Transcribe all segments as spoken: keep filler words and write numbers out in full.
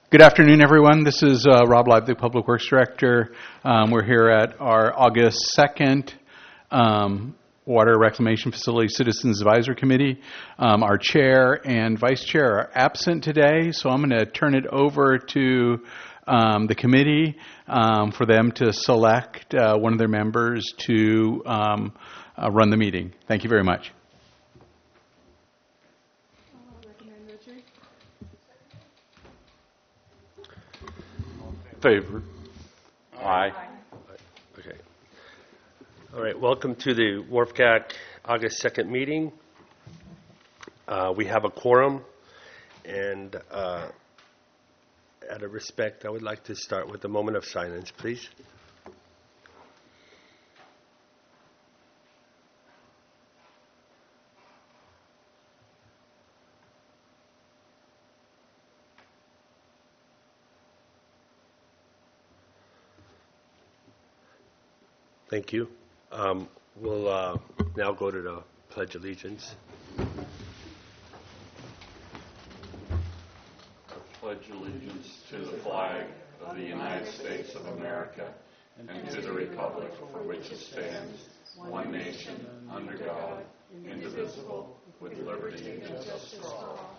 Good afternoon, everyone. This is uh, Rob Lively, Public Works Director. Um, we're here at our August second um, Water Reclamation Facility Citizens Advisory Committee. Um, our chair and vice chair are absent today, so I'm going to turn it over to um, the committee um, for them to select uh, one of their members to um, uh, run the meeting. Thank you very much. Favor. Aye. Okay. All right. Welcome to the W R F C A C August second meeting. Uh, we have a quorum, and uh, out of respect, I would like to start with a moment of silence, please. Thank you. Um, we'll uh, now go to the Pledge of Allegiance. I pledge allegiance to the flag of the United States of America and to the republic for which it stands, one nation, under God, indivisible, with liberty and justice for all.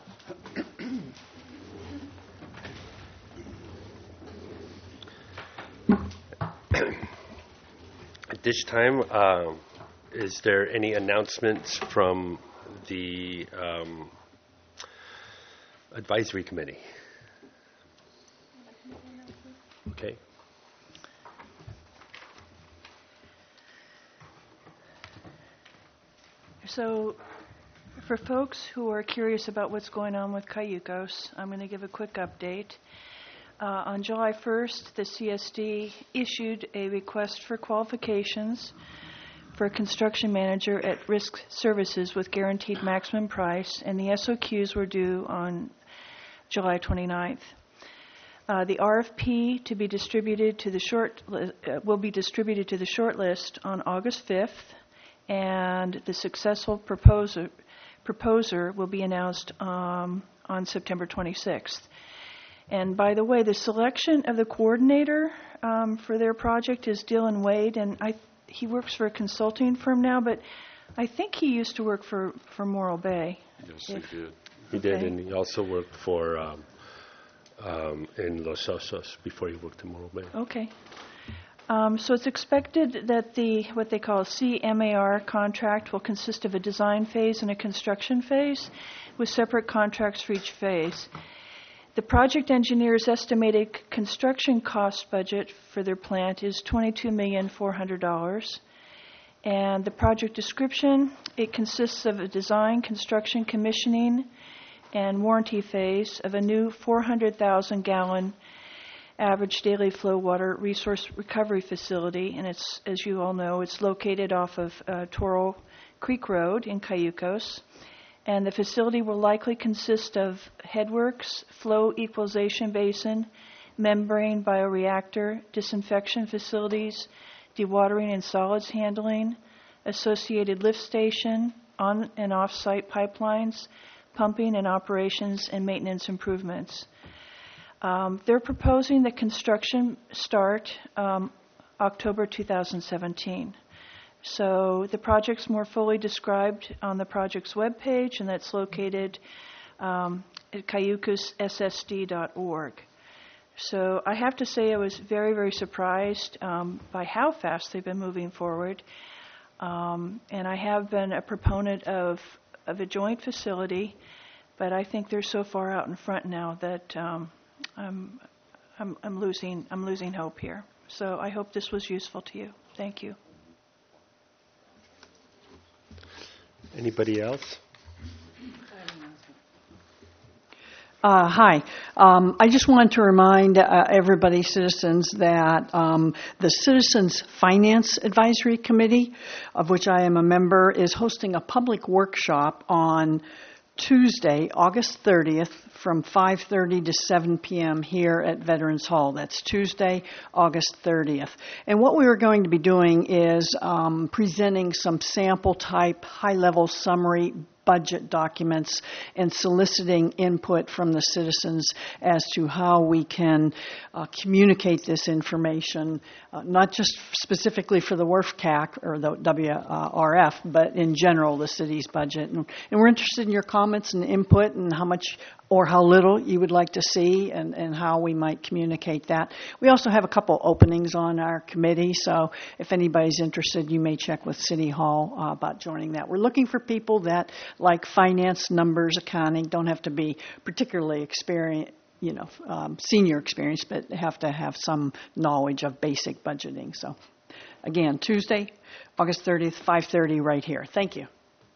At this time, uh, is there any announcements from the um, advisory committee? Okay. So, for folks who are curious about what's going on with Cayucos, I'm going to give a quick update. Uh, on July first, the C S D issued a request for qualifications for a construction manager at Risk Services with guaranteed maximum price, and the S O Qs were due on July twenty-ninth. Uh, the R F P to be distributed to the short li- uh, will be distributed to the short list on August fifth, and the successful proposer proposer will be announced um, on September twenty-sixth. And by the way, the selection of the coordinator um, for their project is Dylan Wade, and I, he works for a consulting firm now, but I think he used to work for, for Morro Bay. Yes, If, he did. He did, Okay. and he also worked for um, um, in Los Osos before he worked in Morro Bay. Okay. Um, so it's expected that the what they call C M A R contract will consist of a design phase and a construction phase with separate contracts for each phase. The project engineer's estimated c- construction cost budget for their plant is twenty-two million four hundred thousand dollars. And the project description, it consists of a design, construction, commissioning, and warranty phase of a new four hundred thousand gallon average daily flow water resource recovery facility. And it's, as you all know, it's located off of uh, Toro Creek Road in Cayucos. And the facility will likely consist of headworks, flow equalization basin, membrane bioreactor, disinfection facilities, dewatering and solids handling, associated lift station, on and off-site pipelines, pumping and operations, and maintenance improvements. Um, they're proposing the construction start um, October two thousand seventeen. So the project's more fully described on the project's webpage, and that's located um, at cayucos s s d dot org. So I have to say I was very, very surprised um, by how fast they've been moving forward. Um, and I have been a proponent of, of a joint facility, but I think they're so far out in front now that um, I'm, I'm, I'm losing I'm losing hope here. So I hope this was useful to you. Thank you. Anybody else? Uh, hi. Um, I just want to remind uh, everybody, citizens, that um, the Citizens Finance Advisory Committee, of which I am a member, is hosting a public workshop on Tuesday, August thirtieth, from five thirty to seven p.m. here at Veterans Hall. That's Tuesday, August thirtieth. And what we are going to be doing is um, presenting some sample type, high-level summary budget documents and soliciting input from the citizens as to how we can uh, communicate this information, uh, not just specifically for the W R F C A C or the W R F, but in general, the city's budget. And, and we're interested in your comments and input and how much or how little you would like to see and, and how we might communicate that. We also have a couple openings on our committee, so if anybody's interested, you may check with City Hall uh, about joining that. We're looking for people that like finance, numbers, accounting, don't have to be particularly experienced, you know, um, senior experience, but have to have some knowledge of basic budgeting. So, again, Tuesday, August thirtieth, five thirty, right here. Thank you.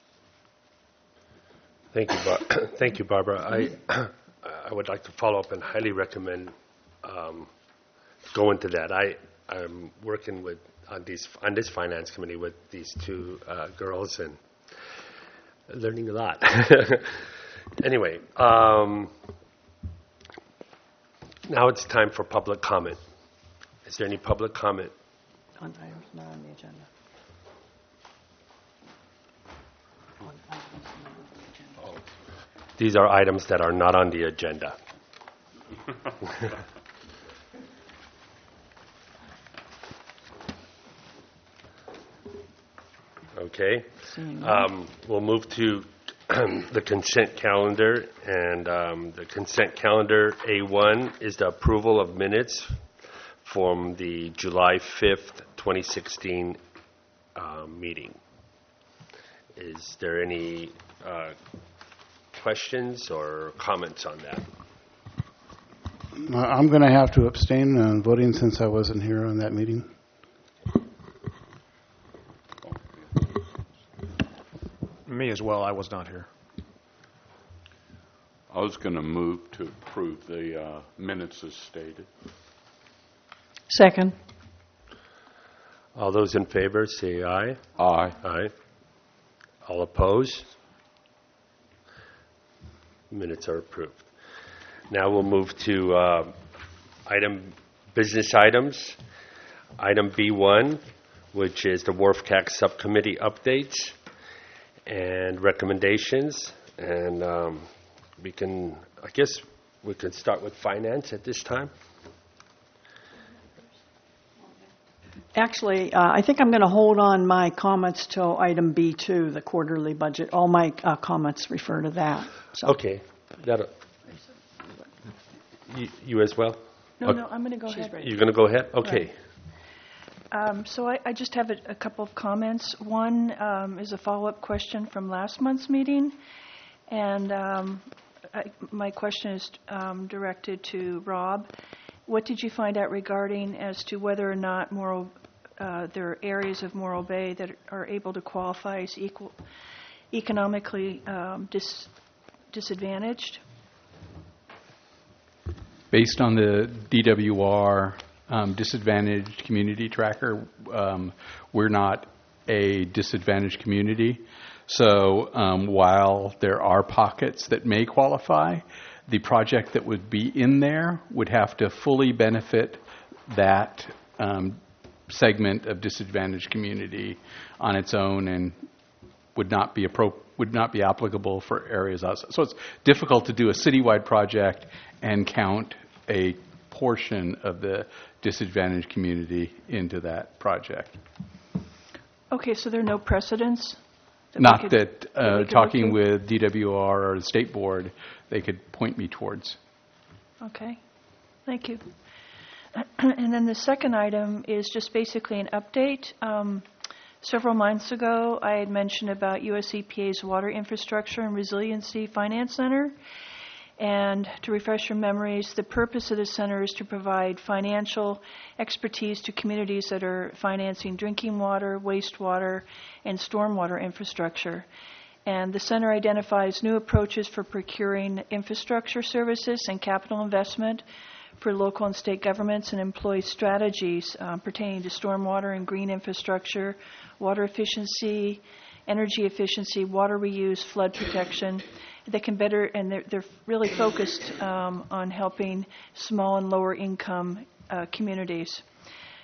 Thank you, Bar- Thank you, Barbara. I I would like to follow up and highly recommend um, going to that. I I'm working with on these on this finance committee with these two uh, girls and learning a lot. Anyway, um, now it's time for public comment. Is there any public comment? On items not on the agenda. On items not on the agenda. These are items that are not on the agenda. Okay. Um, we'll move to the consent calendar. And um, the consent calendar, A one, is the approval of minutes from the July fifth, twenty sixteen uh, meeting. Is there any uh, questions or comments on that? Uh, I'm going to have to abstain on voting since I wasn't here on that meeting. Me as well. I was not here. I was going to move to approve the uh, minutes as stated. Second. All those in favor, say aye. Aye. Aye. All opposed? Minutes are approved. Now we'll move to uh, item business items. Item B one, which is the W R F C A C subcommittee updates and recommendations. And um, we can, I guess, we can start with finance at this time. Actually, uh, I think I'm going to hold on my comments till item B two, the quarterly budget. All my uh, comments refer to that. So. Okay. That'll, you, you as well? No, Okay. no, I'm going to go ahead. You're going to go ahead? Okay. Um, So I I just have a a couple of comments. One um, is a follow-up question from last month's meeting, and um, I- my question is um, directed to Rob. What did you find out regarding as to whether or not Morro, uh, there are areas of Morro Bay that are able to qualify as equal, economically um, dis- disadvantaged? Based on the D W R um, disadvantaged community tracker, um, we're not a disadvantaged community. So um, while there are pockets that may qualify, the project that would be in there would have to fully benefit that um, segment of disadvantaged community on its own and would not be appro- would not be applicable for areas outside. So it's difficult to do a citywide project and count a portion of the disadvantaged community into that project. Okay, so there are no precedents? that we Not could- that, that uh, we could talking look to? with D W R or the state board, they could point me towards. Okay, thank you. And then the second item is just basically an update. Um, Several months ago, I had mentioned about U S E P A's Water Infrastructure and Resiliency Finance Center. And to refresh your memories, the purpose of the center is to provide financial expertise to communities that are financing drinking water, wastewater, and stormwater infrastructure. And the center identifies new approaches for procuring infrastructure services and capital investment for local and state governments, and employs strategies um, pertaining to stormwater and green infrastructure, water efficiency, energy efficiency, water reuse, flood protection. They can better, and they're, they're really focused um, on helping small and lower income uh, communities.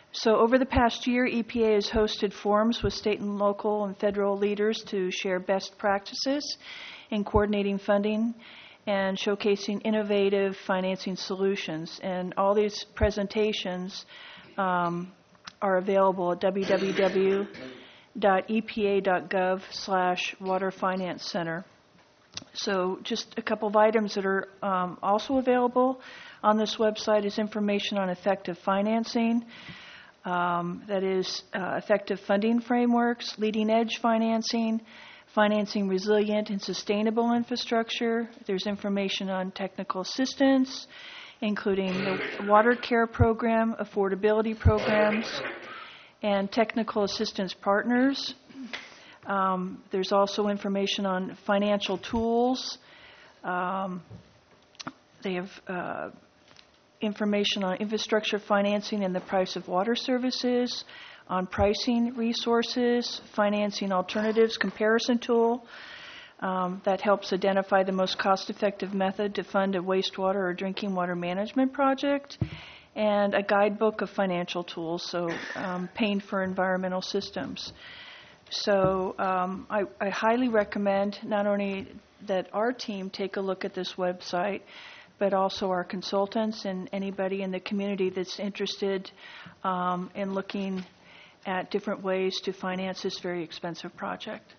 So over the past year, E P A has hosted forums with state and local and federal leaders to share best practices in coordinating funding and showcasing innovative financing solutions. And all these presentations um, are available at w w w dot e p a dot gov slash water finance center. So just a couple of items that are um, also available on this website is information on effective financing, um, that is uh, effective funding frameworks, leading edge financing, financing resilient and sustainable infrastructure. There's information on technical assistance, including the water care program, affordability programs, and technical assistance partners. Um, there's also information on financial tools. Um, they have uh, information on infrastructure financing and the price of water services, on pricing resources, financing alternatives comparison tool um, that helps identify the most cost-effective method to fund a wastewater or drinking water management project, and a guidebook of financial tools, so um, paying for environmental systems. So um, I, I highly recommend not only that our team take a look at this website, but also our consultants and anybody in the community that's interested um, in looking at different ways to finance this very expensive project.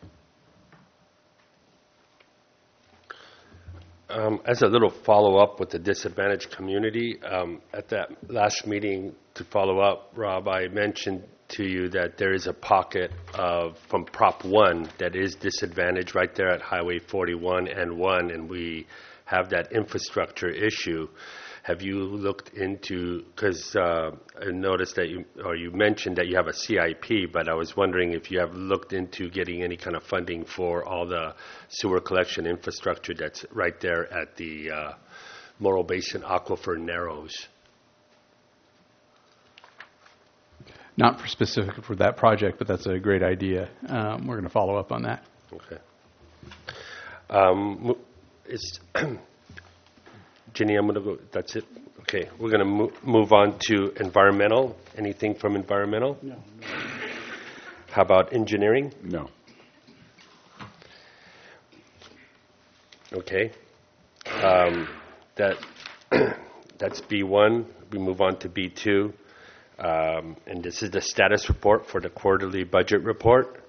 Um, as a little follow-up with the disadvantaged community, um, at that last meeting to follow up, Rob, I mentioned to you that there is a pocket of from Prop one that is disadvantaged right there at Highway forty-one and one, and we have that infrastructure issue. Have you looked into, because uh, I noticed that you, or you mentioned that you have a C I P, but I was wondering if you have looked into getting any kind of funding for all the sewer collection infrastructure that's right there at the uh, Morro Basin Aquifer Narrows. Not for specific for that project, but that's a great idea. Um, we're going to follow up on that. Okay. Um, is Ginny, I'm going to go. That's it. Okay. We're going to mo- move on to environmental. Anything from environmental? No. How about engineering? No. Okay. Um, that that's B one. We move on to B two. Um, and this is the status report for the quarterly budget report.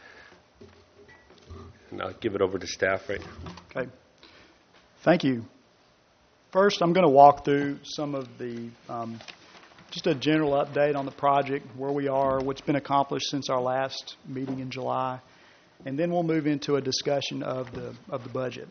And I'll give it over to staff right now. Okay. Thank you. First, I'm going to walk through some of the, um, just a general update on the project, where we are, what's been accomplished since our last meeting in July, and then we'll move into a discussion of the of the budget.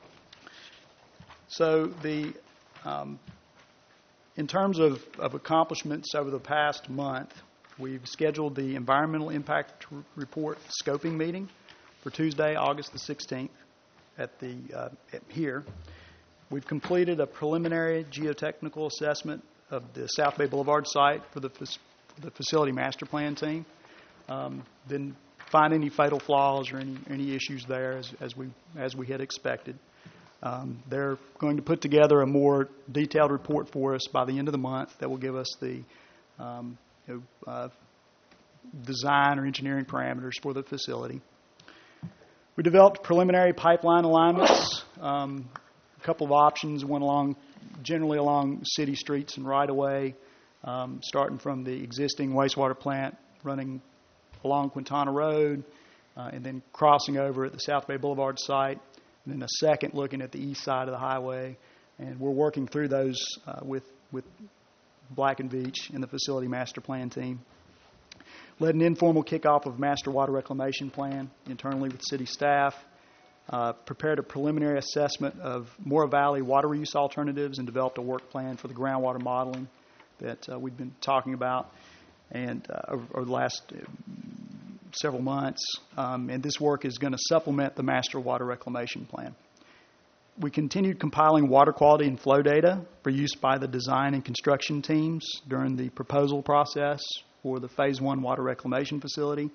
So the um, in terms of, of accomplishments over the past month, we've scheduled the Environmental Impact R- Report scoping meeting for Tuesday, August the sixteenth at the uh, at here. We've completed a preliminary geotechnical assessment of the South Bay Boulevard site for the, f- for the facility master plan team. Um, didn't find any fatal flaws or any, any issues there as, as we as we had expected. Um, they're going to put together a more detailed report for us by the end of the month that will give us the um, you know, uh, design or engineering parameters for the facility. We developed preliminary pipeline alignments, um, a couple of options, one along, generally along city streets and right-of-way, um, starting from the existing wastewater plant, running along Quintana Road, uh, and then crossing over at the South Bay Boulevard site, and then a second looking at the east side of the highway. And we're working through those uh, with, with Black and Veatch and the facility master plan team. Led an informal kickoff of master water reclamation plan internally with city staff. Uh, prepared a preliminary assessment of Morro Valley water reuse alternatives and developed a work plan for the groundwater modeling that uh, we've been talking about and uh, over, over the last uh, several months. Um, and this work is going to supplement the master water reclamation plan. We continued compiling water quality and flow data for use by the design and construction teams during the proposal process for the Phase one water reclamation facility.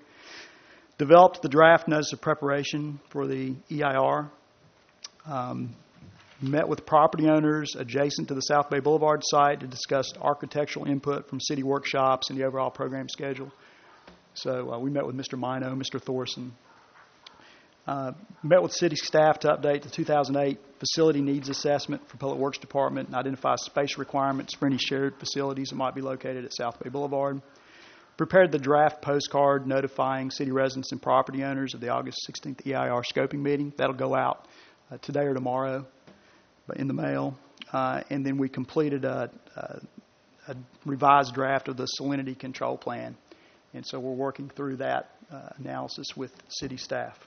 Developed the draft notice of preparation for the E I R. Um, met with property owners adjacent to the South Bay Boulevard site to discuss architectural input from city workshops and the overall program schedule. So uh, we met with Mister Mino, Mister Thorson. Uh, met with city staff to update the two thousand eight facility needs assessment for Public Works Department and identify space requirements for any shared facilities that might be located at South Bay Boulevard. Prepared the draft postcard notifying city residents and property owners of the August sixteenth E I R scoping meeting. That'll go out uh, today or tomorrow in the mail. Uh, and then we completed a, a, a revised draft of the salinity control plan. And so we're working through that uh, analysis with city staff.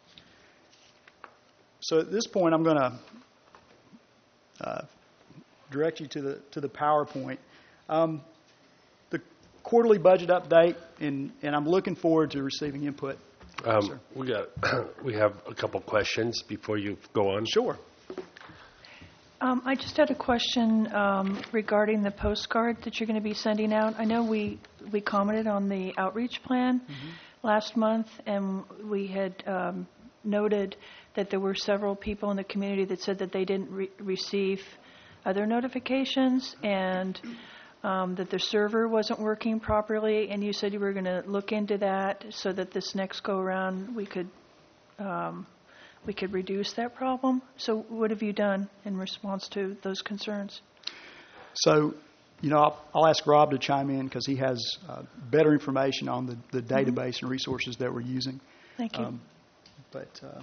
So at this point, I'm going to uh, direct you to the to the PowerPoint. Um, the quarterly budget update, and, and I'm looking forward to receiving input. Um, Sir. we got we have a couple questions before you go on. Sure. Um, I just had a question um, regarding the postcard that you're going to be sending out. I know we, we commented on the outreach plan mm-hmm. last month, and we had um, noted that there were several people in the community that said that they didn't re- receive other notifications and um, that their server wasn't working properly, and you said you were going to look into that so that this next go-around we could um, we could reduce that problem. So what have you done in response to those concerns? So, you know, I'll, I'll ask Rob to chime in because he has uh, better information on the, the database mm-hmm. and resources that we're using. Thank you. Um, but uh,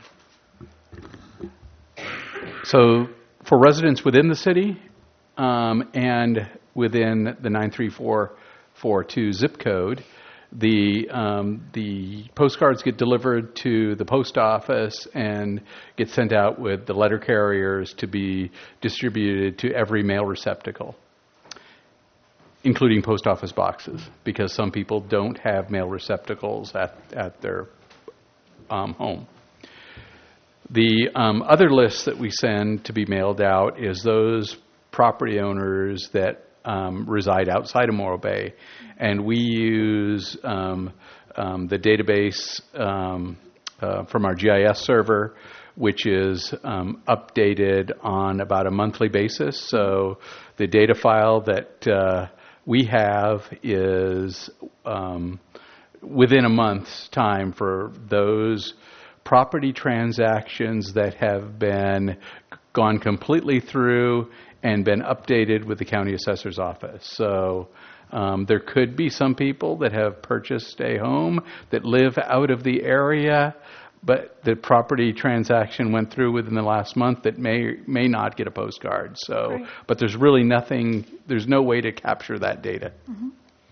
So for residents within the city um, and within the nine three four four two zip code, the um, the postcards get delivered to the post office and get sent out with the letter carriers to be distributed to every mail receptacle, including post office boxes, because some people don't have mail receptacles at, at their um, home. The um, other list that we send to be mailed out is those property owners that um, reside outside of Morro Bay. And we use um, um, the database um, uh, from our G I S server, which is um, updated on about a monthly basis. So the data file that uh, we have is um, within a month's time for those property transactions that have been gone completely through and been updated with the county assessor's office. So um, there could be some people that have purchased a home that live out of the area, but the property transaction went through within the last month that may may not get a postcard. So, Right. But there's really nothing, there's no way to capture that data. Mm-hmm.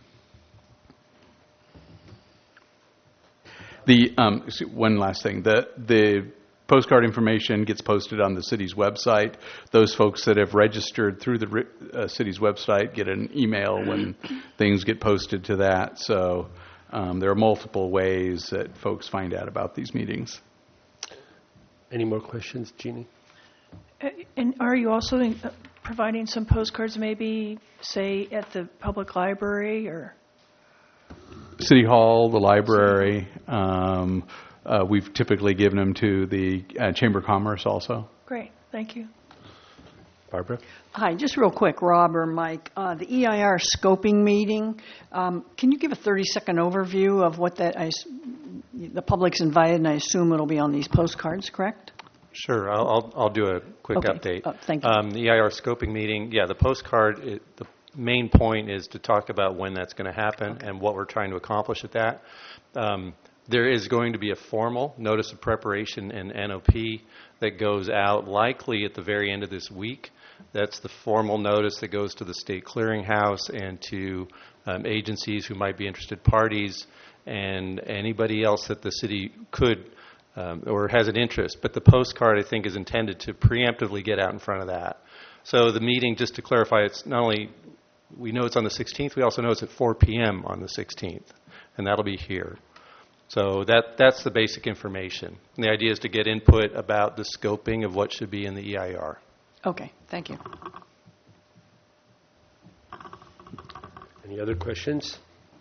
The um, one last thing, the the postcard information gets posted on the city's website. Those folks that have registered through the uh, city's website get an email when things get posted to that. So um, there are multiple ways that folks find out about these meetings. Any more questions, Jeannie? Uh, And are you also in, uh, providing some postcards, maybe, say, at the public library or? City Hall, the library. Um, uh, we've typically given them to the uh, Chamber of Commerce also. Great, thank you. Barbara? Hi, just real quick, Rob or Mike, uh, the E I R scoping meeting, um, can you give a thirty-second overview of what that, I s the public's invited, and I assume it'll be on these postcards, correct? Sure. I'll, I'll, I'll do a quick Okay. update. Uh, thank you. Um, the E I R scoping meeting, yeah, the postcard, it, the main point is to talk about when that's going to happen and what we're trying to accomplish at that. Um, there is going to be a formal notice of preparation and N O P that goes out likely at the very end of this week. That's the formal notice that goes to the state clearinghouse and to um, agencies who might be interested parties and anybody else that the city could um, or has an interest. But the postcard, I think, is intended to preemptively get out in front of that. So the meeting, just to clarify, it's not only, we know it's on the sixteenth, we also know it's at four p.m. on the sixteenth, and that'll be here. So that that's the basic information. And the idea is to get input about the scoping of what should be in the E I R. Okay, thank you. Any other questions?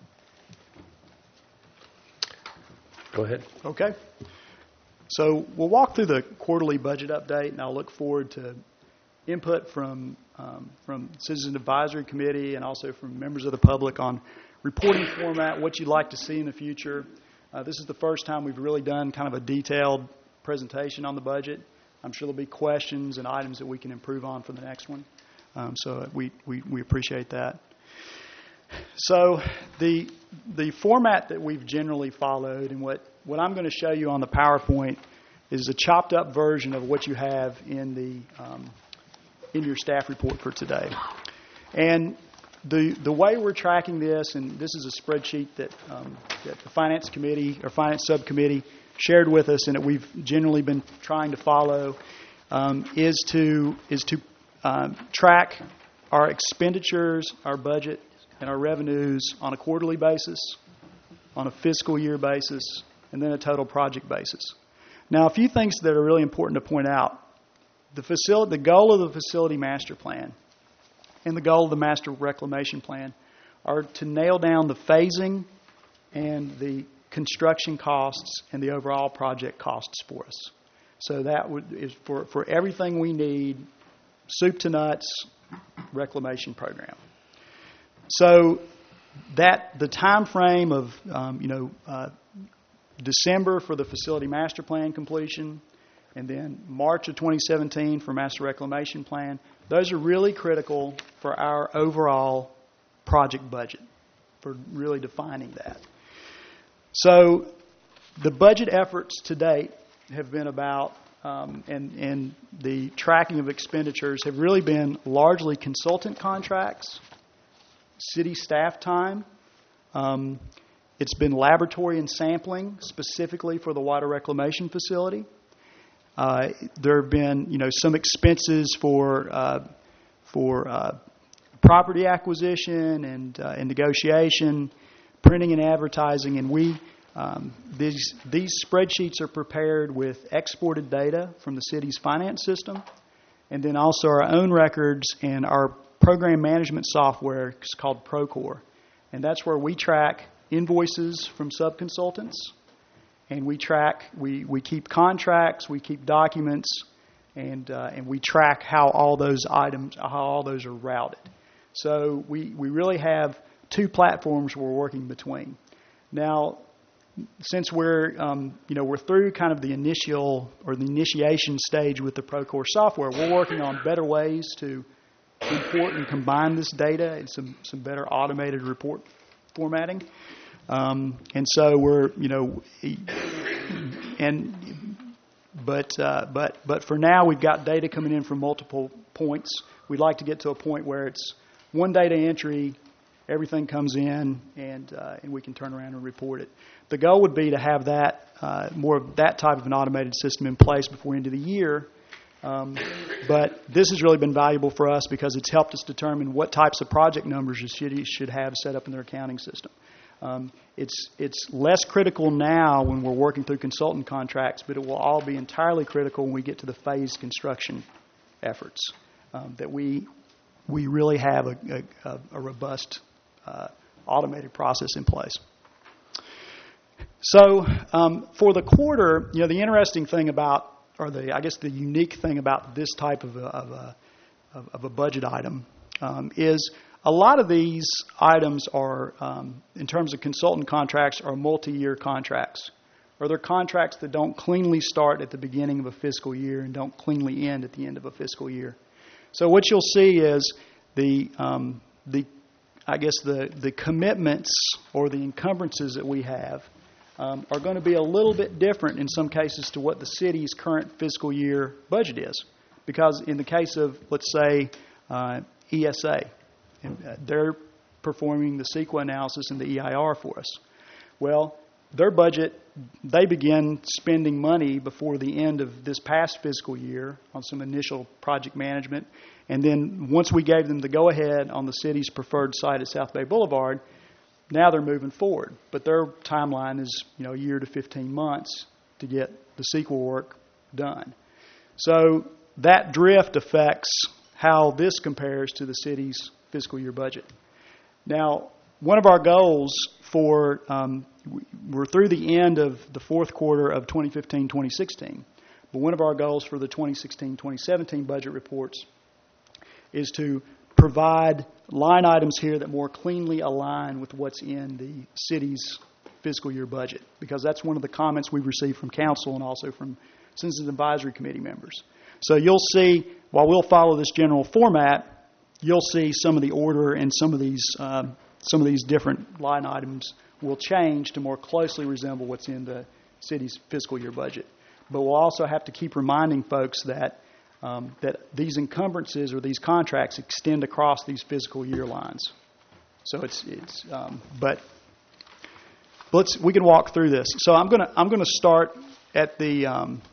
Go ahead. Okay. So we'll walk through the quarterly budget update, and I'll look forward to input from um, from Citizen Advisory Committee and also from members of the public on reporting format, what you'd like to see in the future. Uh, this is the first time we've really done kind of a detailed presentation on the budget. I'm sure there'll be questions and items that we can improve on for the next one. Um, so we, we, we appreciate that. So the the format that we've generally followed, and what, what I'm going to show you on the PowerPoint is a chopped up version of what you have in the um, in your staff report for today. And the the way we're tracking this, and this is a spreadsheet that, um, that the Finance Committee or Finance Subcommittee shared with us, and that we've generally been trying to follow, um, is to is to um, track our expenditures, our budget, and our revenues on a quarterly basis, on a fiscal year basis, and then a total project basis. Now, a few things that are really important to point out. The facility, the goal of the facility master plan and the goal of the master reclamation plan are to nail down the phasing and the construction costs and the overall project costs for us. So that would, is for, for everything we need, soup to nuts, reclamation program. So that the time frame of um, you know uh, December for the facility master plan completion, and then March of twenty seventeen for master reclamation plan, those are really critical for our overall project budget, for really defining that. So the budget efforts to date have been about, um, and, and the tracking of expenditures have really been largely consultant contracts, city staff time. Um, it's been laboratory and sampling specifically for the water reclamation facility. Uh, there have been, you know, some expenses for uh, for uh, property acquisition and, uh, and negotiation, printing and advertising, and we um, these these spreadsheets are prepared with exported data from the city's finance system, and then also our own records and our program management software is called Procore, and that's where we track invoices from subconsultants, and we track we, we keep contracts, we keep documents, and uh, and we track how all those items how all those are routed. So we we really have two platforms we're working between. Now, since we're um, you know we're through kind of the initial or the initiation stage with the Procore software, we're working on better ways to import and combine this data and some some better automated report formatting. Um, and so we're you know and but uh, but but for now we've got data coming in from multiple points. We'd like to get to a point where it's one data entry. Everything comes in, and uh, and we can turn around and report it. The goal would be to have that uh, more of that type of an automated system in place before the end of the year. Um, but this has really been valuable for us because it's helped us determine what types of project numbers the city should have set up in their accounting system. Um, it's it's less critical now when we're working through consultant contracts, but it will all be entirely critical when we get to the phased construction efforts. Um, that we we really have a, a, a robust Uh, automated process in place. So um, for the quarter, you know, the interesting thing about, or the I guess the unique thing about this type of a, of a, of, of a budget item um, is a lot of these items are, um, in terms of consultant contracts, are multi-year contracts, or they're contracts that don't cleanly start at the beginning of a fiscal year and don't cleanly end at the end of a fiscal year. So what you'll see is the um, the I guess the, the commitments or the encumbrances that we have um, are going to be a little bit different in some cases to what the city's current fiscal year budget is. Because in the case of, let's say, uh, E S A, they're performing the C E Q A analysis and the E I R for us. Well, their budget, they begin spending money before the end of this past fiscal year on some initial project management. And then once we gave them the go-ahead on the city's preferred site at South Bay Boulevard, now they're moving forward. But their timeline is, you know, a year to fifteen months to get the C E Q A work done. So that drift affects how this compares to the city's fiscal year budget. Now, one of our goals for, um, we're through the end of the fourth quarter of twenty fifteen twenty sixteen, but one of our goals for the twenty sixteen twenty seventeen budget reports is to provide line items here that more cleanly align with what's in the city's fiscal year budget, because that's one of the comments we've received from council and also from Citizens Advisory Committee members. So you'll see, while we'll follow this general format, you'll see some of the order and some of these uh, some of these different line items will change to more closely resemble what's in the city's fiscal year budget. But we'll also have to keep reminding folks that um, that these encumbrances or these contracts extend across these fiscal year lines. So it's it's um, but let's we can walk through this. So I'm gonna I'm gonna start at the um,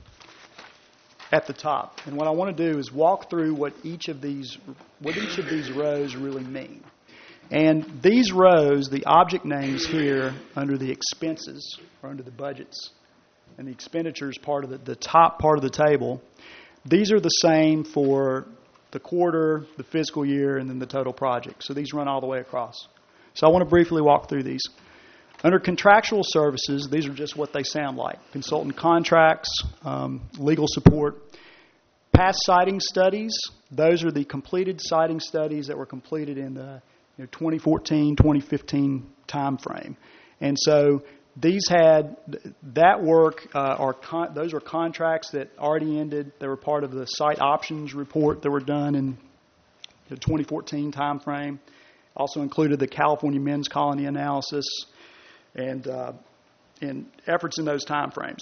at the top, and what I want to do is walk through what each of these what each of these rows really mean. And these rows, the object names here under the expenses or under the budgets and the expenditures part of the, the top part of the table, these are the same for the quarter, the fiscal year, and then the total project. So these run all the way across. So I want to briefly walk through these. Under contractual services, these are just what they sound like. Consultant contracts, um, legal support. Past siting studies, those are the completed siting studies that were completed in the you know, twenty fourteen, twenty fifteen time frame. And so these had, that work, uh, are con- those are contracts that already ended. They were part of the site options report that were done in the twenty fourteen time frame. Also included the California Men's Colony analysis and, uh, and efforts in those time frames.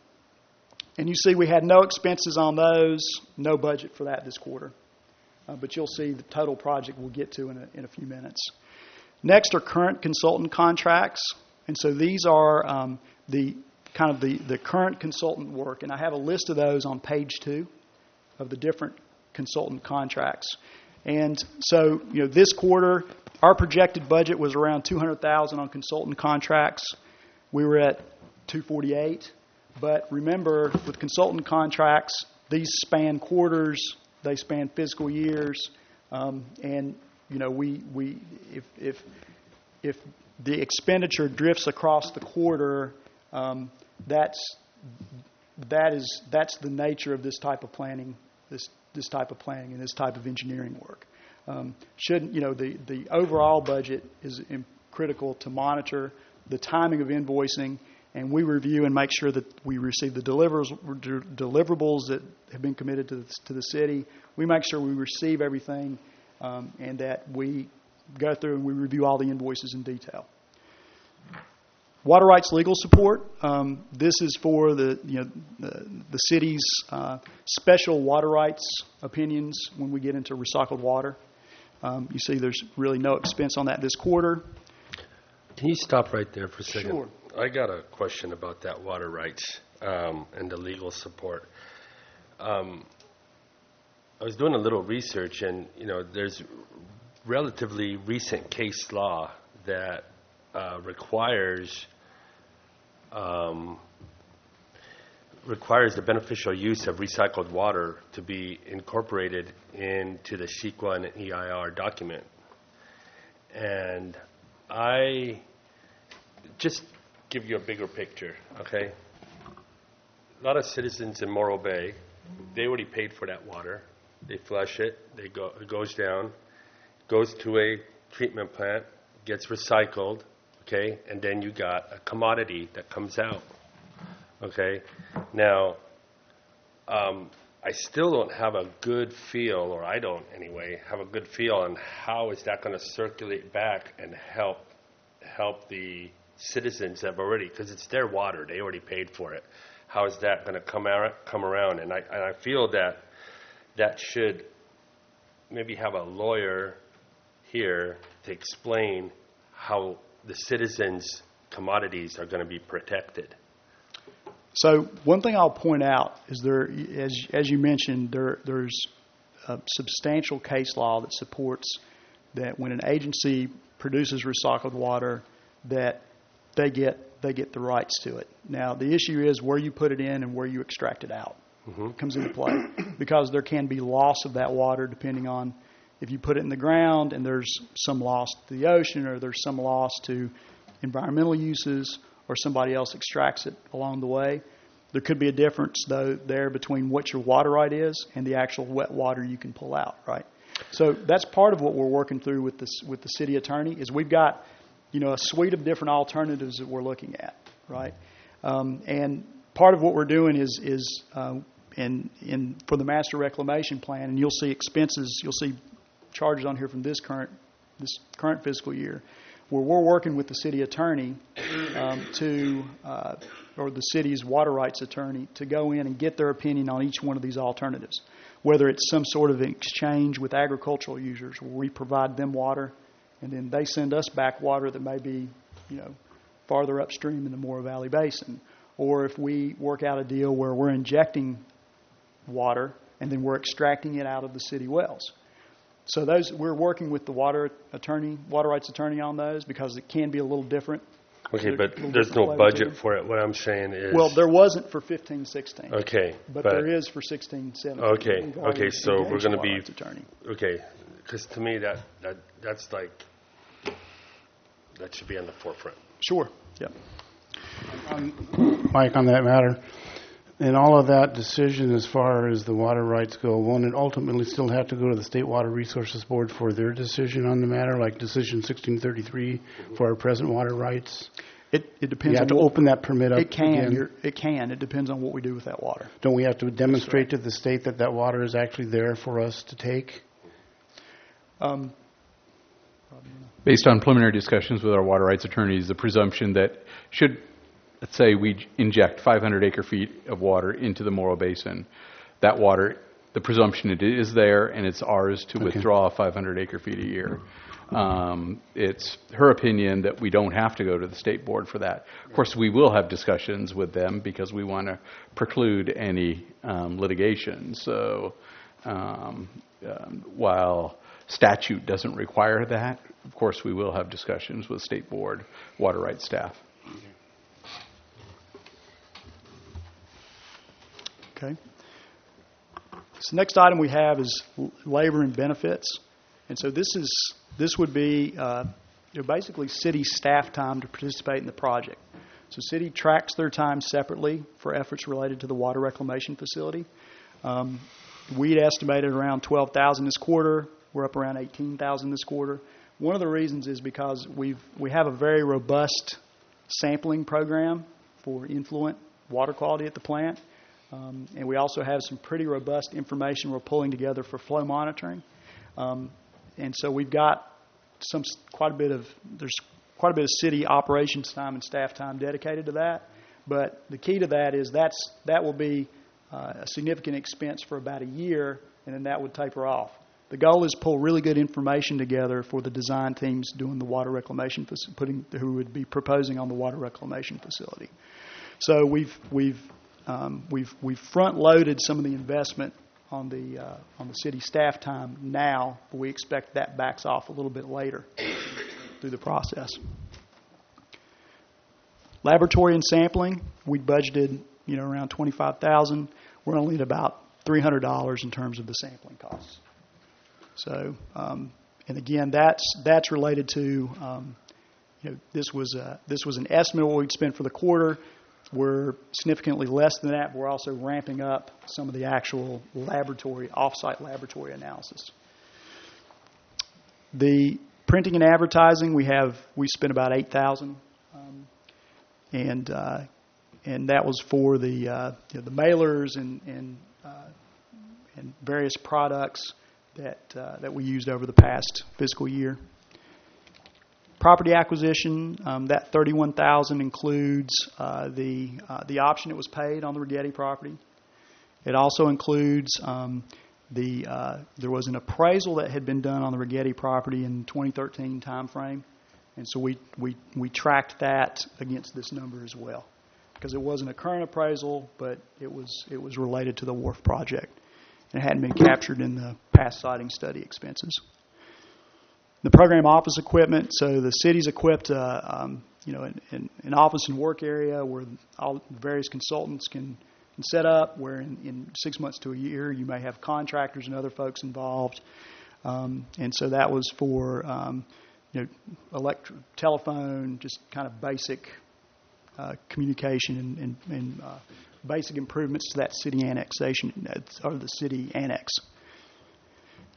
And you see we had no expenses on those, no budget for that this quarter. Uh, but you'll see the total project we'll get to in a, in a few minutes. Next are current consultant contracts. And so these are um, the kind of the, the current consultant work. And I have a list of those on page two of the different consultant contracts. And so, you know, this quarter, our projected budget was around two hundred thousand dollars on consultant contracts. We were at two forty-eight. But remember, with consultant contracts, these span quarters, they span fiscal years, um, and you know we we if if if the expenditure drifts across the quarter, um, that's that is that's the nature of this type of planning, this this type of planning and this type of engineering work. Um, shouldn't you know the the overall budget is critical to monitor the timing of invoicing. And we review and make sure that we receive the deliverables, deliverables that have been committed to the, to the city. We make sure we receive everything um, and that we go through and we review all the invoices in detail. Water rights legal support. Um, this is for the you know the, the city's uh, special water rights opinions when we get into recycled water. Um, you see there's really no expense on that this quarter. Can you stop right there for a second? Sure. I got a question about that water rights um, and the legal support. Um, I was doing a little research, and you know, there's relatively recent case law that uh, requires um, requires the beneficial use of recycled water to be incorporated into the SHEQA and E I R document, and I just give you a bigger picture, okay? A lot of citizens in Morro Bay, they already paid for that water. They flush it, they go, it goes down, goes to a treatment plant, gets recycled, okay? And then you got a commodity that comes out, okay? Now, um, I still don't have a good feel, or I don't anyway, have a good feel on how is that going to circulate back and help help the citizens have already, because it's their water, they already paid for it. How is that going to come out, come around? And I, and I feel that that should maybe have a lawyer here to explain how the citizens' commodities are going to be protected. So one thing I'll point out is there, as as you mentioned, there there's a substantial case law that supports that when an agency produces recycled water, that they get they get the rights to it. Now, the issue is where you put it in and where you extract it out. Mm-hmm. It comes into play because there can be loss of that water depending on if you put it in the ground and there's some loss to the ocean or there's some loss to environmental uses or somebody else extracts it along the way. There could be a difference, though, there between what your water right is and the actual wet water you can pull out, right? So that's part of what we're working through with this with the city attorney is we've got, you know, a suite of different alternatives that we're looking at, right? Um, and part of what we're doing is is uh, in in for the master reclamation plan, and you'll see expenses, you'll see charges on here from this current this current fiscal year, where we're working with the city attorney um, to uh, or the city's water rights attorney to go in and get their opinion on each one of these alternatives. Whether it's some sort of exchange with agricultural users where we provide them water and then they send us back water that may be, you know, farther upstream in the Morrow Valley Basin. Or if we work out a deal where we're injecting water and then we're extracting it out of the city wells. So those we're working with the water attorney, water rights attorney on those because it can be a little different. Okay, but Little there's different no flavor to budget them. for it. What I'm saying is... Well, there wasn't for fifteen sixteen. Okay, But, but... there is for sixteen seventeen. Okay, We've already okay, so we're engaged going to the water be... rights attorney. Okay, because to me, that, that that's like... That should be on the forefront. Sure, yeah. Mike, on that matter, in all of that decision as far as the water rights go, won't it ultimately still have to go to the State Water Resources Board for their decision on the matter, like Decision sixteen thirty-three for our present water rights? It, it You depends have on to what, open that permit up it can. again. You're, it can. It depends on what we do with that water. Don't we have to demonstrate to the state that that water is actually there for us to take? Um, Based on preliminary discussions with our water rights attorneys, the presumption that should, let's say we inject five hundred acre feet of water into the Morrow Basin, that water, the presumption it is there and it's ours to Okay. withdraw five hundred acre feet a year. Um, it's her opinion that we don't have to go to the state board for that. Of course, we will have discussions with them because we want to preclude any um, litigation. So um, um, while statute doesn't require that, of course, we will have discussions with state board water rights staff. Okay. So next item we have is l- labor and benefits. And so this is this would be uh, you know, basically city staff time to participate in the project. So city tracks their time separately for efforts related to the water reclamation facility. Um, we'd estimated around twelve thousand this quarter. We're up around eighteen thousand this quarter. One of the reasons is because we've we have a very robust sampling program for influent water quality at the plant. Um, and we also have some pretty robust information we're pulling together for flow monitoring. Um, and so we've got some quite a bit of there's quite a bit of city operations time and staff time dedicated to that. But the key to that is that's that will be uh, a significant expense for about a year, and then that would taper off. The goal is to pull really good information together for the design teams doing the water reclamation, faci- putting who would be proposing on the water reclamation facility. So we've we've um, we've we've front loaded some of the investment on the uh, on the city staff time now, but we expect that backs off a little bit later through the process. Laboratory and sampling, we budgeted you know around twenty-five thousand. We're only at about three hundred dollars in terms of the sampling costs. So, um, and again, that's that's related to um, you know this was a, this was an estimate of what we'd spend for the quarter. We're significantly less than that. But we're also ramping up some of the actual laboratory, off-site laboratory analysis. The printing and advertising, we have we spent about eight thousand, um, and uh, and that was for the uh, you know, the mailers and and uh, and various products that uh, that we used over the past fiscal year. Property acquisition, um, that thirty-one thousand includes uh, the uh, the option that was paid on the Rigetti property. It also includes um, the uh, there was an appraisal that had been done on the Rigetti property in twenty thirteen timeframe, and so we we we tracked that against this number as well, because it wasn't a current appraisal, but it was it was related to the wharf project. It hadn't been captured in the past siting study expenses. The program office equipment, so the city's equipped, uh, um, you know, an, an, an office and work area where all various consultants can, can set up, where in, in six months to a year you may have contractors and other folks involved. Um, and so that was for, um, you know, electro, telephone, just kind of basic uh, communication and, and, and uh, basic improvements to that city annexation, or the city annex.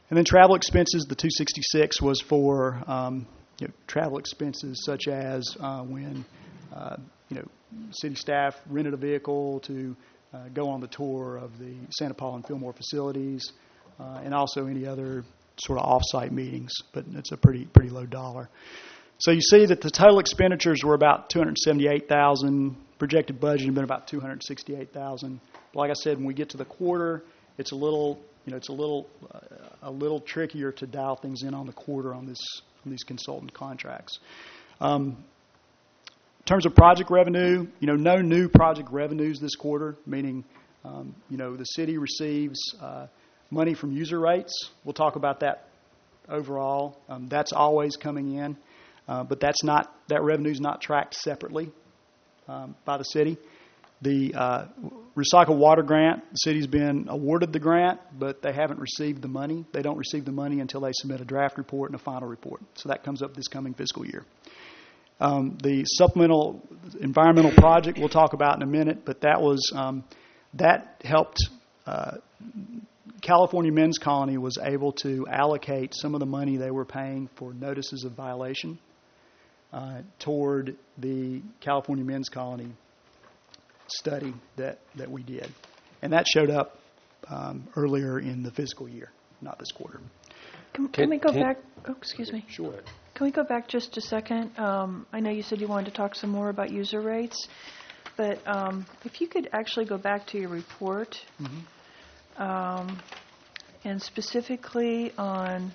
And then travel expenses, the two sixty-six was for um, you know, travel expenses such as uh, when uh, you know city staff rented a vehicle to uh, go on the tour of the Santa Paula and Fillmore facilities, uh, and also any other sort of off-site meetings. But it's a pretty pretty low dollar. So you see that the total expenditures were about two hundred seventy-eight thousand dollars. Projected budget had been about two hundred sixty-eight thousand dollars. Like I said, when we get to the quarter, it's a little, you know, it's a little, uh, a little trickier to dial things in on the quarter on this, on these consultant contracts. Um, in terms of project revenue, you know, no new project revenues this quarter, meaning, um, you know, the city receives uh, money from user rates. We'll talk about that overall. Um, that's always coming in, uh, but that's not, that revenue's not tracked separately um, by the city. The uh, recycled water grant, the city's been awarded the grant, but they haven't received the money. They don't receive the money until they submit a draft report and a final report. So that comes up this coming fiscal year. Um, the supplemental environmental project we'll talk about in a minute, but that was um, that helped. Uh, California Men's Colony was able to allocate some of the money they were paying for notices of violation uh, toward the California Men's Colony study that, that we did. And that showed up um, earlier in the fiscal year, not this quarter. Can, can Can- we go can- back? Oh, excuse me. Sure. Can we go back just a second? Um, I know you said you wanted to talk some more about user rates, but um, if you could actually go back to your report, um, and specifically on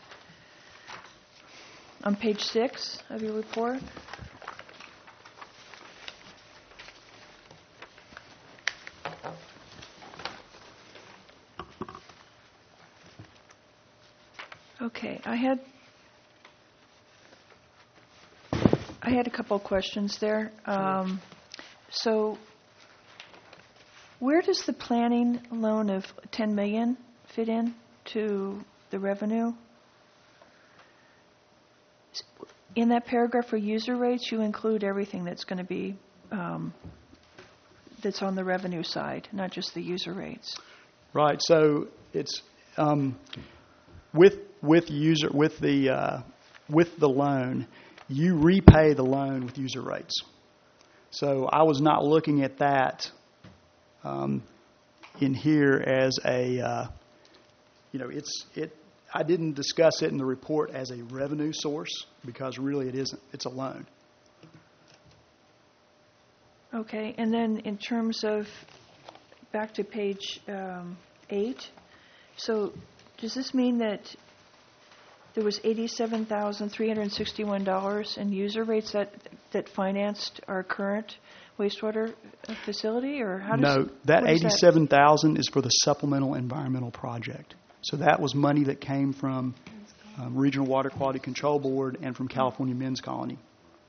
on page six of your report. Okay, I had I had a couple of questions there. Um, so, where does the planning loan of ten million dollars fit in to the revenue? In that paragraph for user rates, you include everything that's going to be um, that's on the revenue side, not just the user rates. Right. So it's um, with with user with the uh, with the loan, you repay the loan with user rates. So I was not looking at that um, in here as a uh, you know it's it. I didn't discuss it in the report as a revenue source because really it isn't. It's a loan. Okay, and then in terms of, back to page um, eight, so does this mean that there was eighty-seven thousand three hundred sixty-one dollars in user rates that, that financed our current wastewater facility, or how does No, that what is eighty-seven thousand is for the supplemental environmental project. So that was money that came from um, Regional Water Quality Control Board and from California Men's Colony.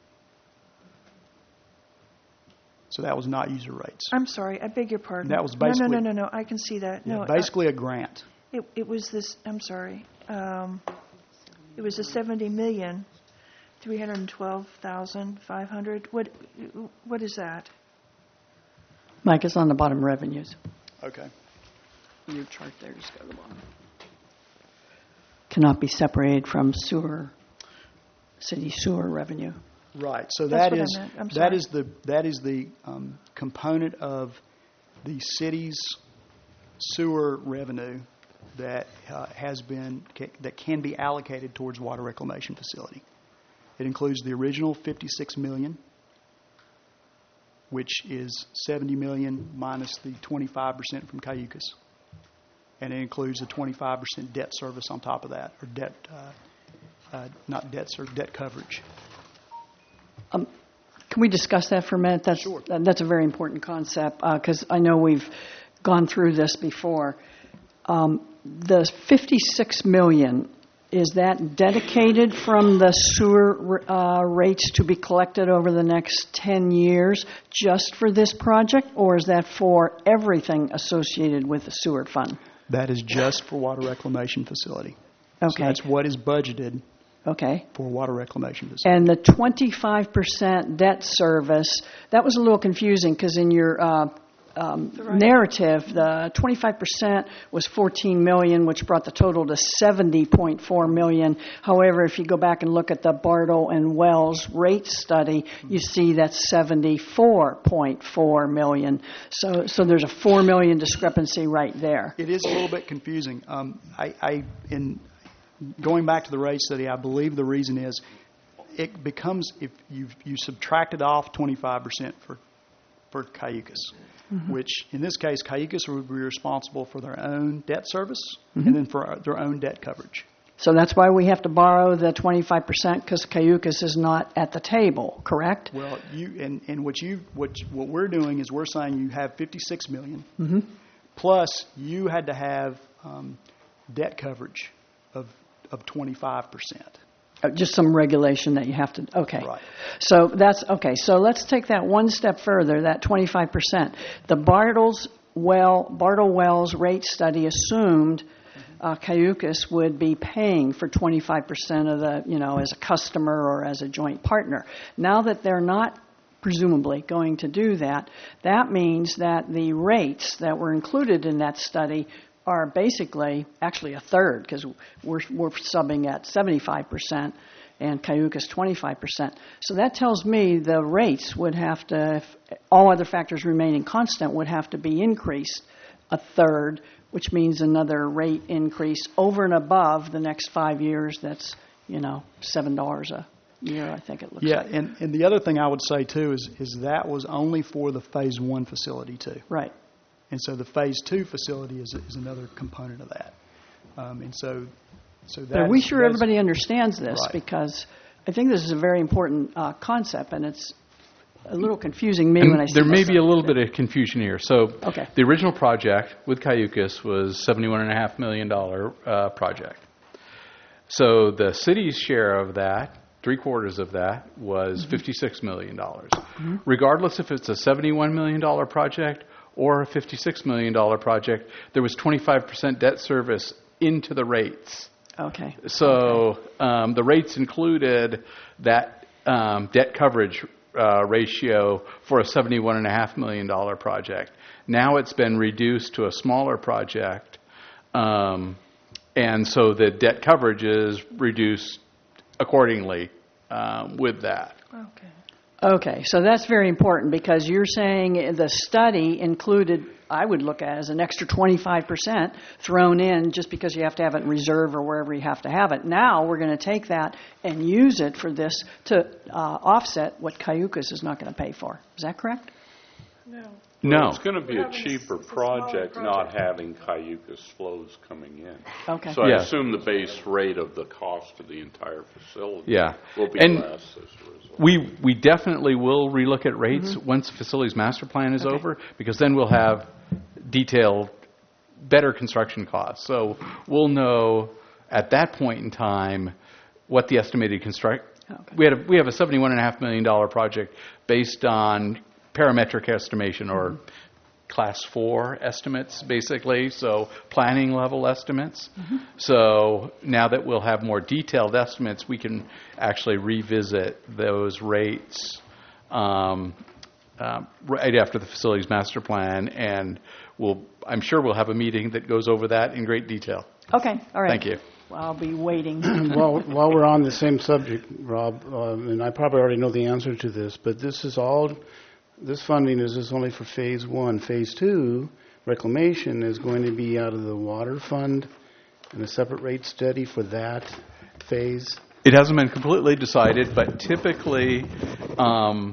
So that was not user rates. I'm sorry, I beg your pardon. That was No, basically- No, no, no, no, I can see that. No, Yeah, basically a grant. I- it, it was this, I'm sorry. Um, it was a seventy million, three hundred twelve thousand, five hundred. What, what is that? Mike, it's on the bottom, revenues. Okay. Your chart there, just go to the bottom. Cannot be separated from sewer, city sewer revenue. Right. So That's that what I is meant. I'm that sorry. is the that is the um, component of the city's sewer revenue that uh, has been ca- that can be allocated towards water reclamation facility. It includes the original fifty-six million dollars, which is seventy million dollars minus the twenty-five percent from Cayucas. And it includes a twenty-five percent debt service on top of that, or debt, uh, uh, not debt service, debt coverage. Um, Can we discuss that for a minute? That's, Sure. that- That's a very important concept, because I know we've gone through this before. Um, The fifty-six million dollars, is that dedicated from the sewer uh, rates to be collected over the next ten years just for this project, or is that for everything associated with the sewer fund? That is just for water reclamation facility. So Okay, that's what is budgeted okay. for water reclamation facility. And the twenty-five percent debt service, that was a little confusing, because in your uh, um, narrative, the twenty-five percent was fourteen million, which brought the total to seventy point four million. However, if you go back and look at the Bartle and Wells rate study, you see that's seventy-four point four million. So, so there's a four million discrepancy right there. It is a little bit confusing. Um, I, I, in going back to the rate study, I believe the reason is it becomes, if you you subtracted off twenty-five percent for for Cayucas, mm-hmm. which in this case, Cayucas would be responsible for their own debt service mm-hmm. and then for their own debt coverage. So that's why we have to borrow the twenty-five percent, because Cayucas is not at the table, correct? Well, you and, and what you what what we're doing is we're saying you have fifty-six million dollars, mm-hmm. plus you had to have um, debt coverage of of twenty-five percent. Uh, just some regulation that you have to, okay. Right. So that's, okay, so let's take that one step further, that twenty-five percent. The Bartles well, Bartle Wells rate study assumed uh, Cayucas would be paying for twenty-five percent of the, you know, as a customer or as a joint partner. Now that they're not presumably going to do that, that means that the rates that were included in that study are basically actually a third, because we're, we're subbing at seventy-five percent and Cayucas twenty-five percent. So that tells me the rates would have to, if all other factors remaining constant, would have to be increased a third, which means another rate increase over and above the next five years. That's, you know, seven dollars a year, I think it looks yeah, like. Yeah, and, and the other thing I would say, too, is, is that was only for the Phase one facility, too. Right. And so the Phase two facility is, is another component of that. Um, and so, so that. But we sure everybody understands this, right. because I think this is a very important uh, concept, and it's a little confusing me and when I see there may be a little there. bit of confusion here. So okay. The original project with Cayucas was seventy-one point five million dollars uh, project. So the city's share of that, three quarters of that, was mm-hmm. fifty-six million dollars. Mm-hmm. Regardless if it's a seventy-one million dollars project or a fifty-six million dollars project, there was twenty-five percent debt service into the rates. Okay. So okay. Um, the rates included that um, debt coverage uh, ratio for a seventy-one point five million dollars project. Now it's been reduced to a smaller project, um, and so the debt coverage is reduced accordingly um, with that. Okay. Okay, so that's very important, because you're saying the study included, I would look at as an extra twenty-five percent thrown in just because you have to have it in reserve or wherever you have to have it. Now we're going to take that and use it for this to uh, offset what Cayucas is not going to pay for. Is that correct? No. No. It's going to be a cheaper project not having Cayucas flows coming in. Okay. So I Yeah. assume the base rate of the cost of the entire facility Yeah. will be And less as a result. We we definitely will relook at rates mm-hmm. once the facilities master plan is Okay. over, because then we'll have detailed, better construction costs. So we'll know at that point in time what the estimated construct. Okay. We had a, we have a seventy-one point five million dollars project based on parametric estimation, or mm-hmm. class four estimates, basically, so planning level estimates. Mm-hmm. So now that we'll have more detailed estimates, we can actually revisit those rates um, uh, right after the facilities master plan, and we'll, I'm sure we'll have a meeting that goes over that in great detail. Okay, all right. Thank you. Well, I'll be waiting. While, while we're on the same subject, Rob, um, and I probably already know the answer to this, but this is all, this funding is just only for Phase one. Phase two, reclamation, is going to be out of the water fund and a separate rate study for that phase. It hasn't been completely decided, but typically, um,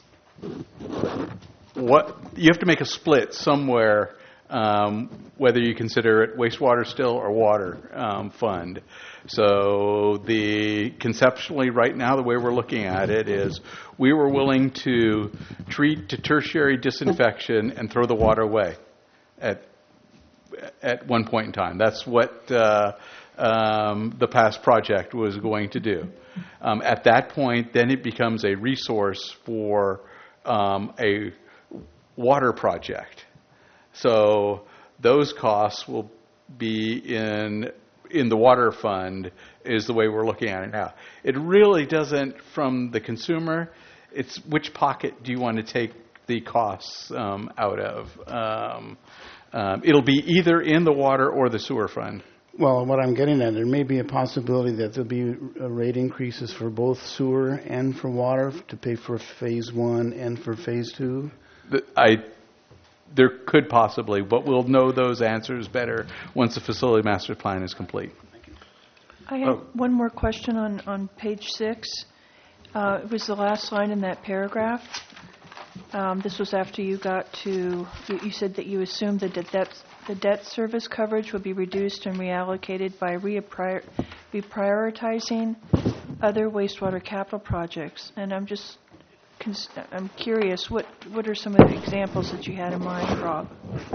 what you have to make a split somewhere, um, whether you consider it wastewater still or water um, fund. So the conceptually right now, the way we're looking at it is we were willing to treat to tertiary disinfection and throw the water away at at one point in time. That's what uh, um, the past project was going to do. Um, at that point, then it becomes a resource for um, a water project. So those costs will be in in the water fund, is the way we're looking at it now. It really doesn't, from the consumer, it's which pocket do you want to take the costs um, out of. Um, um, it'll be either in the water or the sewer fund. Well, what I'm getting at, there may be a possibility that there'll be uh, rate increases for both sewer and for water to pay for phase one and for phase two. The- I, there could possibly, but we'll know those answers better once the facility master plan is complete. I have one more question on, on page six. Uh, It was the last line in that paragraph. Um, This was after you got to, you you said that you assumed that the debt, the debt service coverage would be reduced and reallocated by reappri- reprioritizing other wastewater capital projects. And I'm just, cons- I'm curious, what, what are some of the examples that you had in mind, Rob?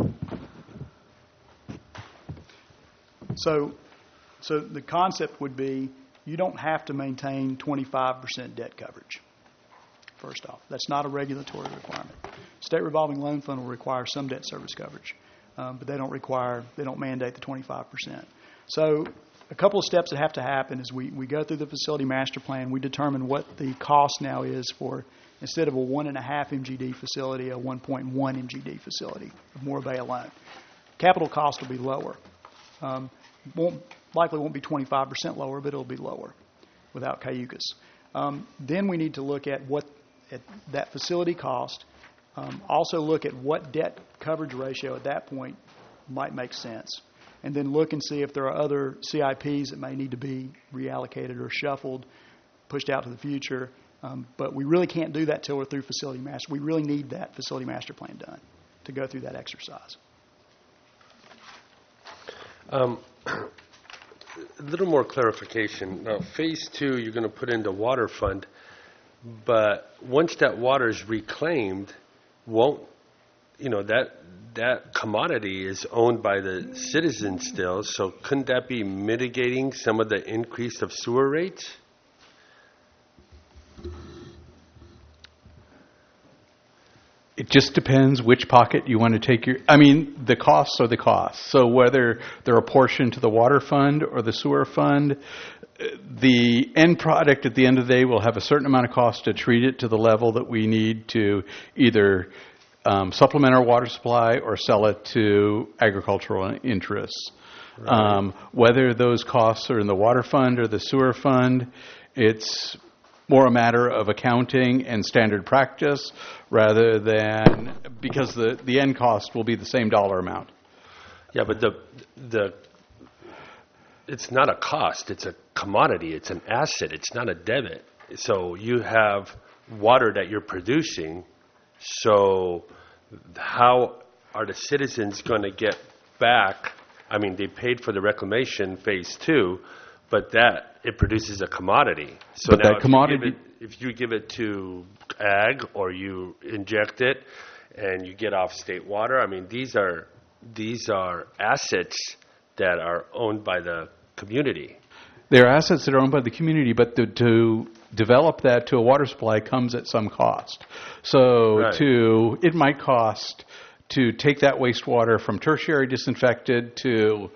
So, so the concept would be, you don't have to maintain twenty-five percent debt coverage, first off. That's not a regulatory requirement. State revolving loan fund will require some debt service coverage, um, but they don't require, they don't mandate the twenty-five percent. So a couple of steps that have to happen is we, we go through the facility master plan, we determine what the cost now is for, instead of a one and a half M G D facility, a one point one M G D facility of Morro Bay alone. Capital cost will be lower. Um, won't, likely won't be twenty-five percent lower, but it'll be lower without Cayucas. Um, then we need to look at what at that facility cost. Um, also look at what debt coverage ratio at that point might make sense. And then look and see if there are other C I Ps that may need to be reallocated or shuffled, pushed out to the future. Um, but we really can't do that till we're through facility master. We really need that facility master plan done to go through that exercise. Um, a little more clarification. Now, phase two, you're going to put in the water fund, but once that water is reclaimed, won't, you know, that that commodity is owned by the citizens still, so couldn't that be mitigating some of the increase of sewer rates? It just depends which pocket you want to take your, I mean, the costs are the costs. So whether they're apportioned to the water fund or the sewer fund, the end product at the end of the day will have a certain amount of cost to treat it to the level that we need to either um, supplement our water supply or sell it to agricultural interests. Right. Um, whether those costs are in the water fund or the sewer fund, it's more a matter of accounting and standard practice rather than, because the, the end cost will be the same dollar amount. Yeah, but the the it's not a cost, it's a commodity, it's an asset, it's not a debit. So you have water that you're producing, so how are the citizens going to get back? I mean, they paid for the reclamation phase two, but that, it produces a commodity. So but now that if commodity, you give it, if you give it to ag or you inject it and you get off state water, I mean, these are these are assets that are owned by the community. They're assets that are owned by the community, but to, to develop that to a water supply comes at some cost. So Right. to it might cost to take that wastewater from tertiary disinfected to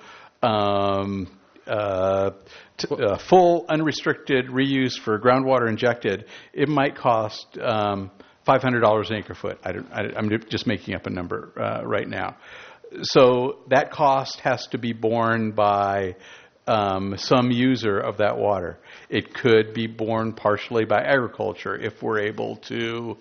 um, uh, to, uh, full unrestricted reuse for groundwater injected. It might cost um, five hundred dollars an acre foot. I don't, I, I'm just making up a number uh, right now. So that cost has to be borne by um, some user of that water. It could be borne partially by agriculture if we're able to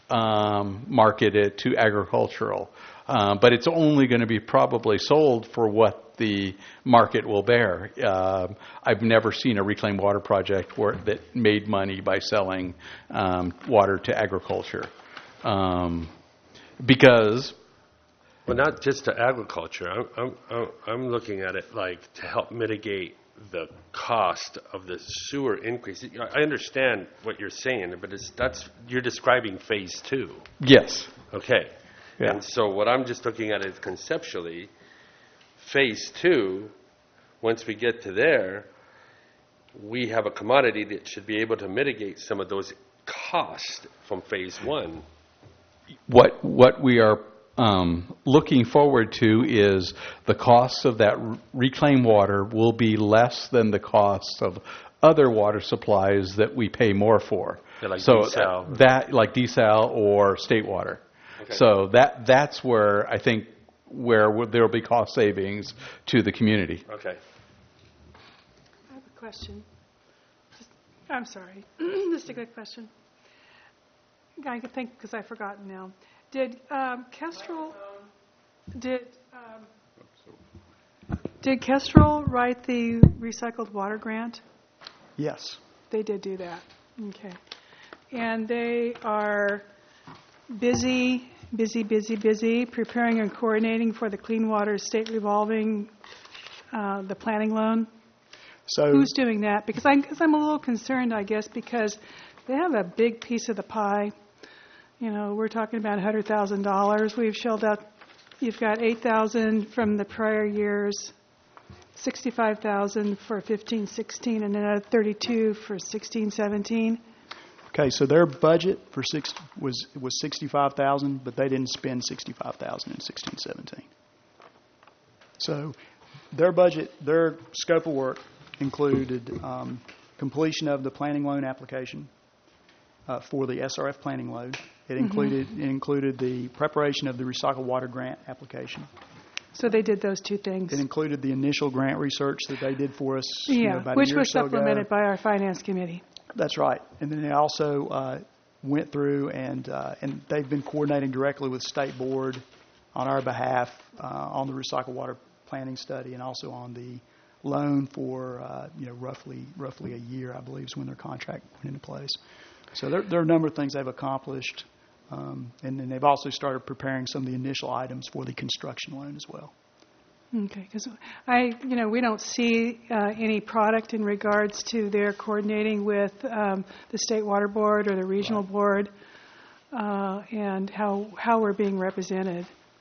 um, market it to agricultural. Uh, but it's only going to be probably sold for what the market will bear. Uh, I've never seen a reclaimed water project where, that made money by selling um, water to agriculture. Um, because... Well, not just to agriculture. I'm, I'm, I'm- I'm looking at it like to help mitigate the cost of the sewer increase. I understand what you're saying, but it's, that's, you're describing phase two. Yes. Okay. Yeah. And so what I'm just looking at is conceptually, phase two, once we get to there, we have a commodity that should be able to mitigate some of those costs from phase one. What what we are um, looking forward to is the costs of that r- reclaimed water will be less than the costs of other water supplies that we pay more for. Yeah, like so desal. that, like desal or state water. Okay. So that that's where I think where there will be cost savings to the community. Okay. I have a question. Just, I'm sorry. Just a quick question. I could think because I've forgotten now. Did um, Kestrel did um, did Kestrel write the recycled water grant? Yes. They did do that. Okay. And they are busy, busy, busy, busy preparing and coordinating for the Clean Water State Revolving, uh, the planning loan. So Who's doing that? Because I'm, cause I'm a little concerned, I guess, because they have a big piece of the pie. You know, we're talking about one hundred thousand dollars. We've shelled out, you've got eight thousand dollars from the prior years, sixty-five thousand dollars for fifteen sixteen, and another thirty-two for sixteen seventeen. Okay, so their budget for six was was sixty-five thousand, but they didn't spend sixty-five thousand in sixteen seventeen. So their budget, their scope of work included um, completion of the planning loan application uh, for the S R F planning loan. It included it included the preparation of the recycled water grant application. So they did those two things. It included the initial grant research that they did for us, you know, Yeah, about which a year or was so ago. supplemented by our finance committee. That's right. And then they also uh, went through and uh, and they've been coordinating directly with State Board on our behalf uh, on the recycled water planning study and also on the loan for uh, you know roughly roughly a year, I believe, is when their contract went into place. So there, there are a number of things they've accomplished, um, and then they've also started preparing some of the initial items for the construction loan as well. Okay, because I, you know, we don't see uh, any product in regards to their coordinating with um, the State Water Board or the Regional Right. Board uh, and how how we're being represented.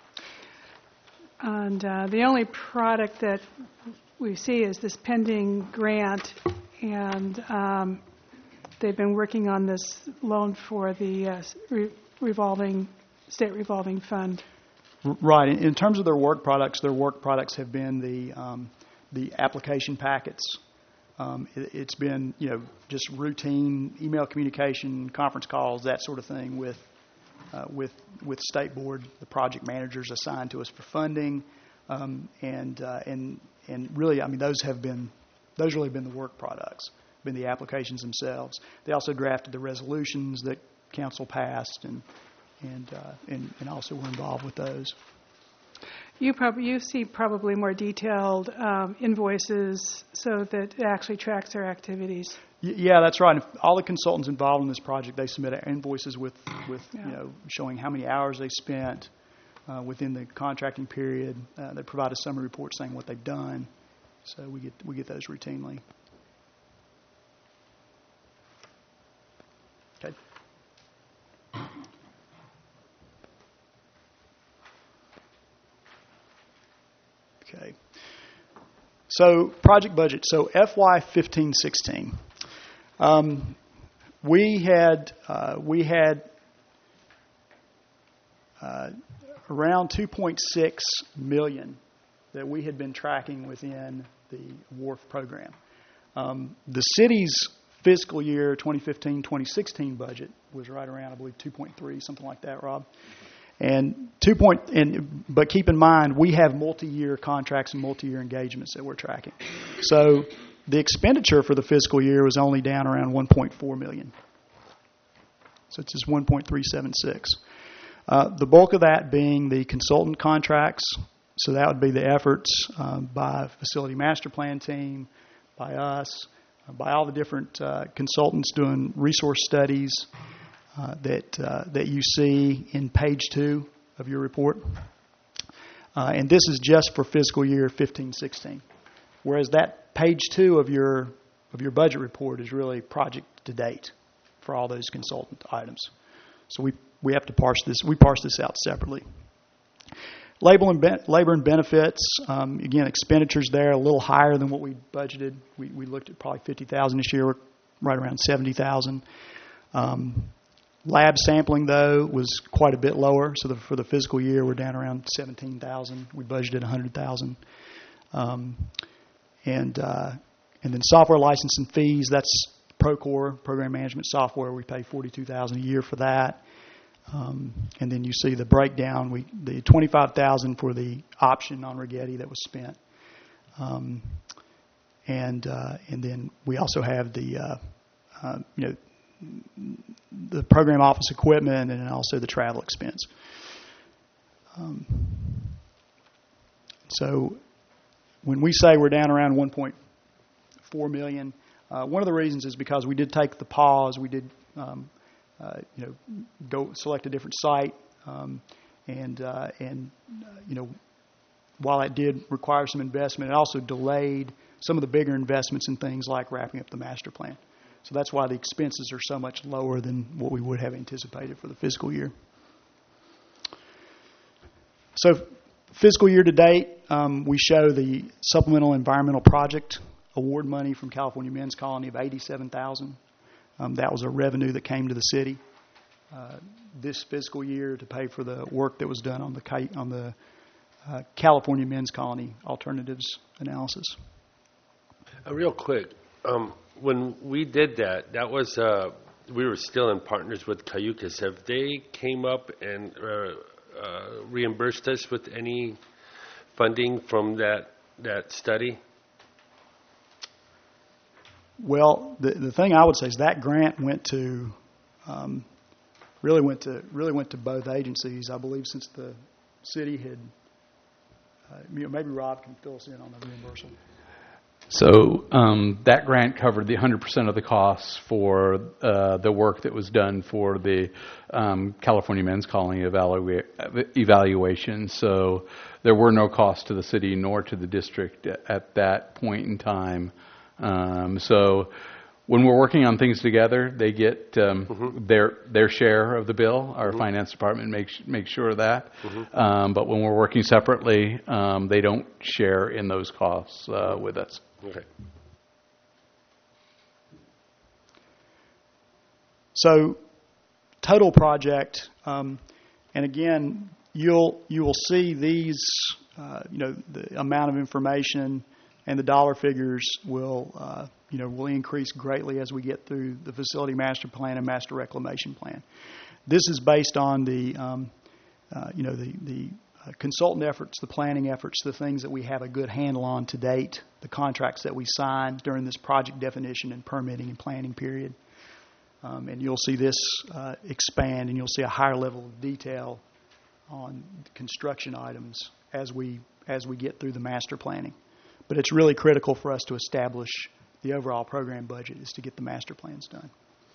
And uh, the only product that we see is this pending grant, and um, they've been working on this loan for the uh, re- revolving, state revolving fund. Right. In, in terms of their work products, their work products have been the um, the application packets. Um, it, it's been, you know, just routine email communication, conference calls, that sort of thing with uh, with with State Board, the project managers assigned to us for funding, um, and uh, and and really, I mean, those have been those really have been the work products, been the applications themselves. They also drafted the resolutions that council passed, and. And, uh, and and also we're involved with those. You probably you see probably more detailed um, invoices so that it actually tracks their activities. Y- yeah, that's right. All the consultants involved in this project, they submit invoices with with Yeah. you know showing how many hours they spent uh, within the contracting period. Uh, they provide a summary report saying what they've done. So we get we get those routinely. Okay. Okay. So project budget. So F Y fifteen sixteen. Um, we had uh, we had uh, around two point six million that we had been tracking within the W A R F program. Um, the city's fiscal year twenty fifteen twenty sixteen budget was right around, I believe, two point three, something like that, Rob. And two point, and but keep in mind, we have multi-year contracts and multi-year engagements that we're tracking. So the expenditure for the fiscal year was only down around one point four million. So it's just one point three seven six. Uh, the bulk of that being the consultant contracts. So that would be the efforts um, by facility master plan team, by us, uh, by all the different uh, consultants doing resource studies. Uh, that uh, that you see in page two of your report. Uh, and this is just for fiscal year fifteen sixteen. Whereas that page two of your of your budget report is really project to date for all those consultant items. So we, we have to parse this, we parse this out separately. Labor and, ben, labor and benefits, um, again, expenditures there a little higher than what we budgeted. We, we looked at probably fifty thousand dollars this year, we're right around seventy thousand dollars. Um, Lab sampling, though, was quite a bit lower. So the, for the fiscal year, we're down around seventeen thousand dollars. We budgeted one hundred thousand dollars. Um, and uh, and then software license and fees, that's Procore, program management software. We pay forty-two thousand dollars a year for that. Um, and then you see the breakdown. We the twenty-five thousand for the option on Rigetti that was spent, um, and uh, and then we also have the uh, uh, you know the program office equipment and also the travel expense. Um, so when we say we're down around one point four million, uh, one of the reasons is because we did take the pause. We did. Um, Uh, you know, go select a different site, um, and uh, and uh, you know, while it did require some investment, it also delayed some of the bigger investments in things like wrapping up the master plan. So that's why the expenses are so much lower than what we would have anticipated for the fiscal year. So fiscal year to date, um, we show the supplemental environmental project award money from California Men's Colony of eighty-seven thousand dollars. Um, that was a revenue that came to the city uh, this fiscal year to pay for the work that was done on the on the uh, California Men's Colony alternatives analysis. Uh, real quick, um, when we did that, that was uh, we were still in partners with Cayucas. Have they came up and uh, uh, reimbursed us with any funding from that that study? Well, the the thing I would say is that grant went to, um, really went to really went to both agencies. I believe since the city had, uh, you know, maybe Rob can fill us in on the reimbursement. So um, that grant covered the one hundred percent of the costs for uh, the work that was done for the um, California Men's Colony evalu- evaluation. So there were no costs to the city nor to the district at that point in time. Um, so when we're working on things together, they get um, mm-hmm. their their share of the bill. Our mm-hmm. finance department makes make sure of that. Mm-hmm. Um, but when we're working separately, um, they don't share in those costs uh, with us. Okay. So total project, um, and again, you'll you will see these, uh, you know, the amount of information. And the dollar figures will, uh, you know, will increase greatly as we get through the facility master plan and master reclamation plan. This is based on the, um, uh, you know, the the uh, consultant efforts, the planning efforts, the things that we have a good handle on to date, the contracts that we signed during this project definition and permitting and planning period. Um, and you'll see this uh, expand, and you'll see a higher level of detail on construction items as we as we get through the master planning. But it's really critical for us to establish the overall program budget is to get the master plans done.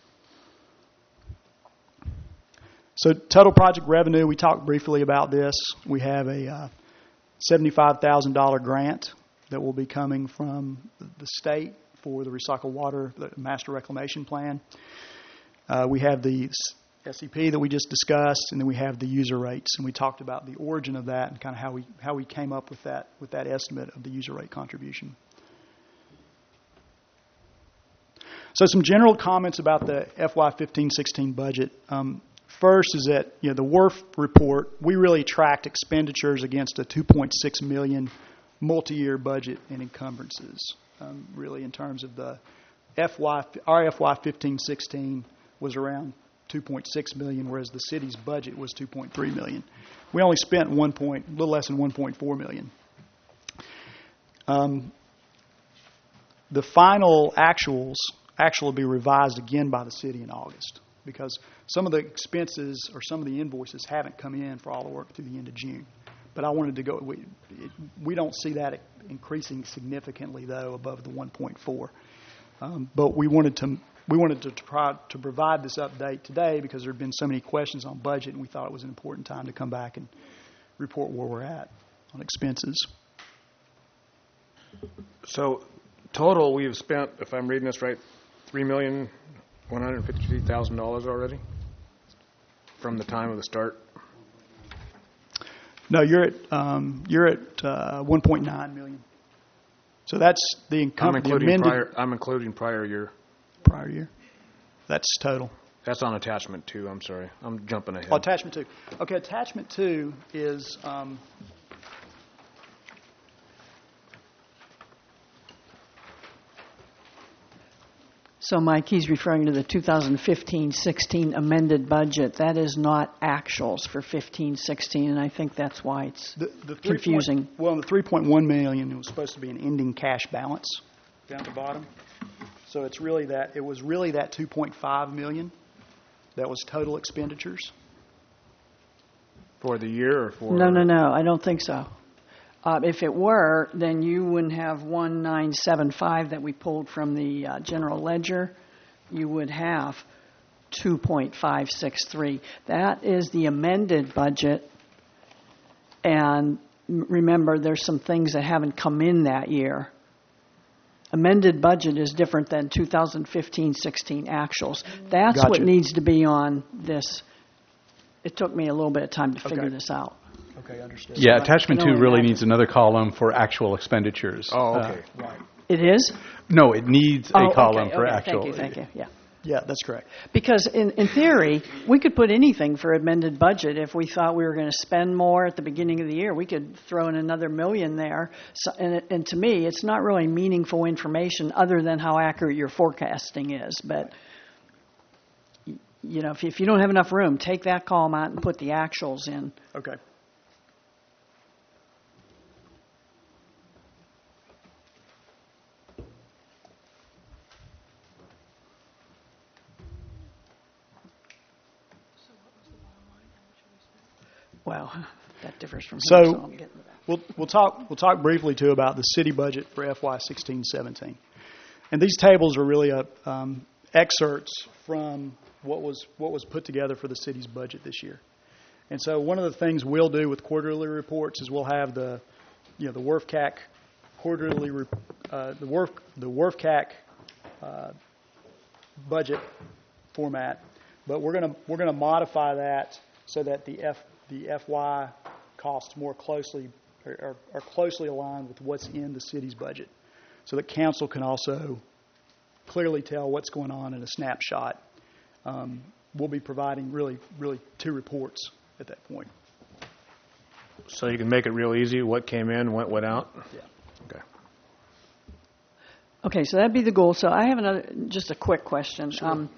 So total project revenue, we talked briefly about this. We have a uh, seventy-five thousand dollars grant that will be coming from the state for the recycled water, the master reclamation plan. Uh, we have the S E P that we just discussed, and then we have the user rates, and we talked about the origin of that and kind of how we how we came up with that with that estimate of the user rate contribution. So some general comments about the F Y fifteen sixteen budget. Um, first is that you know the W R F report, we really tracked expenditures against a two point six million dollars multi-year budget and encumbrances. Um, really, in terms of the F Y, our F Y fifteen sixteen was around two point six million dollars, whereas the city's budget was two point three million dollars. We only spent one point, a little less than one point four million dollars. Um, the final actuals actually will be revised again by the city in August because some of the expenses or some of the invoices haven't come in for all the work through the end of June. But I wanted to go, we, it, we don't see that increasing significantly, though, above the one point four. Um, but we wanted to we wanted to, try to provide this update today because there have been so many questions on budget, and we thought it was an important time to come back and report where we're at on expenses. So total, we've spent, if I'm reading this right, three million one hundred fifty-three thousand dollars already from the time of the start. No, you're at um, you're at uh, one point nine million. So that's the, income, I'm including the amended prior. I'm including prior year. prior year. That's total. That's on attachment two. I'm sorry, I'm jumping ahead. Oh, attachment two. Okay, attachment two is. Um, So, Mike, he's referring to the two thousand fifteen sixteen amended budget. That is not actuals for fifteen sixteen, and I think that's why it's The, the three confusing. Point, well, the three point one million was supposed to be an ending cash balance down at the bottom. So it's really that, it was really that two point five million that was total expenditures. For the year or for? No, no, no, I don't think so. Uh, if it were, then you wouldn't have one nine seven five that we pulled from the uh, general ledger. You would have two point five six three. That is the amended budget. And m- remember, there's some things that haven't come in that year. Amended budget is different than two thousand fifteen sixteen actuals. That's what Gotcha. needs to be on this. It took me a little bit of time to figure Okay. this out. Okay, understood. Yeah, attachment I can two only really imagine. needs another column for actual expenditures. Oh, Uh, okay. It is? No, it needs Oh, a okay, column for okay, actual. Thank you, thank you, yeah. Yeah, that's correct. Because in, in theory, we could put anything for amended budget. If we thought we were going to spend more at the beginning of the year, we could throw in another million there. So, and, it- and to me, it's not really meaningful information other than how accurate your forecasting is. But, y- you know, if, if you don't have enough room, take that column out and put the actuals in. Okay. Well, that differs from So- here, so I'm getting to that. We'll, we'll talk, we'll talk briefly too about the city budget for F Y sixteen seventeen. And these tables are really a, um, excerpts from what was, what was put together for the city's budget this year. And so one of the things we'll do with quarterly reports is we'll have the, you know, the W R F C A C quarterly, re- uh, the W R F, the W R F C A C, uh, budget format, but we're gonna, we're gonna modify that so that the F, the F Y costs more closely, are, are- are closely aligned with what's in the city's budget, so that council can also clearly tell what's going on in a snapshot. Um, We'll be providing really, really two reports at that point. So you can make it real easy, what came in, what went out? Yeah. Okay. Okay, so that'd be the goal. So I have another, just a quick question. Um,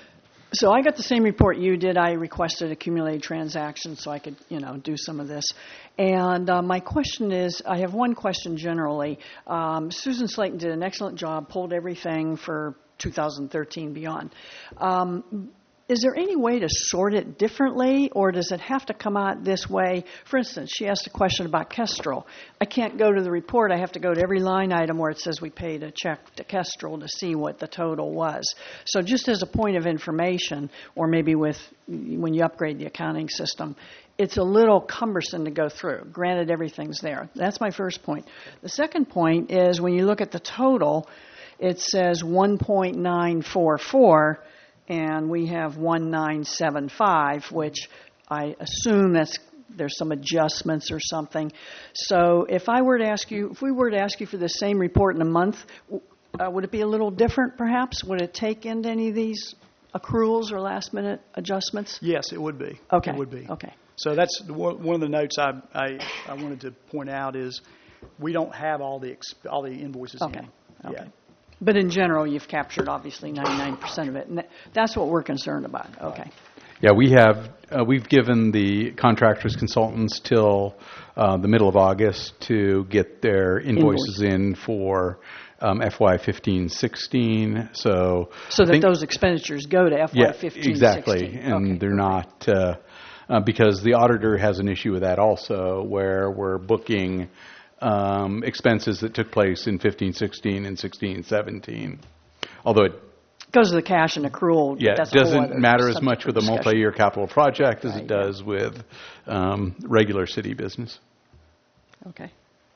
So I got the same report you did. I requested accumulated transactions so I could, you know, do some of this. And uh, my question is, I have one question generally. Um, Susan Slayton did an excellent job, pulled everything for two thousand thirteen beyond. Um, Is there any way to sort it differently, or does it have to come out this way? For instance, she asked a question about Kestrel. I can't go to the report. I have to go to every line item where it says we paid a check to Kestrel to see what the total was. So just as a point of information, or maybe with when you upgrade the accounting system, it's a little cumbersome to go through. Granted, everything's there. That's my first point. The second point is when you look at the total, it says one point nine four four, and we have one nine seven five, which I assume that's there's some adjustments or something. So if I were to ask you, if we were to ask you for the same report in a month, w- uh, would it be a little different perhaps? Would it take into any of these accruals or last-minute adjustments? Yes, it would be. Okay. It would be. Okay. So that's the one one of the notes I, I, I wanted to point out is we don't have all the exp- all the invoices Okay. in Okay. yet. But in general, you've captured obviously ninety-nine percent of it, and that- that's what we're concerned about. Okay. Yeah, we have, uh, we've given the contractors, consultants till uh, the middle of August to get their invoices in for um, F Y fifteen sixteen, so. So I that think- those expenditures go to F Y Yeah, fifteen sixteen. exactly, and Okay. they're not, uh, uh, because the auditor has an issue with that also, where we're booking um, expenses that took place in fifteen sixteen and sixteen seventeen. Although it Goes to the cash and accrual. Yeah, it that's a whole doesn't other matter as subject much for with a discussion. multi-year capital project as Right, it does with um, regular city business. Okay.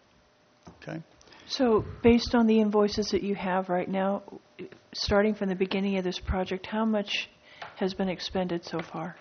Okay. So based on the invoices that you have right now, starting from the beginning of this project, how much has been expended so far?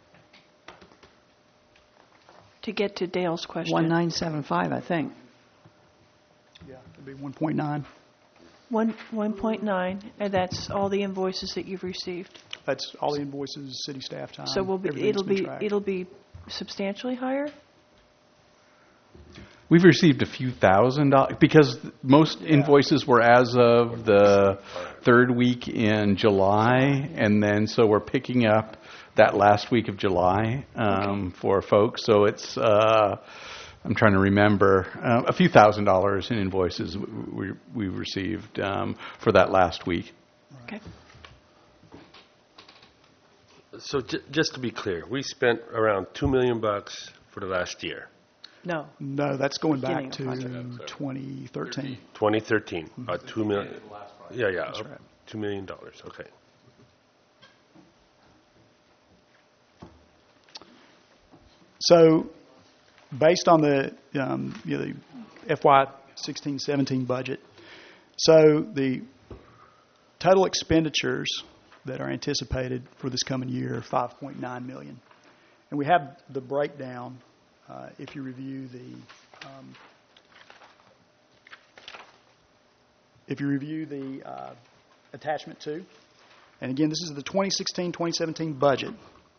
To get to Dale's question. one nine seven five, I think. Yeah, it'd be one point nine. One, one point nine, and that's all the invoices that you've received. That's all the invoices, city staff time. So we'll be, everything's it'll been be, tracked. it'll be substantially higher? We've received a few thousand dollars, because most invoices were as of the third week in July, and then so we're picking up that last week of July um, for folks. So it's, uh, I'm trying to remember, uh, a few thousand dollars in invoices we, we received um, for that last week. Okay. So j- just to be clear, we spent around two million bucks for the last year, No. No, that's going back Beginning to twenty thirteen. twenty thirteen. Uh, two million. Yeah, yeah, That's uh, right. two million dollars. Okay. So, based on the, um, you know, the F Y sixteen seventeen budget, so the total expenditures that are anticipated for this coming year are five point nine million dollars. And we have the breakdown, uh, if you review the, um, if you review the uh, attachment two. And again, this is the twenty sixteen twenty seventeen budget.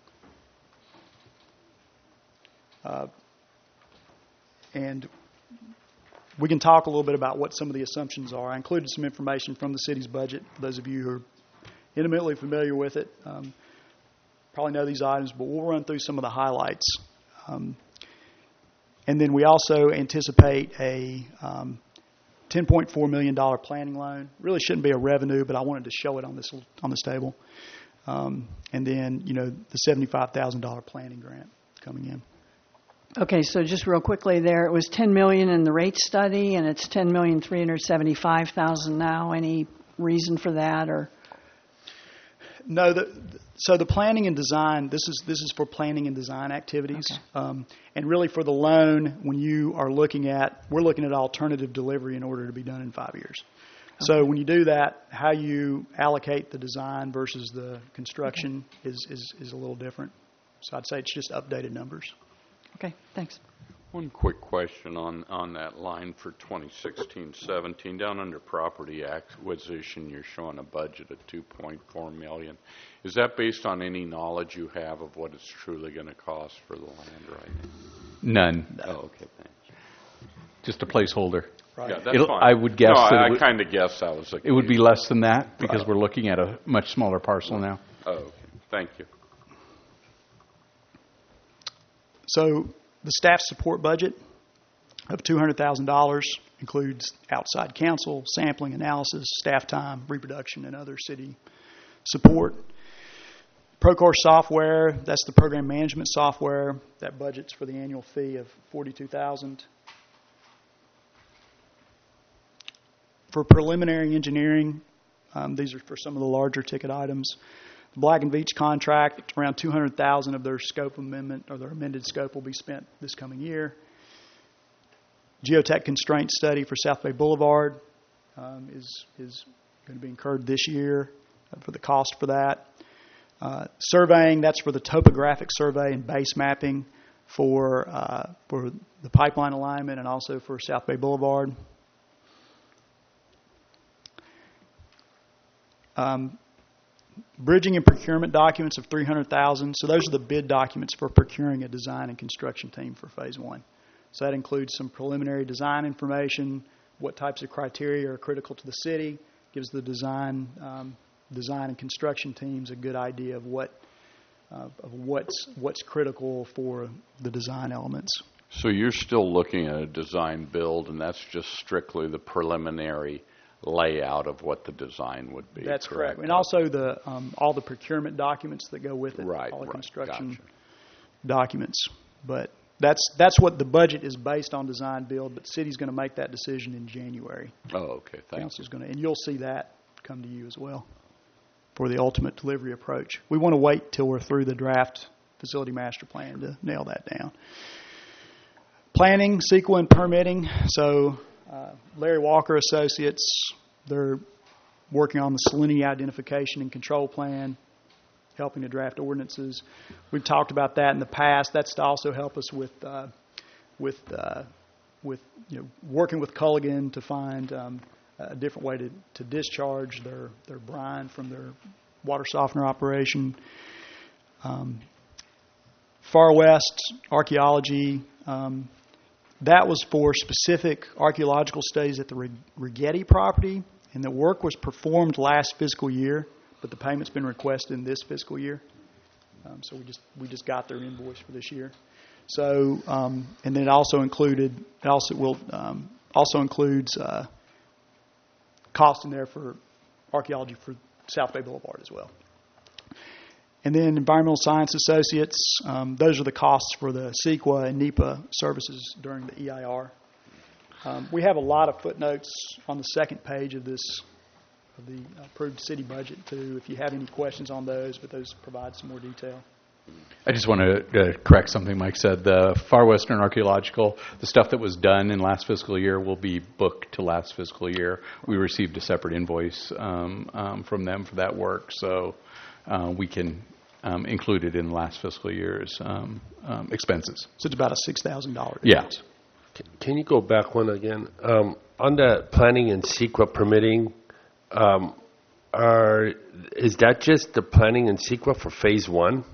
Uh, and we can talk a little bit about what some of the assumptions are. I included some information from the city's budget. For those of you who are intimately familiar with it, um, probably know these items, but we'll run through some of the highlights. Um, and then we also anticipate a um, ten point four million dollars planning loan. Really shouldn't be a revenue, but I wanted to show it on this on this table. Um, and then, you know, the seventy-five thousand dollars planning grant coming in. Okay, so just real quickly there, it was ten million dollars in the rate study, and it's ten million three hundred seventy-five thousand dollars now. Any reason for that, or? No, the, so the planning and design, this is this is for planning and design activities. Okay. Um, and really for the loan, when you are looking at, we're looking at alternative delivery in order to be done in five years. Okay. So when you do that, how you allocate the design versus the construction okay. is, is, is a little different. So I'd say it's just updated numbers. Okay, thanks. One quick question on, on that line for twenty sixteen seventeen. Down under property acquisition, you're showing a budget of two point four million dollars. Is that based on any knowledge you have of what it's truly going to cost for the land right now? None. Oh, okay, thanks. Just a placeholder. Right. Yeah, that's It'll- fine. I would guess no, that it I, would- I kind of guess that was the It would be case. less than that, because Right. we're looking at a much smaller parcel now. Oh, okay. Thank you. So the staff support budget of two hundred thousand dollars includes outside counsel, sampling, analysis, staff time, reproduction, and other city support. Procore software, that's the program management software. That budget's for the annual fee of forty-two thousand dollars. For preliminary engineering, um, these are for some of the larger ticket items. The Black and Veatch contract, around two hundred thousand dollars of their scope amendment or their amended scope will be spent this coming year. Geotech constraint study for South Bay Boulevard um, is is going to be incurred this year uh, for the cost for that. Uh, surveying, that's for the topographic survey and base mapping for uh, for the pipeline alignment and also for South Bay Boulevard. Um, bridging and procurement documents of three hundred thousand dollars. So those are the bid documents for procuring a design and construction team for phase one. So that includes some preliminary design information, what types of criteria are critical to the city, gives the design um, design and construction teams a good idea of what uh, of what's what's critical for the design elements. So you're still looking at a design build, and that's just strictly the preliminary layout of what the design would be. That's correct. correct. And also the um, all the procurement documents that go with it, Right, all the right. construction Gotcha. documents. But that's that's what the budget is based on, design build, but the city's going to make that decision in January. Oh, okay. Thank you. Council's going to, and you'll see that come to you as well for the ultimate delivery approach. We want to wait till we're through the draft facility master plan to nail that down. Planning, C E Q A, and permitting. So uh, Larry Walker Associates, they're working on the salinity identification and control plan, helping to draft ordinances. We've talked about that in the past. That's to also help us with uh, with uh, with you know working with Culligan to find um, a different way to, to discharge their their brine from their water softener operation. Um, Far West archaeology. Um, That was for specific archaeological studies at the Rig- Rigetti property, and the work was performed last fiscal year, but the payment's been requested in this fiscal year. Um, so we just we just got their invoice for this year. So um, and then it also included it also will um, also includes uh, cost in there for archaeology for South Bay Boulevard as well. And then Environmental Science Associates, um, those are the costs for the CEQA and NEPA services during the E I R. Um, we have a lot of footnotes on the second page of this, of the approved city budget too, if you have any questions on those, but those provide some more detail. I just want to uh, correct something Mike said. The Far Western Archaeological, the stuff that was done in last fiscal year will be booked to last fiscal year. We received a separate invoice um, um, from them for that work, so uh, we can um, include it in last fiscal year's um, um, expenses. So it's about a six thousand dollars Yeah. difference. Can you go back one again? Um, on the planning and CEQA permitting, um, are is that just the planning and CEQA for phase one?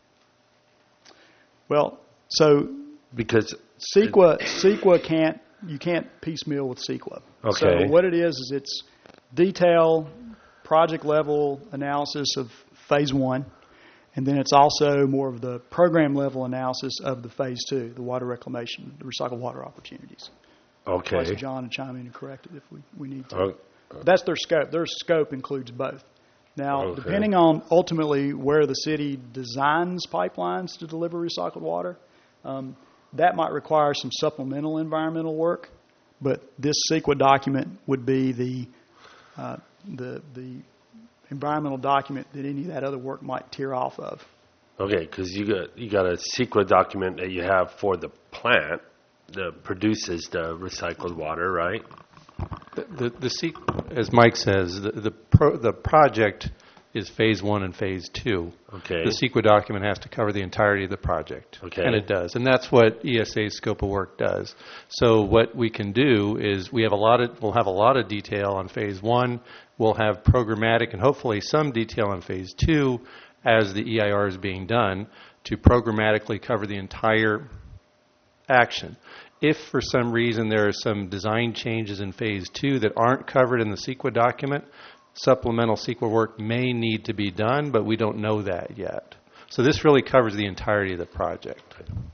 Well, so Because CEQA, CEQA can't, you can't piecemeal with CEQA. Okay. So what it is, is it's detail, project level analysis of phase one, and then it's also more of the program level analysis of the phase two, the water reclamation, the recycled water opportunities. okay, Plus John and chime in and correct it if we, we need to. Oh, That's their scope. Their scope includes both. Now, Okay. depending on ultimately where the city designs pipelines to deliver recycled water, um, that might require some supplemental environmental work, but this CEQA document would be the uh, the the environmental document that any of that other work might tear off of. okay, because you got you got a CEQA document that you have for the plant that produces the recycled water, right? The, the, the se- as Mike says, the, the, pro, the project is phase one and phase two. Okay. The CEQA document has to cover the entirety of the project. Okay. And it does. And that's what E S A's scope of work does. So what we can do is we have a lot of, we'll have a lot of detail on phase one. We'll have programmatic and hopefully some detail on phase two as the E I R is being done to programmatically cover the entire action. If for some reason there are some design changes in phase two that aren't covered in the CEQA document, supplemental CEQA work may need to be done, but we don't know that yet. So this really covers the entirety of the project.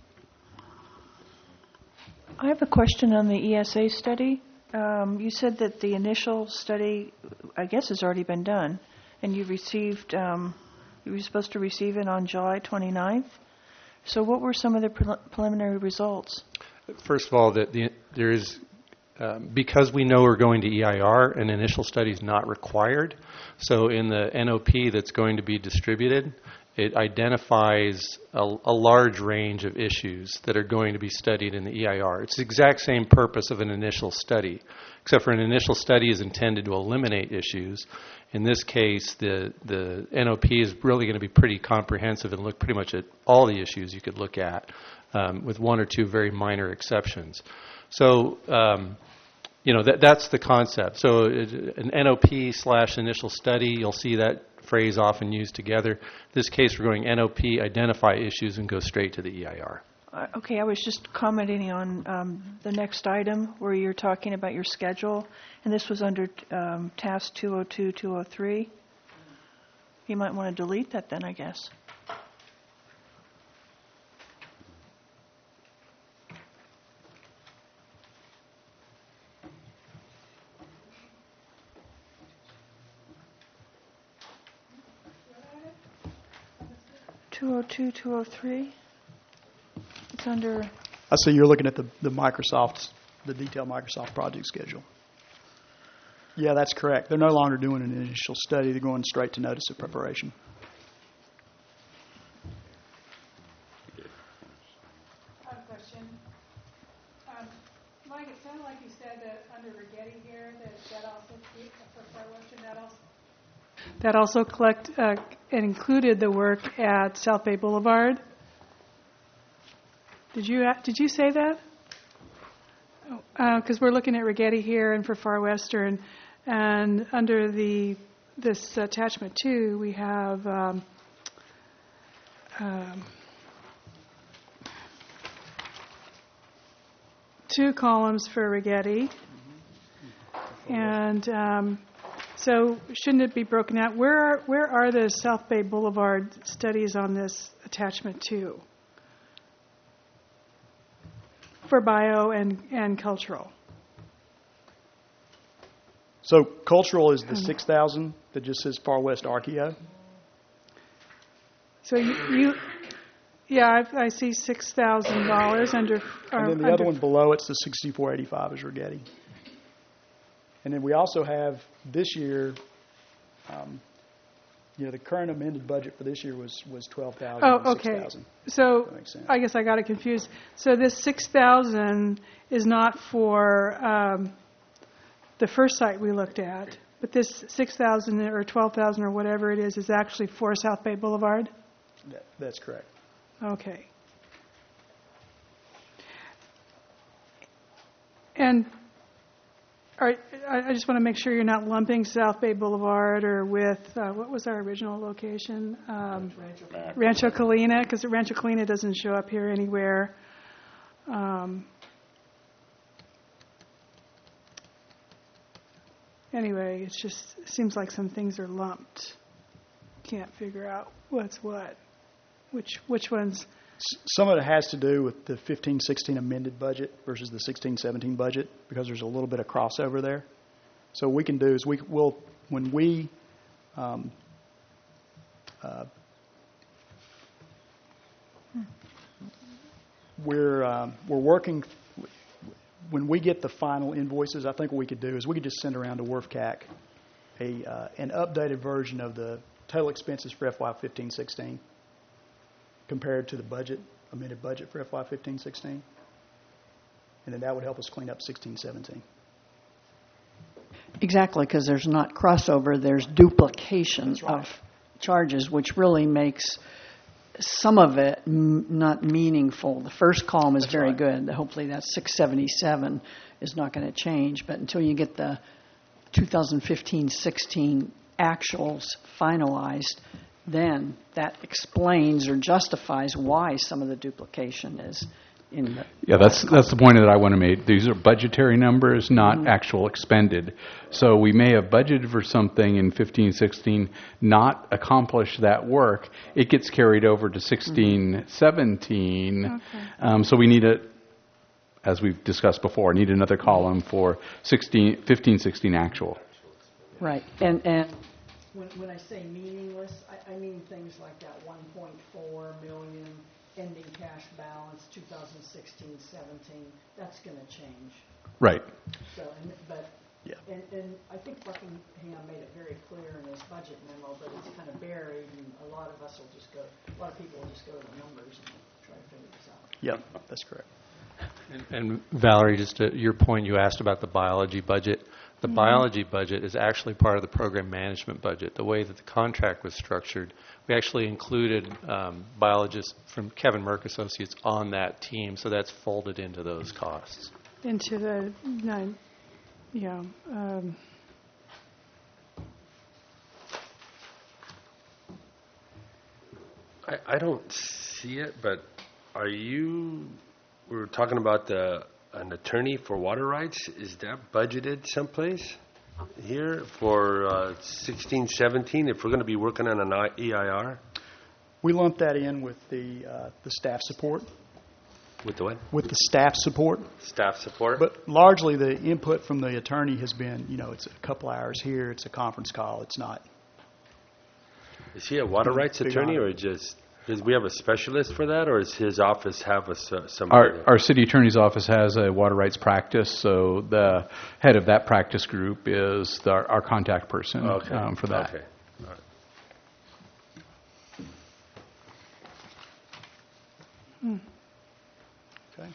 I have a question on the E S A study. Um, you said that the initial study, I guess, has already been done, and you received, um, you were supposed to receive it on July twenty-ninth. So what were some of the pre- preliminary results? First of all, that the, there is, um, because we know we're going to E I R, an initial study is not required. So in the N O P that's going to be distributed, it identifies a, a large range of issues that are going to be studied in the E I R. It's the exact same purpose of an initial study, except for an initial study is intended to eliminate issues. In this case, the, the N O P is really going to be pretty comprehensive and look pretty much at all the issues you could look at, um, with one or two very minor exceptions. So, um, you know, that, that's the concept. So it, an N O P slash initial study, you'll see that phrase often used together. In this case, we're going N O P, identify issues, and go straight to the E I R. Uh, okay, I was just commenting on um, the next item where you're talking about your schedule, and this was under um, task two oh two, two oh three. You might want to delete that then, I guess. two oh two, two oh three. It's under, I see you're looking at the, the Microsoft, the detailed Microsoft project schedule. Yeah, that's correct. They're no longer doing an initial study. They're going straight to notice of preparation. I have a question. Um, Mike, it sounded like you said that under Rigetti here, that that also, for Far Western, that also, that also collect, uh, and included the work at South Bay Boulevard. Did you, did you say that? Because we're looking at Rigetti here and for Far Western, and under the, this attachment two, we have, um, um, two columns for Rigetti. And um, so shouldn't it be broken out? Where are, where are the South Bay Boulevard studies on this attachment two? For bio and, and cultural. So cultural is the six thousand that just says Far West Archeo. So you, you yeah, I, I see six thousand dollars under. And uh, then the under, other one below it's the sixty-four eighty-five is Rigetti. And then we also have this year, um, you know, the current amended budget for this year was, was twelve thousand Oh, and okay. six thousand. So That makes sense. I guess I got it confused. So this six thousand is not for um, the first site we looked at, but this six thousand or twelve thousand or whatever it is is actually for South Bay Boulevard? That, that's correct. Okay. And all right, I I just want to make sure you're not lumping South Bay Boulevard or with, uh, what was our original location? Um, Rancho Colina, because Rancho Colina doesn't show up here anywhere. Um, Anyway, it's just, it seems like some things are lumped. Can't figure out what's what, which which ones. S- Some of it has to do with the fifteen sixteen amended budget versus the sixteen seventeen budget because there's a little bit of crossover there. So what we can do is we will, when we um, uh, we're um, we're working. When we get the final invoices, I think what we could do is we could just send around to W R F C A C a uh, an updated version of the total expenses for F Y fifteen sixteen compared to the budget, amended budget for F Y fifteen sixteen. And then that would help us clean up sixteen seventeen. Exactly, because there's not crossover, there's duplication That's right. of charges, which really makes some of it m- not meaningful. The first column is That's very right. good. Hopefully that six seventy-seven is not going to change, but until you get the twenty fifteen sixteen actuals finalized, then that explains or justifies why some of the duplication is in the... Yeah, that's, that's the point that I want to make. These are budgetary numbers, not actual expended. So we may have budgeted for something in fifteen sixteen, not accomplish that work. It gets carried over to sixteen seventeen. Okay. Um, so we need a, as we've discussed before, need another column for sixteen, fifteen sixteen actual. Right, and, and when, when I say meaningless, I, I mean things like that one point four million ending cash balance, two thousand sixteen seventeen, that's going to change. Right. So, and, but, Yeah. and, and I think Buckingham made it very clear in his budget memo, but it's kind of buried, and a lot of us will just go, a lot of people will just go to the numbers and try to figure this out. Yep, that's correct. And, and Valerie, just to your point, you asked about the biology budget. The biology budget is actually part of the program management budget. The way that the contract was structured, we actually included um, biologists from Kevin Merck Associates on that team, so that's folded into those costs. Into the, nine, yeah. Um, I, I don't see it, but are you, we were talking about the, an attorney for water rights. Is that budgeted someplace here for uh, sixteen seventeen if we're going to be working on an I- E I R? We lumped that in with the uh, the staff support, With the what? with the staff support. Staff support? But largely the input from the attorney has been, you know, it's a couple hours here, it's a conference call, it's not. Is he a water rights Big attorney honor. or just, does we have a specialist for that, or does his office have a, s- somebody? Our, our city attorney's office has a water rights practice, so the head of that practice group is the, our contact person Okay. um, for that. Okay. All right. Okay.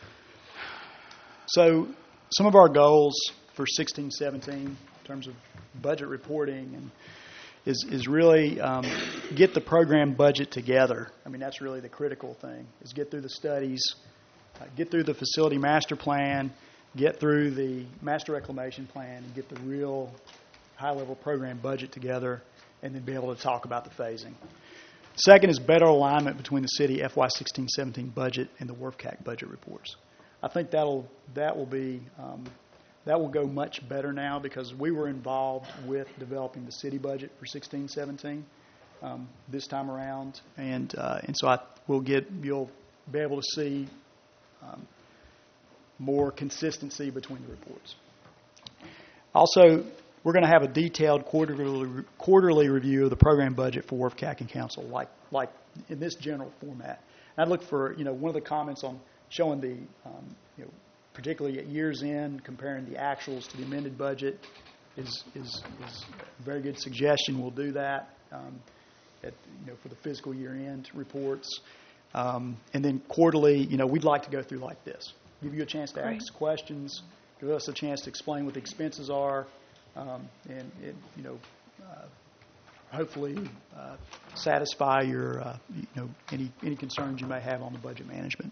So some of our goals for sixteen seventeen in terms of budget reporting and is, is really um, get the program budget together. I mean, that's really the critical thing, is get through the studies, uh, get through the facility master plan, get through the master reclamation plan, and get the real high-level program budget together, and then be able to talk about the phasing. Second is better alignment between the city F Y sixteen seventeen budget and the W R F C A C budget reports. I think that'll that will be um, that will go much better now because we were involved with developing the city budget for sixteen seventeen um, this time around, and uh, and so I will get you'll be able to see um, more consistency between the reports. Also, we're going to have a detailed quarterly quarterly review of the program budget for Worth Cack Council, like like in this general format. And I'd look for you know one of the comments on showing the um, you know particularly at year's end comparing the actuals to the amended budget is is, is a very good suggestion. We'll do that um, at you know for the fiscal year end reports, um, and then quarterly. You know we'd like to go through like this, give you a chance to Great. ask questions, give us a chance to explain what the expenses are. Um, and, and, you know, uh, hopefully uh, satisfy your, uh, you know, any any concerns you may have on the budget management.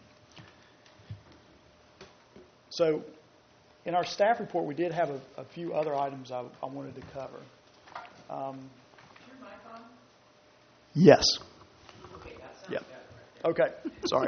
So, in our staff report, we did have a, a few other items I, I wanted to cover. Um, Is your mic on? Yes. Okay, that sounds yep. better. Okay, sorry.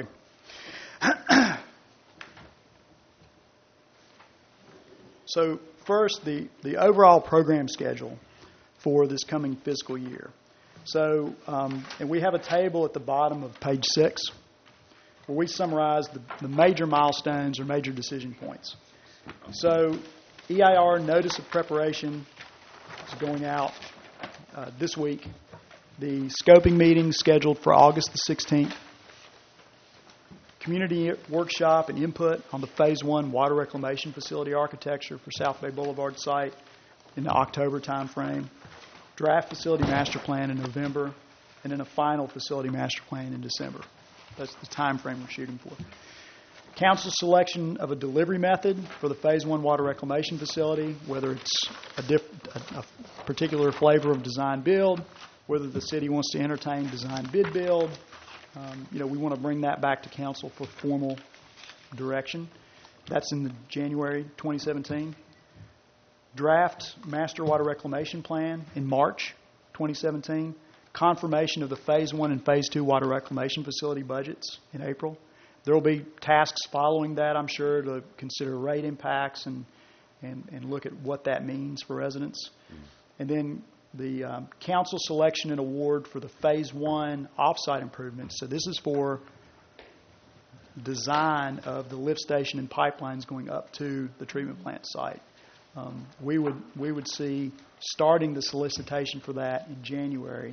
So first, the, the overall program schedule for this coming fiscal year. So, um, and we have a table at the bottom of page six where we summarize the, the major milestones or major decision points. So, E I R notice of preparation is going out uh, this week. The scoping meeting scheduled for August the sixteenth. Community workshop and input on the Phase One water reclamation facility architecture for South Bay Boulevard site in the October timeframe. Draft facility master plan in November, and then a final facility master plan in December. That's the time frame we're shooting for. Council selection of a delivery method for the Phase One water reclamation facility, whether it's a, diff- a, a particular flavor of design build, whether the city wants to entertain design bid build. Um, you know, we want to bring that back to council for formal direction. That's in the January twenty seventeen. Draft master water reclamation plan in March twenty seventeen. Confirmation of the Phase One and Phase Two water reclamation facility budgets in April. There will be tasks following that, I'm sure, to consider rate impacts and and, and look at what that means for residents. Mm. And then the um, council selection and award for the Phase One offsite improvements. So this is for design of the lift station and pipelines going up to the treatment plant site. Um, we would we would see starting the solicitation for that in January,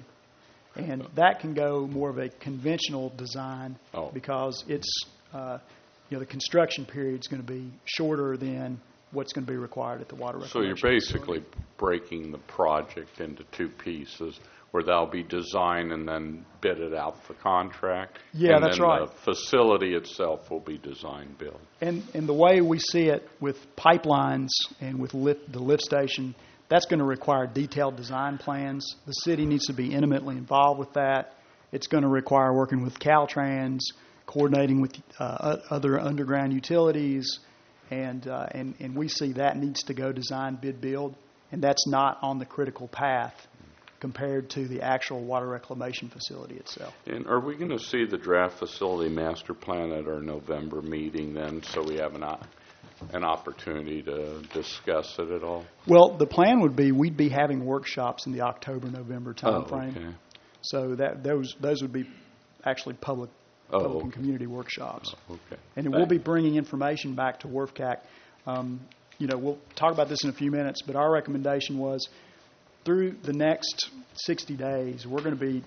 and that can go more of a conventional design oh. because it's uh, you know the construction period is going to be shorter than what's going to be required at the water reclamation. So you're basically facility. breaking the project into two pieces where that'll be design and then bid it out for contract. Yeah, and that's then right. The facility itself will be design build. And and the way we see it with pipelines and with lift, the lift station, that's going to require detailed design plans. The city needs to be intimately involved with that. It's going to require working with Caltrans, coordinating with uh, other underground utilities, and, uh, and and we see that needs to go design, bid, build, and that's not on the critical path compared to the actual water reclamation facility itself. And are we going to see the draft facility master plan at our November meeting then, so we have an, an opportunity to discuss it at all? Well, the plan would be we'd be having workshops in the October, November time oh, frame. Okay. So that those those would be actually public, oh, public okay. and community workshops. Oh, okay. And we'll be bringing information back to W R F C A C. Um, you know, we'll talk about this in a few minutes, but our recommendation was through the next sixty days, we're going to be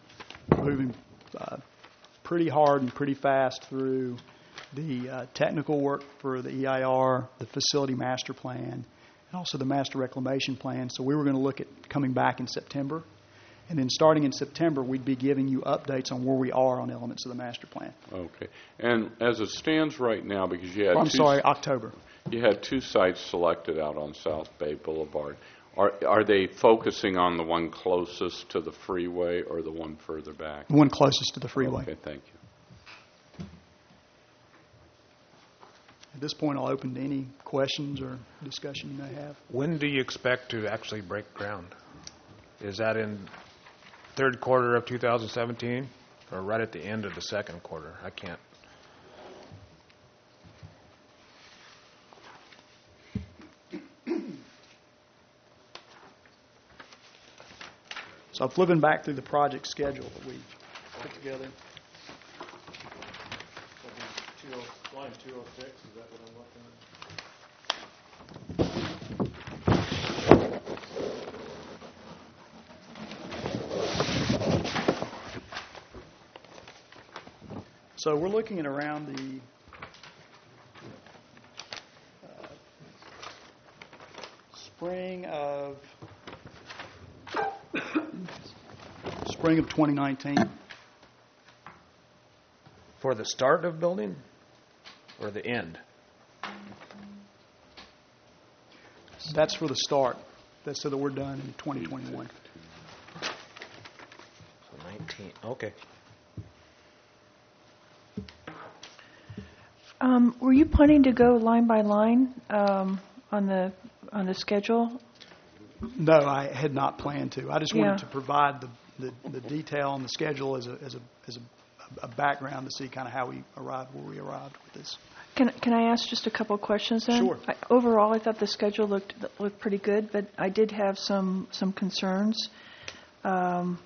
moving uh, pretty hard and pretty fast through the uh, technical work for the E I R, the facility master plan, and also the master reclamation plan. So we were going to look at coming back in September. And then starting in September, we'd be giving you updates on where we are on elements of the master plan. Okay. And as it stands right now, because you had oh, I'm two, sorry, October. You had two sites selected out on South Bay Boulevard. Are are they focusing on the one closest to the freeway or the one further back? The one closest to the freeway. Okay, thank you. At this point, I'll open to any questions or discussion you may have. When do you expect to actually break ground? Is that in third quarter of two thousand seventeen or right at the end of the second quarter? I can't. So flipping back through the project schedule that we put together. Line two oh six, is that what I'm looking at? So we're looking at around the uh, spring of spring of twenty nineteen. For the start of building or the end? That's for the start. That's so that we're done in twenty twenty-one. So nineteen, okay. Um, were you planning to go line by line um, on the on the schedule? No, I had not planned to. I just wanted Yeah. to provide the, the, the detail on the schedule as a as a as a, a background to see kind of how we arrived where we arrived with this. Can can I ask just a couple of questions then? Sure. I, overall, I thought the schedule looked looked pretty good, but I did have some some concerns. Um,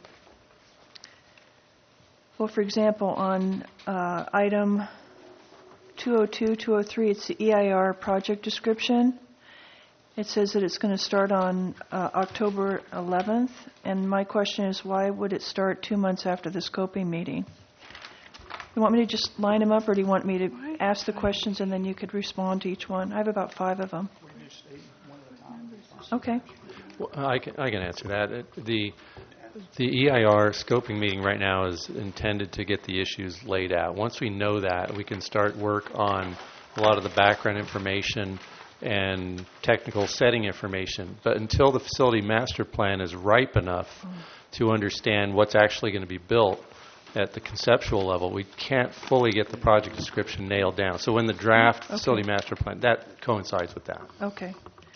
well, for example, on uh, item two oh two, two oh three, it's the E I R project description. It says that it's going to start on uh, October eleventh, and my question is, why would it start two months after the scoping meeting? You want me to just line them up, or do you want me to ask the questions and then you could respond to each one? I have about five of them. Okay. Well, I can, I can answer that. It- The, the E I R scoping meeting right now is intended to get the issues laid out. Once we know that, we can start work on a lot of the background information and technical setting information. But until the facility master plan is ripe enough to understand what's actually going to be built at the conceptual level, we can't fully get the project description nailed down. So when the draft Okay. facility master plan, that coincides with that. Okay.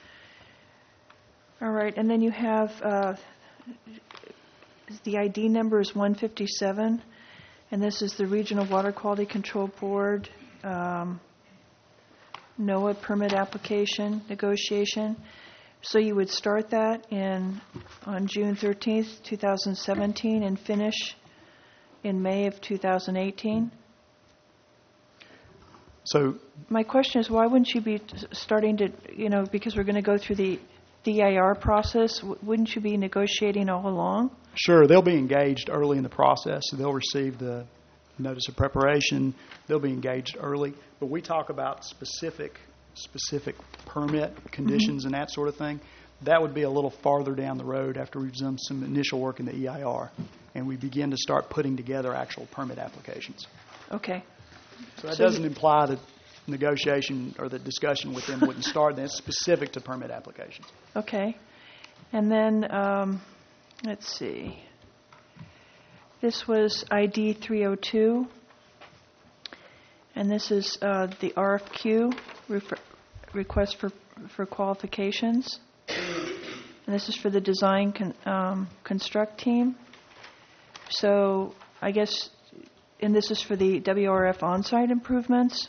All right, and then you have, uh, the I D number is one fifty-seven, and this is the Regional Water Quality Control Board, um, NOAA permit application negotiation. So you would start that in, on June thirteenth, two thousand seventeen, and finish in May of two thousand eighteen? So My question is, why wouldn't you be t- starting to, you know, because we're going to go through the D I R process, w- wouldn't you be negotiating all along? sure, they'll be engaged early in the process, so they'll receive the notice of preparation. They'll be engaged early, but we talk about specific specific permit conditions and that sort of thing. That would be a little farther down the road after we've done some initial work in the E I R, and we begin to start putting together actual permit applications. Okay. So that So doesn't you- imply that negotiation or the discussion with them wouldn't start. That's specific to permit applications. Okay. And then, um, let's see. This was I D three oh two, and this is uh, the R F Q, refer- request for for qualifications. And this is for the design con- um, construct team. So I guess, and this is for the W R F on-site improvements.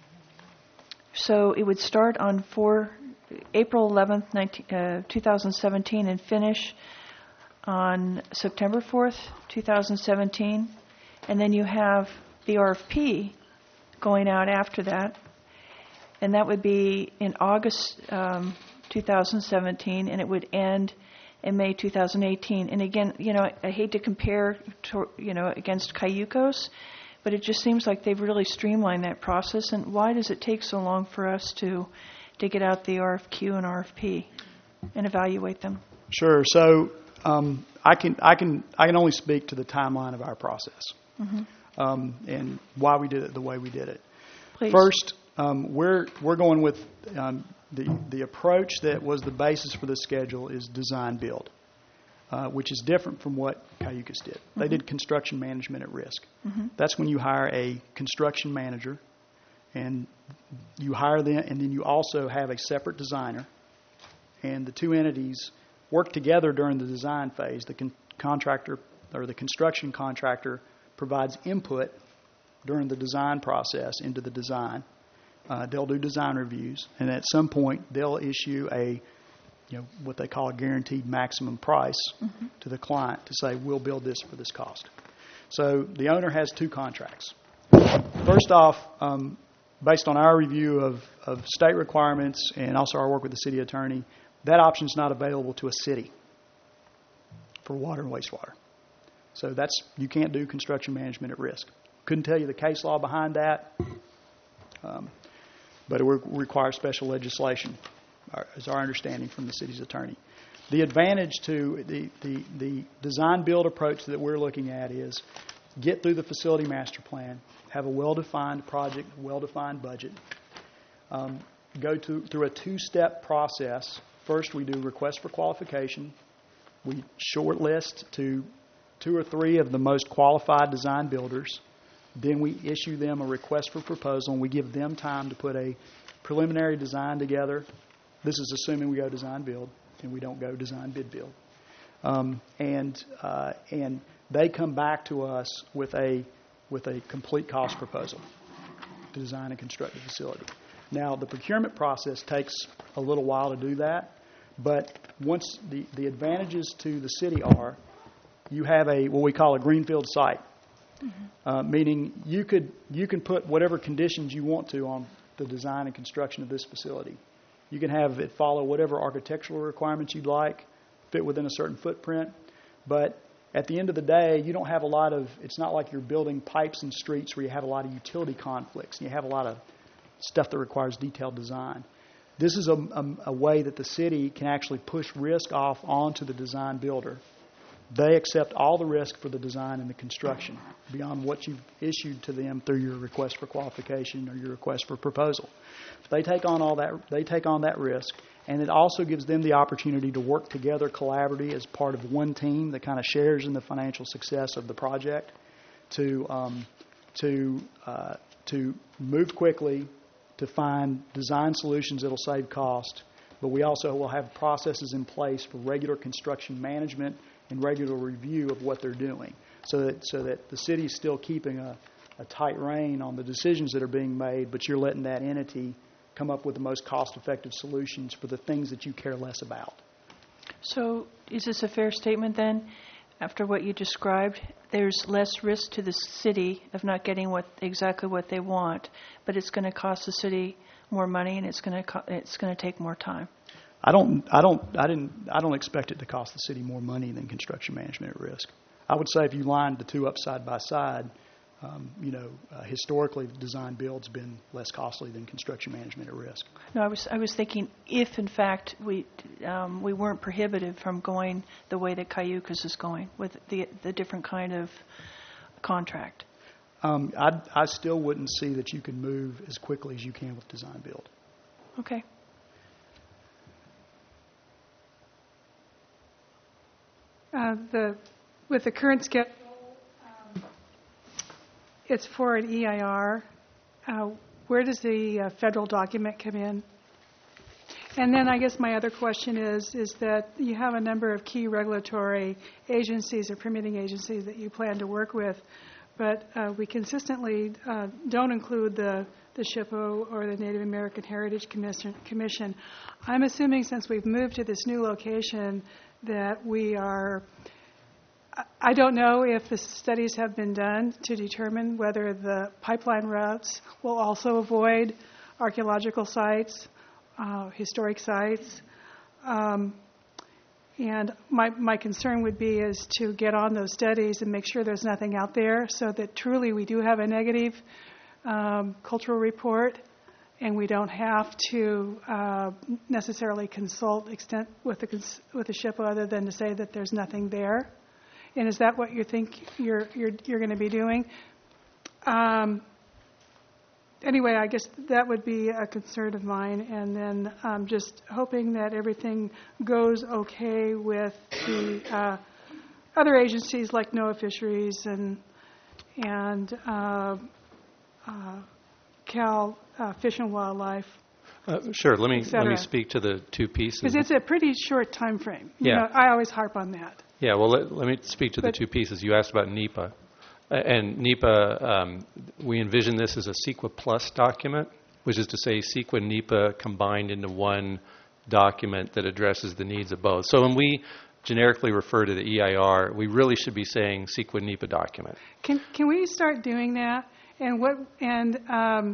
So it would start on four, April eleventh, nineteen, uh, two thousand seventeen, and finish on September fourth, two thousand seventeen. And then you have the R F P going out after that. And that would be in August um, two thousand seventeen, and it would end in May two thousand eighteen. And again, you know, I hate to compare, to, you know, against Cayucos, but it just seems like they've really streamlined that process. And why does it take so long for us to to get out the R F Q and R F P and evaluate them? Sure. So um, I can I can I can only speak to the timeline of our process um, and why we did it the way we did it. Please. First, um, we're we're going with um, the the approach that was the basis for the schedule is design build, uh, which is different from what Cayucos did. They did construction management at risk. That's when you hire a construction manager, and you hire them, and then you also have a separate designer, and the two entities work together during the design phase. The con- contractor or the construction contractor provides input during the design process into the design. Uh, they'll do design reviews, and at some point they'll issue a you know, what they call a guaranteed maximum price mm-hmm. to the client to say, we'll build this for this cost. So the owner has two contracts. First off, um, based on our review of, of state requirements and also our work with the city attorney, that option is not available to a city for water and wastewater. So that's, you can't do construction management at risk. Couldn't tell you the case law behind that, um, but it would require special legislation, is our understanding from the city's attorney. The advantage to the, the, the design-build approach that we're looking at is get through the facility master plan, have a well-defined project, well-defined budget, um, go to, through a two-step process. First, we do request for qualification. We shortlist to two or three of the most qualified design builders. Then we issue them a request for proposal, and we give them time to put a preliminary design together. This is assuming we go design build, and we don't go design bid build. Um, and uh, and they come back to us with a with a complete cost proposal to design and construct the facility. Now, the procurement process takes a little while to do that, but once the, the advantages to the city are, you have a what we call a greenfield site, mm-hmm. uh, meaning you could you can put whatever conditions you want to on the design and construction of this facility. You can have it follow whatever architectural requirements you'd like, fit within a certain footprint, but at the end of the day, you don't have a lot of, it's not like you're building pipes and streets where you have a lot of utility conflicts and you have a lot of stuff that requires detailed design. This is a, a, a way that the city can actually push risk off onto the design builder. They accept all the risk for the design and the construction beyond what you've issued to them through your request for qualification or your request for proposal. They take on all that. They take on that risk, and it also gives them the opportunity to work together collaboratively as part of one team that kind of shares in the financial success of the project to um, to uh, to move quickly to find design solutions that'll save cost. But we also will have processes in place for regular construction management and regular review of what they're doing, so that so that the city is still keeping a, a tight rein on the decisions that are being made, but you're letting that entity come up with the most cost-effective solutions for the things that you care less about. So is this a fair statement then? After what you described, there's less risk to the city of not getting what exactly what they want, but it's going to cost the city more money, and it's going to co- it's going to take more time. I don't, I don't, I didn't, I don't expect it to cost the city more money than construction management at risk. I would say if you lined the two up side by side, um, you know, uh, historically, design build's been less costly than construction management at risk. No, I was, I was thinking if in fact we, um, we weren't prohibited from going the way that Cayucas is going with the the different kind of contract. Um, I, I still wouldn't see that you can move as quickly as you can with design build. Okay. Uh, the with the current schedule, um, it's for an E I R. Uh, where does the uh, federal document come in? And then I guess my other question is, is that you have a number of key regulatory agencies or permitting agencies that you plan to work with, but uh, we consistently uh, don't include the, the SHPO or the Native American Heritage Commission, Commission. I'm assuming since we've moved to this new location that we are, I don't know if the studies have been done to determine whether the pipeline routes will also avoid archaeological sites, uh, historic sites. Um, and my, my concern would be is to get on those studies and make sure there's nothing out there so that truly we do have a negative um, cultural report, and we don't have to uh, necessarily consult extent with the cons- with the SHPO other than to say that there's nothing there. And is that what you think you're you're you're going to be doing? Um, anyway, I guess that would be a concern of mine. And then um, just hoping that everything goes okay with the uh, other agencies like NOAA Fisheries and and uh, uh, Cal. Uh, Fish and Wildlife. Uh, sure. Let me let me speak to the two pieces. Because it's a pretty short time frame. You yeah. know, I always harp on that. Yeah. Well, let, let me speak to but, the two pieces. You asked about NEPA, uh, and NEPA. Um, we envision this as a CEQA Plus document, which is to say CEQA and NEPA combined into one document that addresses the needs of both. So when we generically refer to the E I R, we really should be saying CEQA NEPA document. Can can we start doing that? And what and um,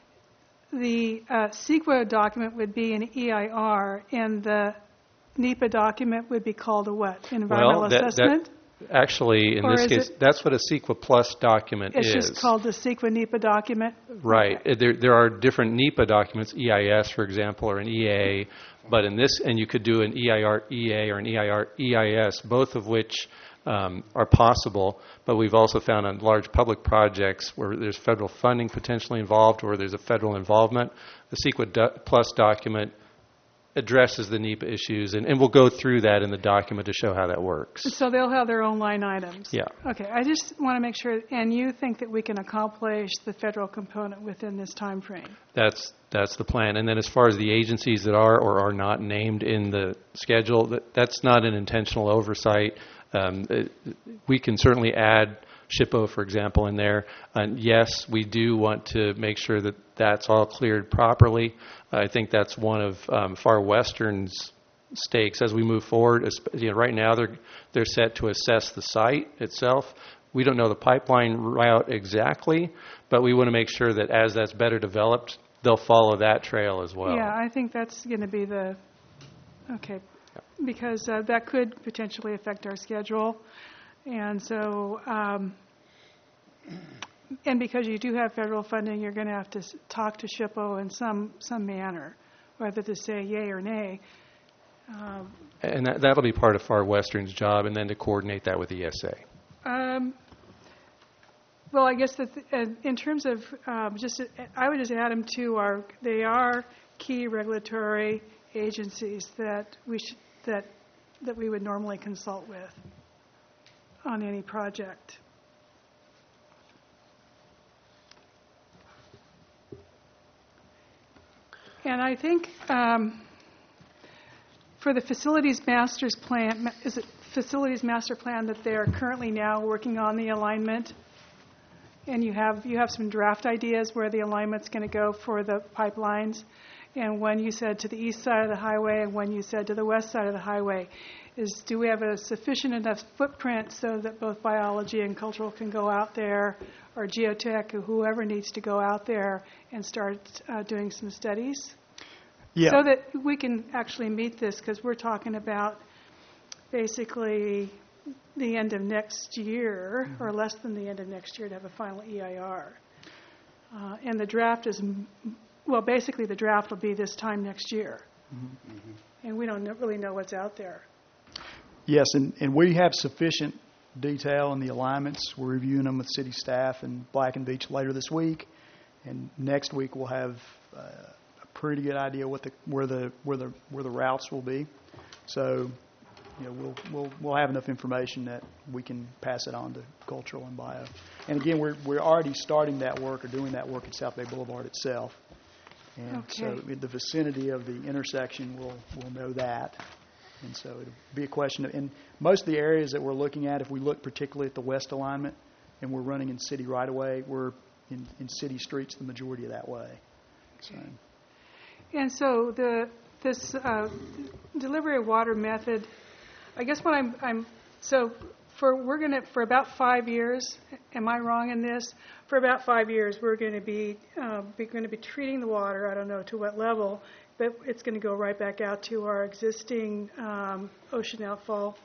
the uh, CEQA document would be an E I R, and the NEPA document would be called a what? Environmental well, that, assessment? That, actually, in Or this is case, it- that's what a CEQA Plus document It's is. just called the CEQA NEPA document? Right. Uh, There, there are different NEPA documents, E I S, for example, or an E A, but in this, and you could do an E I R E A or an E I R E I S, both of which um, are possible, but we've also found on large public projects where there's federal funding potentially involved or there's a federal involvement, the CEQA do- Plus document addresses the NEPA issues, and, and we'll go through that in the document to show how that works. So they'll have their own line items? Yeah. Okay, I just want to make sure, and you think that we can accomplish the federal component within this time frame? That's that's the plan. And then as far as the agencies that are or are not named in the schedule, that, that's not an intentional oversight. Um, it, we can certainly add SHPO, for example, in there. And yes, we do want to make sure that that's all cleared properly. I think that's one of um, Far Western's stakes as we move forward. As, you know, right now, they're they're set to assess the site itself. We don't know the pipeline route exactly, but we want to make sure that as that's better developed, they'll follow that trail as well. Yeah, I think that's going to be the, okay, because uh, that could potentially affect our schedule. And so, um, and because you do have federal funding, you're going to have to s- talk to SHPO in some, some manner, whether to say yay or nay. Um, And that, that'll be part of Far Western's job, and then to coordinate that with E S A. Um, well, I guess that th- uh, in terms of um, just, uh, I would just add them to our. They are key regulatory agencies that we should that that we would normally consult with on any project. And I think um, for the facilities master's plan, is it facilities master plan that they're currently now working on the alignment? And you have you have some draft ideas where the alignment's going to go for the pipelines, and when you said to the east side of the highway and when you said to the west side of the highway, is do we have a sufficient enough footprint so that both biology and cultural can go out there, or geotech, or whoever needs to go out there and start uh, doing some studies? Yeah. So that we can actually meet this, because we're talking about basically the end of next year, or less than the end of next year, to have a final E I R. Uh, and the draft is, m- well, basically the draft will be this time next year. And we don't kn- really know what's out there. Yes, and, and we have sufficient detail in the alignments. We're reviewing them with city staff and Black and Beach later this week, and next week we'll have uh, a pretty good idea what the where the where the where the routes will be. So, you know, we'll we'll we'll have enough information that we can pass it on to cultural and bio. And again, we're we're already starting that work or doing that work at South Bay Boulevard itself. And so, Okay. in the vicinity of the intersection, we'll we'll know that. And so it'll be a question of, and most of the areas that we're looking at, if we look particularly at the west alignment, and we're running in city right of way, we're in, in city streets the majority of that way. So, And so the this uh, delivery of water method, I guess what I'm, I'm so for we're going to for about five years. Am I wrong in this? For about five years, we're going to be uh, we're going to be treating the water. I don't know to what level, but it's going to go right back out to our existing um, ocean outfall.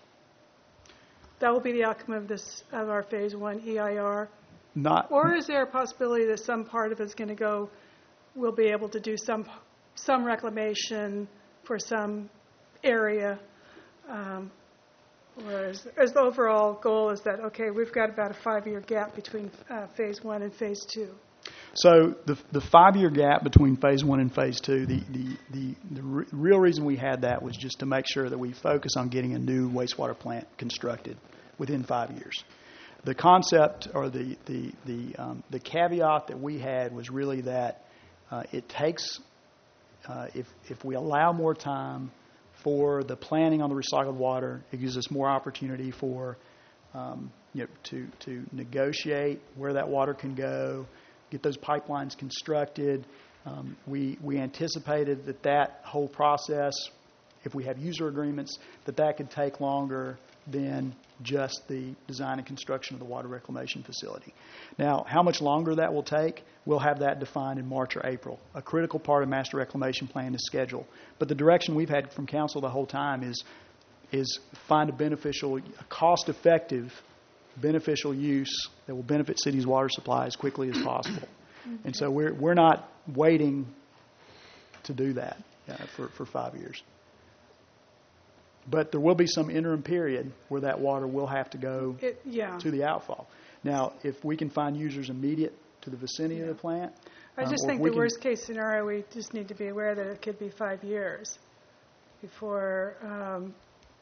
That will be the outcome of this of our phase one E I R. not Or is there a possibility that some part of it's going to go, we'll be able to do some some reclamation for some area, um, whereas as the overall goal is that, okay, we've got about a five-year gap between uh, phase one and phase two. So the the five-year gap between phase one and phase two, the, the, the, the re- real reason we had that was just to make sure that we focus on getting a new wastewater plant constructed within five years. The concept or the, the, the, um, the caveat that we had was really that uh, it takes, uh, if, if we allow more time for the planning on the recycled water, it gives us more opportunity for, um, you know, to, to negotiate where that water can go, get those pipelines constructed. Um, we we anticipated that that whole process if we have user agreements, that that could take longer than just the design and construction of the water reclamation facility. Now, how much longer that will take, we'll have that defined in March or April. A critical part of Master Reclamation Plan is schedule. But the direction we've had from council the whole time is, is find a beneficial, a cost-effective, beneficial use that will benefit cities' water supply as quickly as possible. And so we're, we're not waiting to do that uh, for, for five years. But there will be some interim period where that water will have to go It, yeah. to the outfall. Now, if we can find users immediate to the vicinity of the plant, I just um, or if think we the can- worst case scenario, we just need to be aware that it could be five years before um,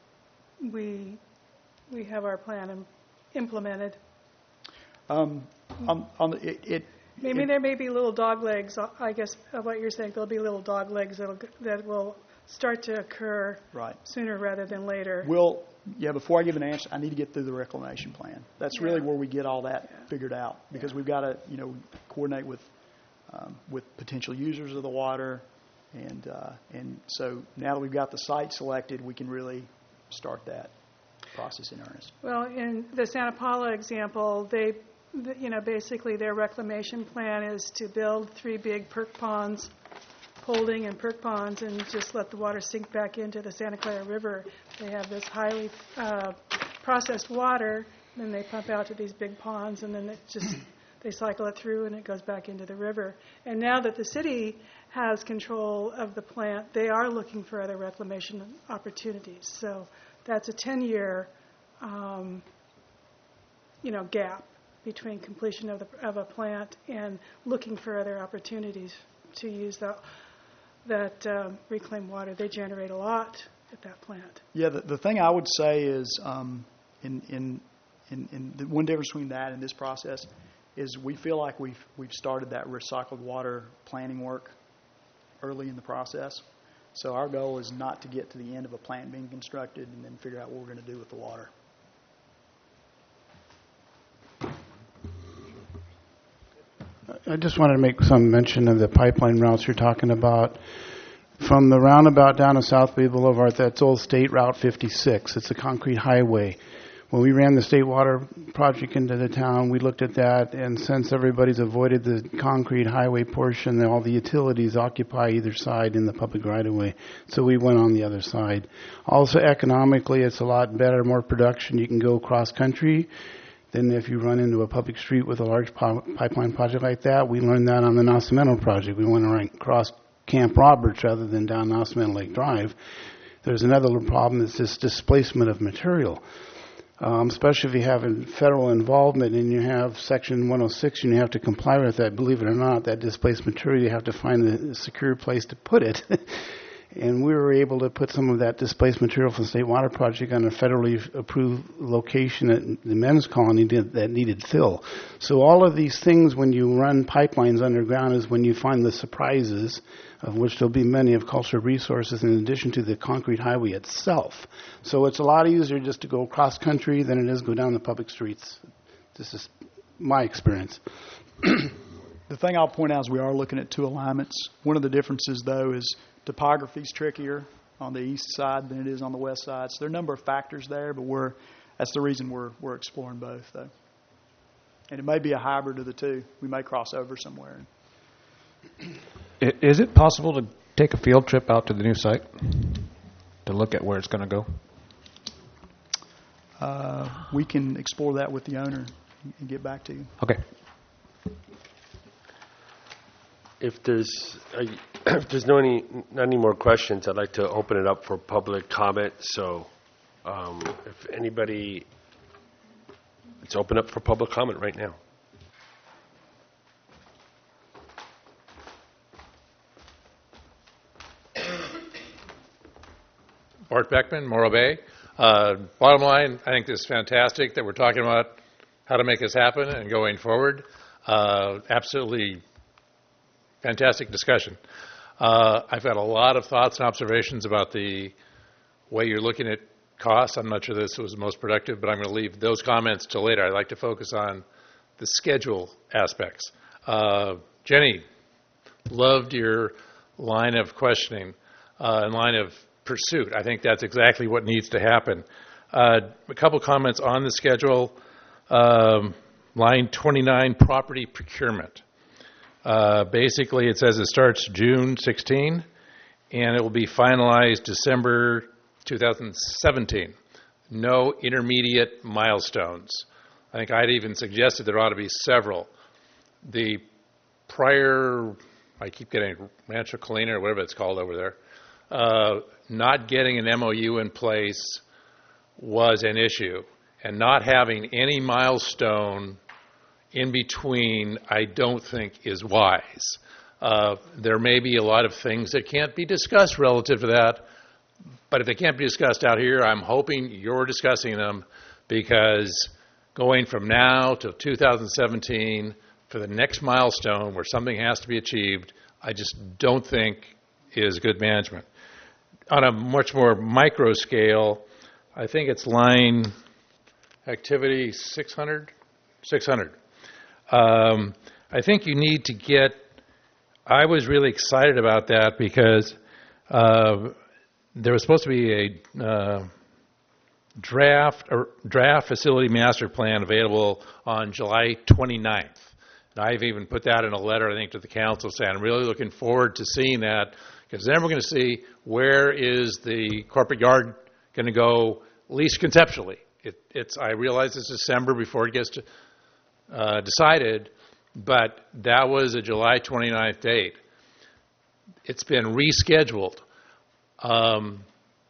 we we have our plan im- implemented. Um, on, on the, it, it, Maybe it- there may be little dog legs, I guess, of what you're saying. There'll be little dog legs that'll, that will start to occur right. sooner rather than later. We'll, yeah, before I give an answer, I need to get through the reclamation plan. That's really Yeah. where we get all that Yeah. figured out, because we've got to, you know, coordinate with um, with potential users of the water, and uh, and so now that we've got the site selected, we can really start that process in earnest. Well, in the Santa Paula example, they, th- you know, basically their reclamation plan is to build three big perk ponds, holding and perk ponds, and just let the water sink back into the Santa Clara River. They have this highly uh, processed water, then they pump out to these big ponds, and then it just they cycle it through, and it goes back into the river. And now that the city has control of the plant, they are looking for other reclamation opportunities. So that's a ten-year, um, you know, gap between completion of the of a plant and looking for other opportunities to use that that um, reclaimed water. They generate a lot at that plant. Yeah, the, the thing I would say is, um, in in in, in the one difference between that and this process is we feel like we've we've started that recycled water planning work early in the process. So our goal is not to get to the end of a plant being constructed and then figure out what we're going to do with the water. I just wanted to make some mention of the pipeline routes you're talking about. From the roundabout down to South Bay Boulevard, that's Old State Route fifty-six. It's a concrete highway. When we ran the state water project into the town, we looked at that, and since everybody's avoided the concrete highway portion, all the utilities occupy either side in the public right-of-way. So we went on the other side. Also, economically, it's a lot better, more production. You can go cross-country than if you run into a public street with a large po- pipeline project like that. We learned that on the Nacimiento project. We went right across Camp Roberts rather than down Nacimiento Lake Drive. There's another little problem, it's this displacement of material. Um, especially if you have a federal involvement and you have Section one oh six and you have to comply with that, believe it or not, that displaced material, you have to find a secure place to put it. And we were able to put some of that displaced material from the State Water Project on a federally approved location at the men's colony did, that needed fill. So all of these things, when you run pipelines underground, is when you find the surprises, of which there'll be many of cultural resources in addition to the concrete highway itself. So it's a lot easier just to go cross country than it is go down the public streets. This is my experience. The thing I'll point out is we are looking at two alignments. One of the differences, though, is topography is trickier on the east side than it is on the west side. So there are a number of factors there, but we're that's the reason we're we're exploring both, though. And it may be a hybrid of the two. We may cross over somewhere. I- Is it possible to take a field trip out to the new site to look at where it's going to go? Uh, we can explore that with the owner and get back to you. Okay. If there's, uh, if there's no any, not any more questions, I'd like to open it up for public comment. So um, if anybody, it's open up for public comment right now. Bart Beckman, Morro Bay. Uh, bottom line, I think this is fantastic that we're talking about how to make this happen and going forward. Uh, absolutely fantastic discussion. Uh, I've got a lot of thoughts and observations about the way you're looking at costs. I'm not sure this was the most productive, but I'm going to leave those comments till later. I'd like to focus on the schedule aspects. Uh, Jenny, loved your line of questioning uh, and line of pursuit. I think that's exactly what needs to happen. Uh, a couple comments on the schedule. Um, line twenty-nine, property procurement. Uh, basically, it says it starts June sixteenth, and it will be finalized December two thousand seventeen. No intermediate milestones. I think I'd even suggested there ought to be several. The prior, I keep getting Rancho Colina or whatever it's called over there, uh, not getting an M O U in place was an issue. And not having any milestone in between, I don't think is wise. Uh, there may be a lot of things that can't be discussed relative to that, but if they can't be discussed out here, I'm hoping you're discussing them, because going from now till two thousand seventeen for the next milestone where something has to be achieved, I just don't think is good management. On a much more micro scale, I think it's line activity six hundred? six hundred. Um, I think you need to get, I was really excited about that because uh, there was supposed to be a uh, draft or draft facility master plan available on July twenty-ninth. And I've even put that in a letter, I think, to the council saying I'm really looking forward to seeing that, because then we're going to see where is the corporate yard going to go, at least conceptually. It, it's I realize it's December before it gets to, uh, decided, but that was a July twenty-ninth date. It's been rescheduled. Um,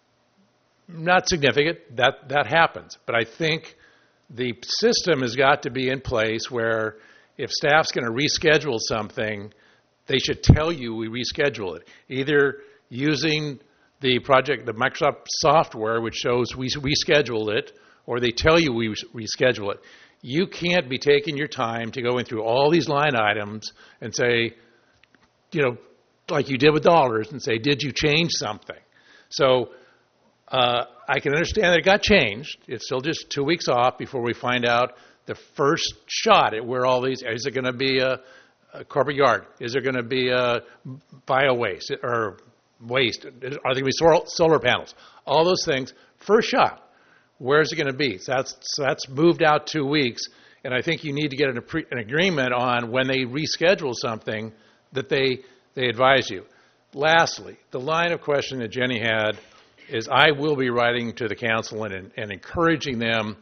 not significant. That that happens. But I think the system has got to be in place where if staff's going to reschedule something, they should tell you we reschedule it. Either using the project, the Microsoft software, which shows we rescheduled it, or they tell you we reschedule it. You can't be taking your time to go in through all these line items and say, you know, like you did with dollars, and say, did you change something? So uh, I can understand that it got changed. It's still just two weeks off before we find out the first shot at where all these, is it going to be a, a corporate yard? Is there going to be a bio waste or waste? Are there going to be solar, solar panels? All those things, first shot. Where is it going to be? So that's, so that's moved out two weeks, and I think you need to get an, an agreement on when they reschedule something that they they advise you. Lastly, the line of question that Jenny had is I will be writing to the council and, and encouraging them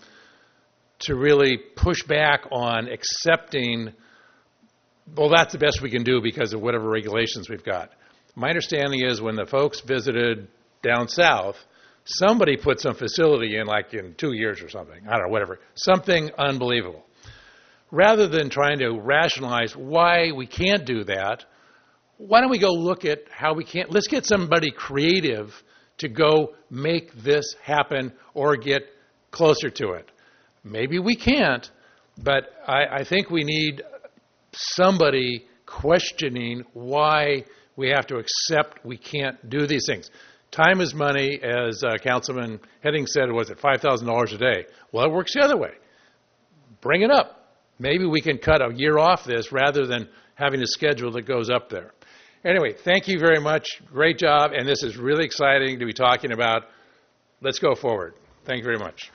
to really push back on accepting, well, that's the best we can do because of whatever regulations we've got. My understanding is when the folks visited down south, somebody put some facility in like in two years or something. I don't know, whatever. Something unbelievable. Rather than trying to rationalize why we can't do that, why don't we go look at how we can't, let's get somebody creative to go make this happen or get closer to it. Maybe we can't, but I, I think we need somebody questioning why we have to accept we can't do these things. Time is money, as uh, Councilman Heading said, was it five thousand dollars a day? Well, it works the other way. Bring it up. Maybe we can cut a year off this rather than having a schedule that goes up there. Anyway, thank you very much. Great job, and this is really exciting to be talking about. Let's go forward. Thank you very much.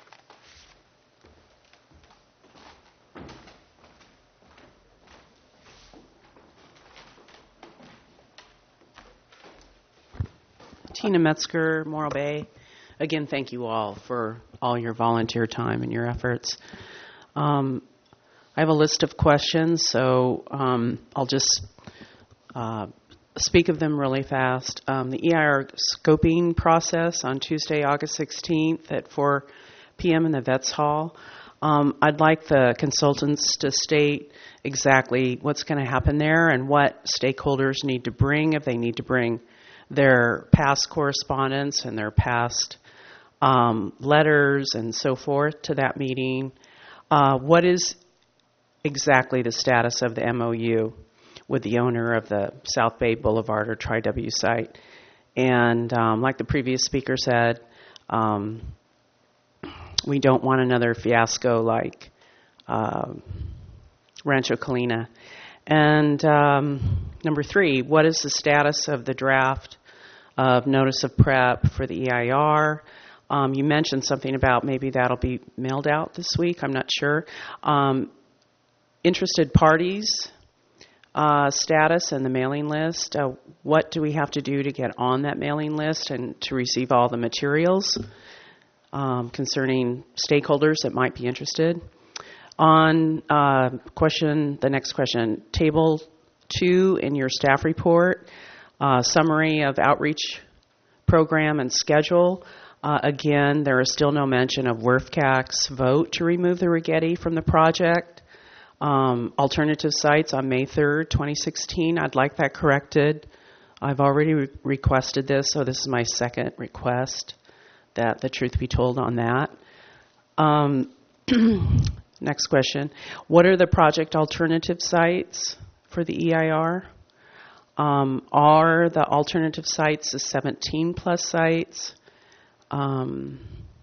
Tina Metzger, Morro Bay. Again, thank you all for all your volunteer time and your efforts. Um, I have a list of questions, so um, I'll just uh, speak of them really fast. Um, the E I R scoping process on Tuesday, August sixteenth at four p.m. in the Vets Hall. Um, I'd like the consultants to state exactly what's going to happen there and what stakeholders need to bring, if they need to bring their past correspondence and their past um, letters and so forth to that meeting. Uh, what is exactly the status of the M O U with the owner of the South Bay Boulevard or Tri-W site? And um, like the previous speaker said, um, we don't want another fiasco like uh, Rancho Colina. And um, number three, what is the status of the draft of notice of prep for the E I R. Um, you mentioned something about maybe that'll be mailed out this week. I'm not sure. Um, interested parties uh, status and the mailing list. Uh, what do we have to do to get on that mailing list and to receive all the materials um, concerning stakeholders that might be interested? On uh, question, the next question, table two in your staff report, uh, summary of outreach program and schedule. Uh, again, there is still no mention of W R F C A C's vote to remove the Rigetti from the project. Um, alternative sites on May third, twenty sixteen. I'd like that corrected. I've already re- requested this, so this is my second request that the truth be told on that. Um, next question. What are the project alternative sites for the E I R? Um, are the alternative sites the seventeen plus sites um,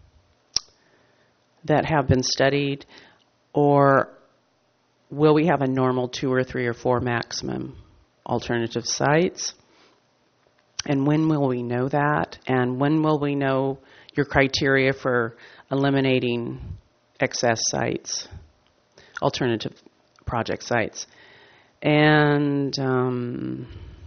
that have been studied, or will we have a normal two or three or four maximum alternative sites? And when will we know that? And when will we know your criteria for eliminating excess sites, alternative project sites? And um,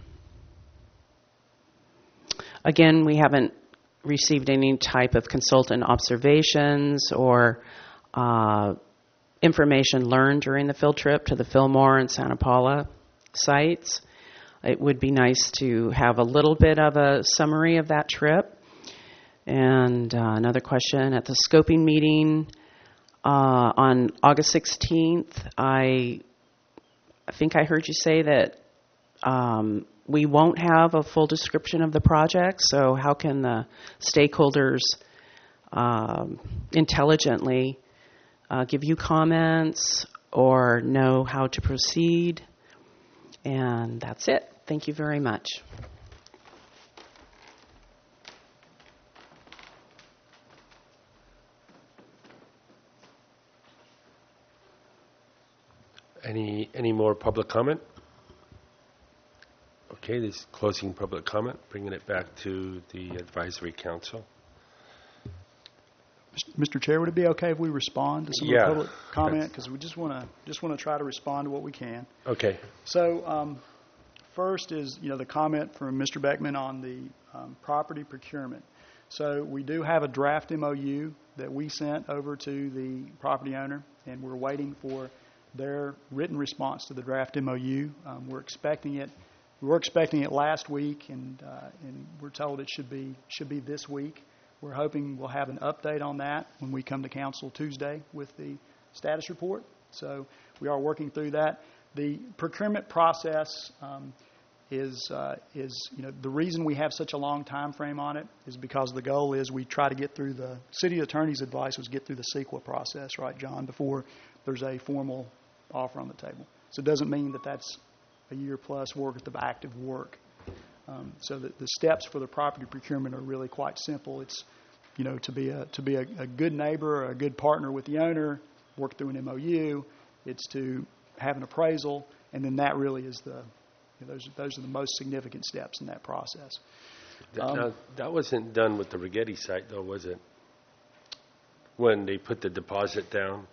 again, we haven't received any type of consultant observations or uh, information learned during the field trip to the Fillmore and Santa Paula sites. It would be nice to have a little bit of a summary of that trip. And uh, another question, at the scoping meeting uh, on August sixteenth, I, I think I heard you say that um, we won't have a full description of the project, so how can the stakeholders um, intelligently Uh, give you comments or know how to proceed? And that's it. Thank you very much. Any any more public comment? Okay, this is closing public comment, bringing it back to the advisory council. Mister Chair, would it be okay if we respond to some Yeah. of the public comment? Because we just want to just want to try to respond to what we can. Okay. So um, first is, you know, the comment from Mister Beckman on the um, property procurement. So we do have a draft M O U that we sent over to the property owner, and we're waiting for their written response to the draft M O U. Um, we're expecting it. We were expecting it last week, and uh, and we're told it should be should be this week. We're hoping we'll have an update on that when we come to council Tuesday with the status report. So we are working through that. The procurement process um, is, uh, is, you know, the reason we have such a long time frame on it is because the goal is we try to get through the city attorney's advice was get through the CEQA process, right, John, before there's a formal offer on the table. So it doesn't mean that that's a year plus worth of active work. Um, so the, the steps for the property procurement are really quite simple. It's, you know, to be a to be a, a good neighbor or a good partner with the owner, work through an M O U. It's to have an appraisal, and then that really is the, you know, those those are the most significant steps in that process. Um, now, that wasn't done with the Rigetti site, though, was it? When they put the deposit down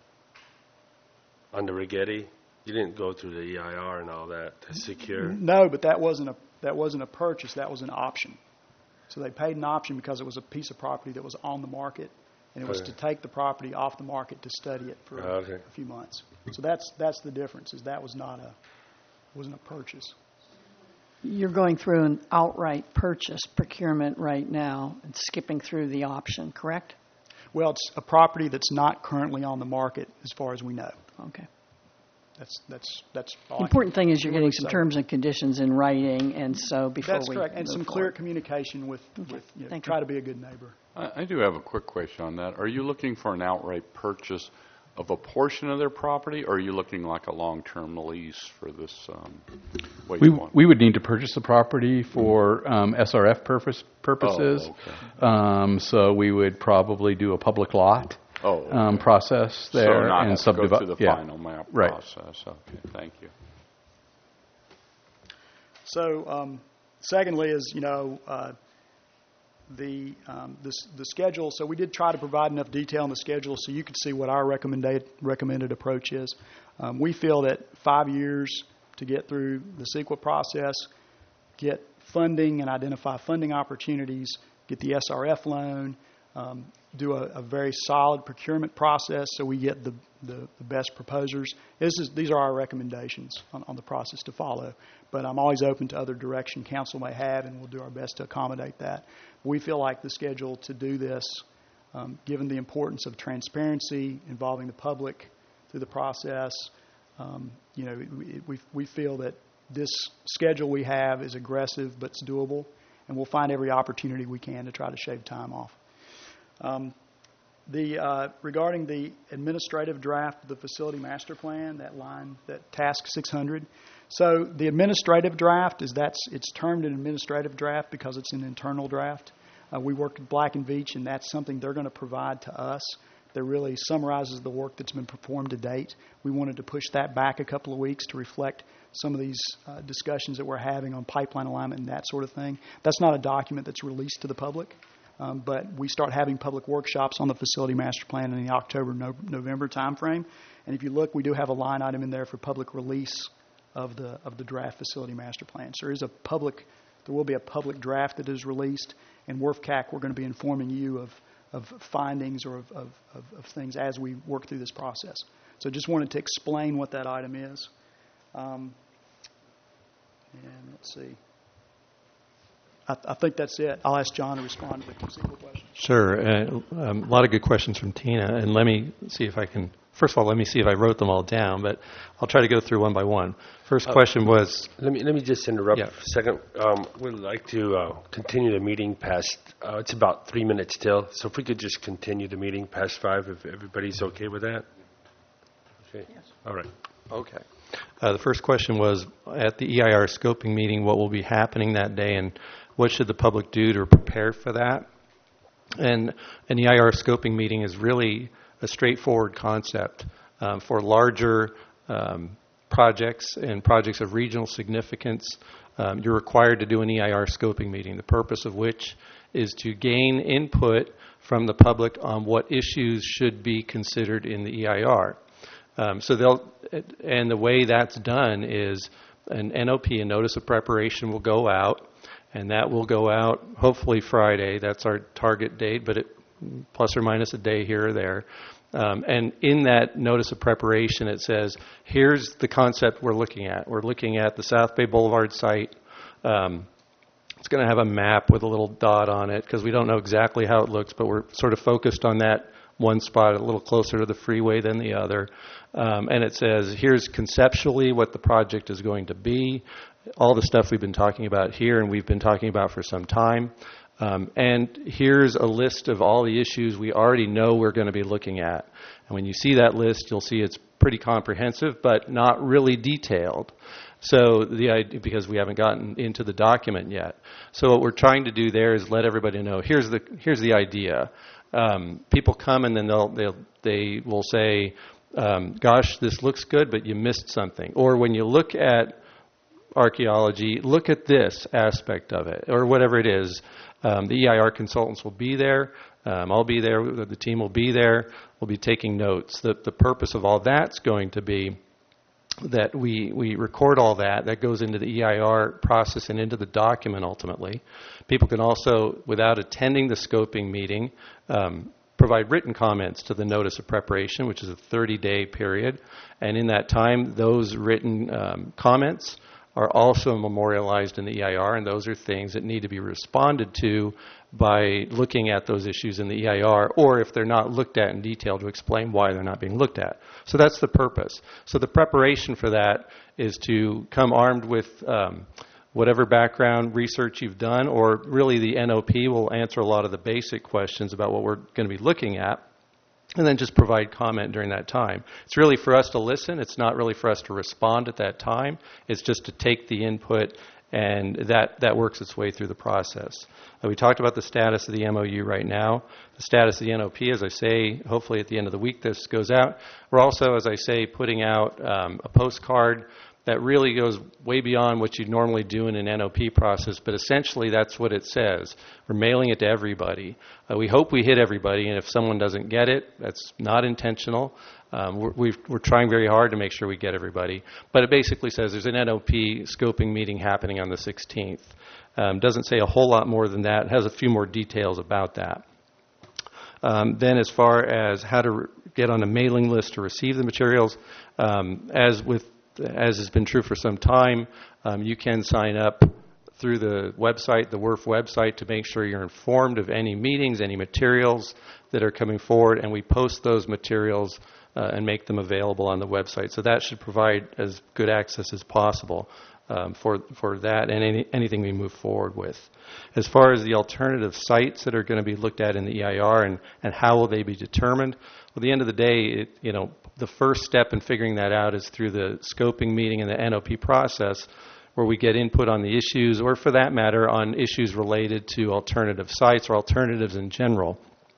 on the Rigetti, you didn't go through the E I R and all that to secure. No, but that wasn't a that wasn't a purchase. That was an option. So they paid an option because it was a piece of property that was on the market, and it was Okay. to take the property off the market to study it for Okay. a few months. So that's that's the difference. Is that was not a wasn't a purchase. You're going through an outright purchase procurement right now and skipping through the option, correct? Well, it's a property that's not currently on the market as far as we know. Okay. That's that's that's all. The I important can thing is you're really getting some say. terms and conditions in writing, and so before That's we correct, and move some clear forward. communication with Okay. with you know, Thank try you. to be a good neighbor. I, I do have a quick question on that. Are you looking for an outright purchase of a portion of their property, or are you looking like a long-term lease for this? Um, what We, you want? we would need to purchase the property for um, S R F purpose, purposes. Oh, okay. Um, so we would probably do a public lot Oh, okay. um, process there so not and have to go subdivide. through the yeah. final map Right. process. Okay, thank you. So, um, secondly, is you know, uh, the, um, the the schedule. So we did try to provide enough detail in the schedule so you could see what our recommended recommended approach is. Um, we feel that five years to get through the CEQA process, get funding and identify funding opportunities, get the S R F loan, um, do a, a very solid procurement process so we get the, the, the best proposers. This is, these are our recommendations on, on the process to follow. But I'm always open to other direction council may have, and we'll do our best to accommodate that. We feel like the schedule to do this, um, given the importance of transparency involving the public through the process, um, you know, we, we, we feel that this schedule we have is aggressive but it's doable, and we'll find every opportunity we can to try to shave time off. Um, the uh, regarding the administrative draft of the facility master plan, that line, that task six hundred. So the administrative draft is that's it's termed an administrative draft because it's an internal draft. Uh, we worked with Black and Veatch, and that's something they're going to provide to us. That really summarizes the work that's been performed to date. We wanted to push that back a couple of weeks to reflect some of these uh, discussions that we're having on pipeline alignment and that sort of thing. That's not a document that's released to the public, um, but we start having public workshops on the facility master plan in the October, no, November timeframe. And if you look, we do have a line item in there for public release of the of the draft facility master plan. So there is a public, there will be a public draft that is released, and W R F C A C, we're going to be informing you of of findings or of, of, of, of things as we work through this process. So just wanted to explain what that item is. Um, and let's see. I, I think that's it. I'll ask John to respond to the conceivable questions. Sure. Uh, um, a lot of good questions from Tina. And let me see if I can, first of all, let me see if I wrote them all down, but I'll try to go through one by one. First Uh, question was... Let me let me just interrupt Yeah. for a second. Um, we'd like to uh, continue the meeting past, uh, it's about three minutes still, so if we could just continue the meeting past five, if everybody's okay with that? Okay. Yes. All right. Okay. Uh, the first question was, at the E I R scoping meeting, what will be happening that day, and what should the public do to prepare for that? And an E I R scoping meeting is really a straightforward concept. Um, for larger um, projects and projects of regional significance, um, you're required to do an E I R scoping meeting, the purpose of which is to gain input from the public on what issues should be considered in the E I R. Um, so they'll, and the way that's done is an N O P, a notice of preparation, will go out, and that will go out hopefully Friday. That's our target date, but it, plus or minus a day here or there. Um, and in that notice of preparation, it says, here's the concept we're looking at. We're looking at the South Bay Boulevard site. Um, it's going to have a map with a little dot on it because we don't know exactly how it looks, but we're sort of focused on that one spot a little closer to the freeway than the other. Um, and it says, here's conceptually what the project is going to be, all the stuff we've been talking about here and we've been talking about for some time. Um, and here's a list of all the issues we already know we're going to be looking at. And when you see that list, you'll see it's pretty comprehensive, but not really detailed. So the idea, because we haven't gotten into the document yet. So what we're trying to do there is let everybody know, here's the here's the idea. Um, people come and then they'll, they'll they will say, um, gosh, this looks good, but you missed something. Or when you look at archaeology, look at this aspect of it, or whatever it is. Um, the E I R consultants will be there. Um, I'll be there. The team will be there. We'll be taking notes. The, the purpose of all that's going to be that we, we record all that. That goes into the E I R process and into the document ultimately. People can also, without attending the scoping meeting, um, provide written comments to the notice of preparation, which is a thirty-day period. And in that time, those written um, comments are also memorialized in the E I R, and those are things that need to be responded to by looking at those issues in the E I R, or if they're not looked at in detail, to explain why they're not being looked at. So that's the purpose. So the preparation for that is to come armed with um, whatever background research you've done, or really the N O P will answer a lot of the basic questions about what we're going to be looking at, and then just provide comment during that time. It's really for us to listen. It's not really for us to respond at that time. It's just to take the input, and that, that works its way through the process. Uh, we talked about the status of the M O U right now. The status of the N O P, as I say, hopefully at the end of the week this goes out. We're also, as I say, putting out um, a postcard that really goes way beyond what you'd normally do in an N O P process, but essentially that's what it says. We're mailing it to everybody. Uh, we hope we hit everybody, and if someone doesn't get it, that's not intentional. Um, we're, we've, we're trying very hard to make sure we get everybody. But it basically says there's an N O P scoping meeting happening on the sixteenth. Um, doesn't say a whole lot more than that. It has a few more details about that. Um, then as far as how to re- get on a mailing list to receive the materials, um, as with as has been true for some time, um, you can sign up through the website, the W R F website, to make sure you're informed of any meetings, any materials that are coming forward, and we post those materials uh, and make them available on the website. So that should provide as good access as possible um, for for that and any, anything we move forward with. As far as the alternative sites that are going to be looked at in the E I R and, and how will they be determined, well, at the end of the day, it, you know, the first step in figuring that out is through the scoping meeting and the N O P process, where we get input on the issues, or for that matter, on issues related to alternative sites or alternatives in general.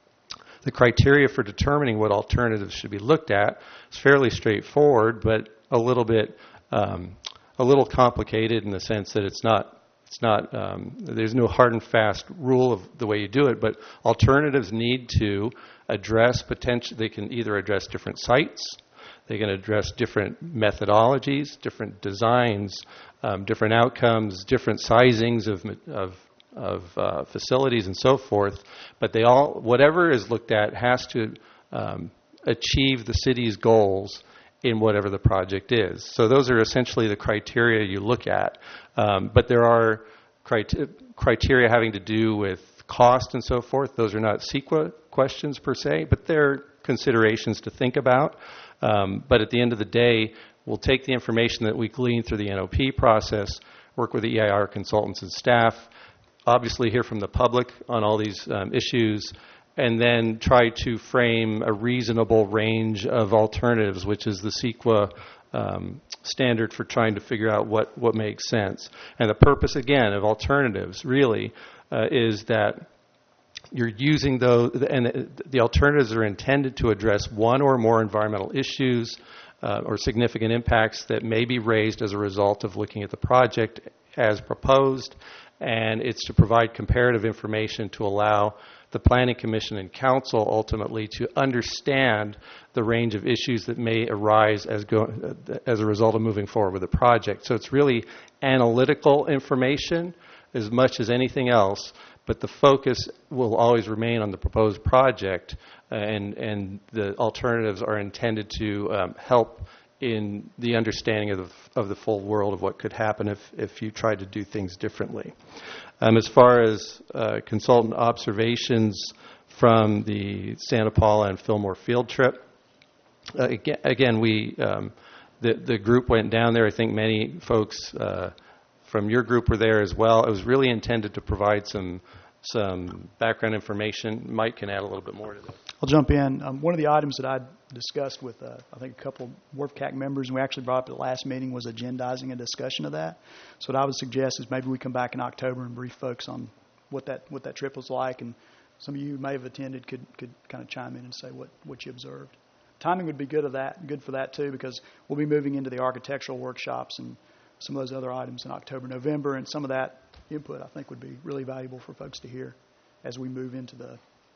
The criteria for determining what alternatives should be looked at is fairly straightforward, but a little bit, um, a little complicated in the sense that it's not, it's not, um, there's no hard and fast rule of the way you do it, but alternatives need to address potential, they can either address different sites, they can address different methodologies, different designs, um, different outcomes, different sizings of of, of uh, facilities and so forth. But they all, whatever is looked at, has to um, achieve the city's goals in whatever the project is. So those are essentially the criteria you look at. Um, but there are criteria, criteria having to do with cost and so forth. Those are not C E Q A questions per se, but they're considerations to think about. Um, but at the end of the day, we'll take the information that we glean through the N O P process, work with the E I R consultants and staff, obviously hear from the public on all these um, issues, and then try to frame a reasonable range of alternatives, which is the C E Q A um, standard for trying to figure out what, what makes sense. And the purpose, again, of alternatives really uh, is that you're using those, and the alternatives are intended to address one or more environmental issues uh, or significant impacts that may be raised as a result of looking at the project as proposed, and it's to provide comparative information to allow the Planning Commission and Council ultimately to understand the range of issues that may arise as go, as a result of moving forward with the project. So it's really analytical information as much as anything else, but the focus will always remain on the proposed project, and, and the alternatives are intended to um, help in the understanding of the, of the full world of what could happen if, if you tried to do things differently. Um, as far as uh, consultant observations from the Santa Paula and Fillmore field trip, uh, again, again, we um, the the group went down there. I think many folks uh, from your group were there as well. It was really intended to provide some some background information. Mike can add a little bit more to that. I'll jump in. Um, one of the items that I discussed with, uh, I think, a couple of W R F C A C members, and we actually brought up at the last meeting, was agendizing a discussion of that. So what I would suggest is maybe we come back in October and brief folks on what that what that trip was like, and some of you who may have attended could, could kind of chime in and say what, what you observed. Timing would be good of that, good for that too, because we'll be moving into the architectural workshops and some of those other items in October, November, and some of that input I think would be really valuable for folks to hear as we move into the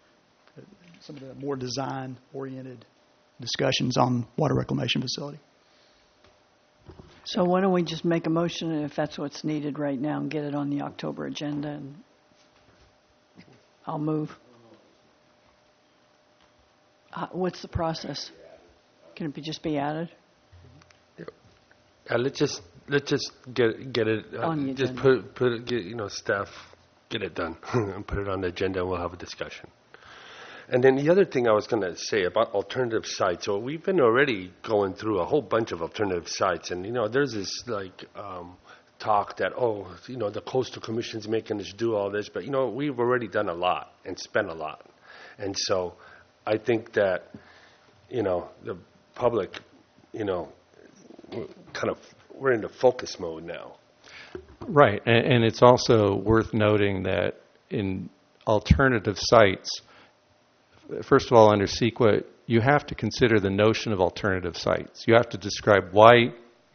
some of the more design-oriented discussions on water reclamation facility. So why don't we just make a motion, and if that's what's needed right now, and get it on the October agenda, and I'll move. Uh, what's the process? Can it be just be added? Uh, let's just let's just get get it uh, on the just agenda. put put it, get, you know staff get it done and put it on the agenda, and we'll have a discussion. And then the other thing I was going to say about alternative sites. So we've been already going through a whole bunch of alternative sites, and you know there's this like um, talk that oh you know the Coastal Commission's making us do all this, but you know we've already done a lot and spent a lot, and so I think that you know the public you know kind of we're in the focus mode now. Right, and, and it's also worth noting that in alternative sites, first of all, under C E Q A, you have to consider the notion of alternative sites. You have to describe why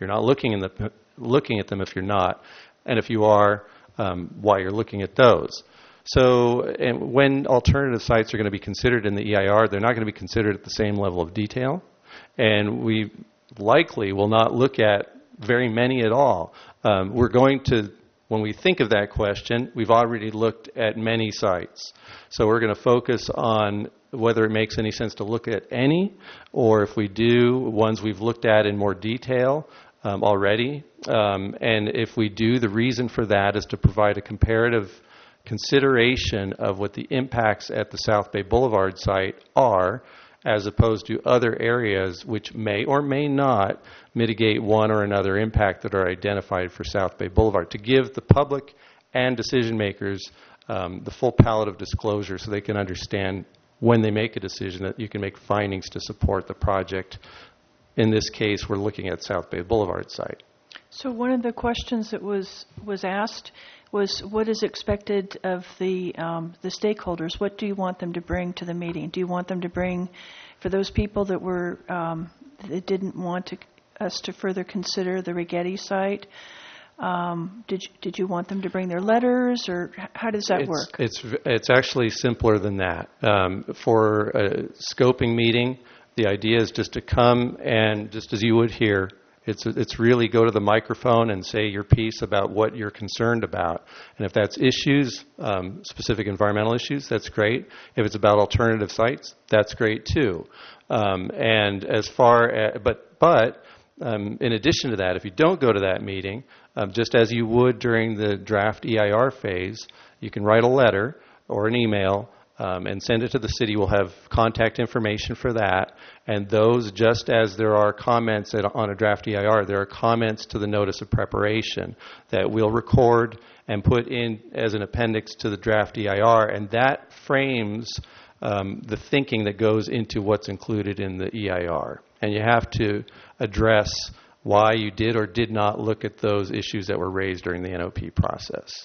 you're not looking in the looking at them if you're not, and if you are, um, why you're looking at those. So and when alternative sites are going to be considered in the E I R, they're not going to be considered at the same level of detail, and we likely will not look at very many at all. Um, we're going to, when we think of that question, we've already looked at many sites. So we're going to focus on whether it makes any sense to look at any, or if we do, ones we've looked at in more detail um, already. Um, and if we do, the reason for that is to provide a comparative consideration of what the impacts at the South Bay Boulevard site are, as opposed to other areas which may or may not mitigate one or another impact that are identified for South Bay Boulevard, to give the public and decision makers um, the full palette of disclosure so they can understand when they make a decision that you can make findings to support the project. In this case, we're looking at South Bay Boulevard site. So one of the questions that was was asked was, what is expected of the um, the stakeholders? What do you want them to bring to the meeting? Do you want them to bring, for those people that were um, that didn't want to, us to further consider the Rigetti site, um, did you, did you want them to bring their letters, or how does that it's, work? It's it's actually simpler than that. Um, for a scoping meeting, the idea is just to come and, just as you would here, It's it's really go to the microphone and say your piece about what you're concerned about. And if that's issues, um, specific environmental issues, that's great. If it's about alternative sites, that's great too. Um, and as far as, but, but um, in addition to that, if you don't go to that meeting, um, just as you would during the draft E I R phase, you can write a letter or an email Um, and send it to the city. We'll have contact information for that. And those, just as there are comments at, on a draft E I R, there are comments to the notice of preparation that we'll record and put in as an appendix to the draft E I R. And that frames um, the thinking that goes into what's included in the E I R. And you have to address why you did or did not look at those issues that were raised during the N O P process.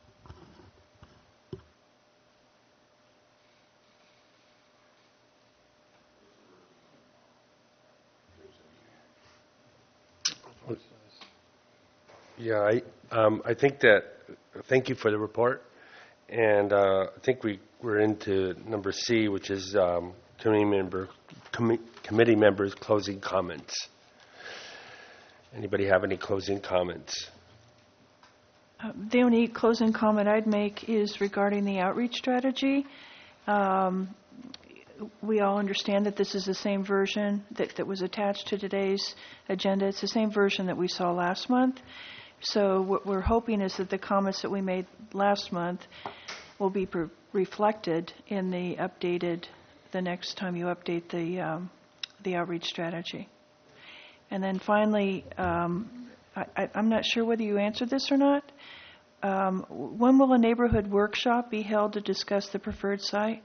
Yeah, I um, I think that, thank you for the report. And uh, I think we, we're into number C, which is um, committee, member, com- committee members' closing comments. Anybody have any closing comments? Uh, the only closing comment I'd make is regarding the outreach strategy. Um, we all understand that this is the same version that, that was attached to today's agenda. It's the same version that we saw last month. So what we're hoping is that the comments that we made last month will be pre- reflected in the updated, the next time you update the um, the outreach strategy. And then finally, um, I, I, I'm not sure whether you answered this or not. Um, when will a neighborhood workshop be held to discuss the preferred site?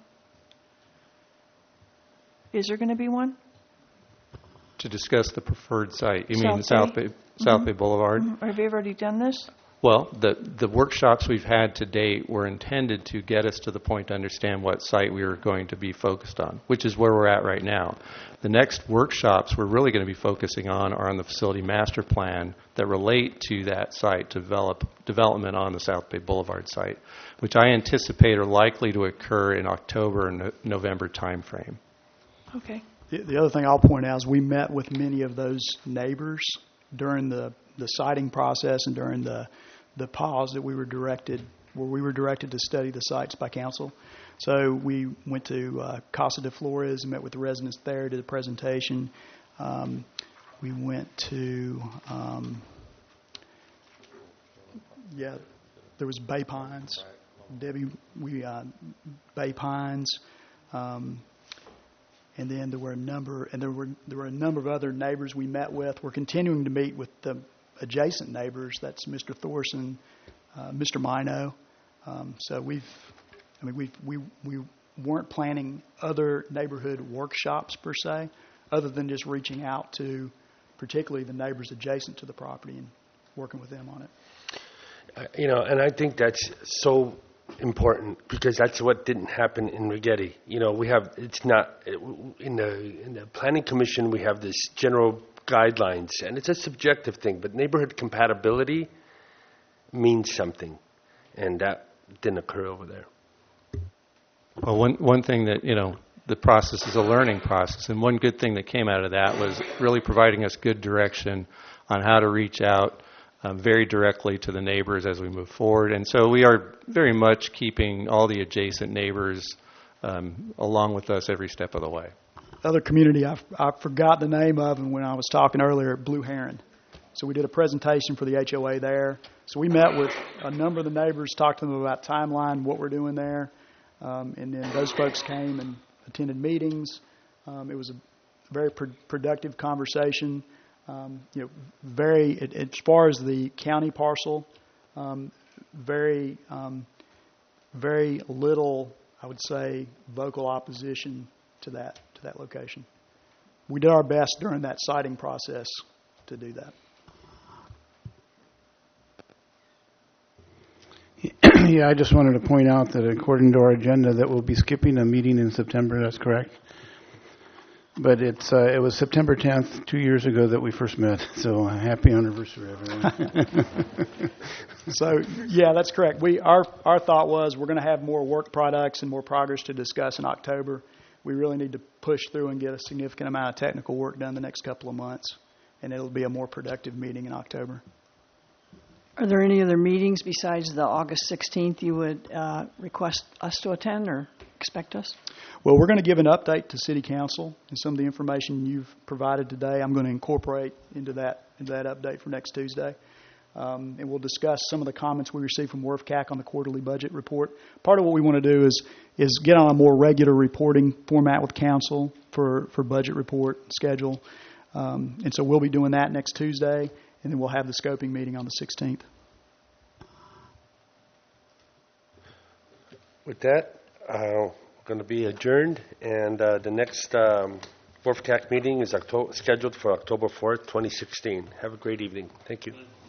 Is there going to be one? To discuss the preferred site. You South mean South Bay? Bay, South Mhm. Bay Boulevard? Mhm. Have you already done this? Well, the the workshops we've had to date were intended to get us to the point to understand what site we were going to be focused on, which is where we're at right now. The next workshops we're really going to be focusing on are on the facility master plan that relate to that site, to develop development on the South Bay Boulevard site, which I anticipate are likely to occur in October and no- November timeframe. Okay. The, the other thing I'll point out is we met with many of those neighbors during the, the siting process and during the the pause that we were directed, where we were directed to study the sites by council. So we went to uh, Casa de Flores and met with the residents there, did a presentation. Um, we went to, um, yeah, there was Bay Pines. Debbie, we, uh, Bay Pines. Um, and then there were a number, and there were there were a number of other neighbors we met with. We're continuing to meet with the adjacent neighbors. That's Mister Thorson, uh, Mister Mino. Um, so we've, I mean, we we we weren't planning other neighborhood workshops per se, other than just reaching out to, particularly the neighbors adjacent to the property and working with them on it. Uh, you know, and I think that's so important because that's what didn't happen in Rigetti. You know, we have, it's not, in the in the planning commission, we have this general guidelines, and it's a subjective thing, but neighborhood compatibility means something, and that didn't occur over there. Well, one one thing that, you know, the process is a learning process, and one good thing that came out of that was really providing us good direction on how to reach out um, very directly to the neighbors as we move forward. And so we are very much keeping all the adjacent neighbors um, along with us every step of the way. Other community I, I forgot the name of, and when I was talking earlier, Blue Heron. So we did a presentation for the H O A there. So we met with a number of the neighbors, talked to them about timeline, what we're doing there, um, and then those folks came and attended meetings. Um, it was a very pro- productive conversation. Um, you know, very it, as far as the county parcel, um, very um, very little, I would say, vocal opposition to that to that location. We did our best during that siting process to do that. Yeah, I just wanted to point out that according to our agenda, that we'll be skipping a meeting in September. That's correct. But it's uh, it was September tenth, two years ago, that we first met. So uh, happy anniversary, everyone. So yeah, that's correct. We our our thought was we're going to have more work products and more progress to discuss in October. We really need to push through and get a significant amount of technical work done the next couple of months, and it'll be a more productive meeting in October. Are there any other meetings besides the August sixteenth you would uh, request us to attend or expect us? Well, we're going to give an update to City Council, and some of the information you've provided today I'm going to incorporate into that into that update for next Tuesday. Um, and we'll discuss some of the comments we received from W R F C A C on the quarterly budget report. Part of what we want to do is is get on a more regular reporting format with Council for, for budget report schedule. Um, and so we'll be doing that next Tuesday, and then we'll have the scoping meeting on the sixteenth. With that, uh, we're going to be adjourned, and uh, the next um, W R F C A C meeting is Octo- scheduled for October fourth, twenty sixteen. Have a great evening. Thank you.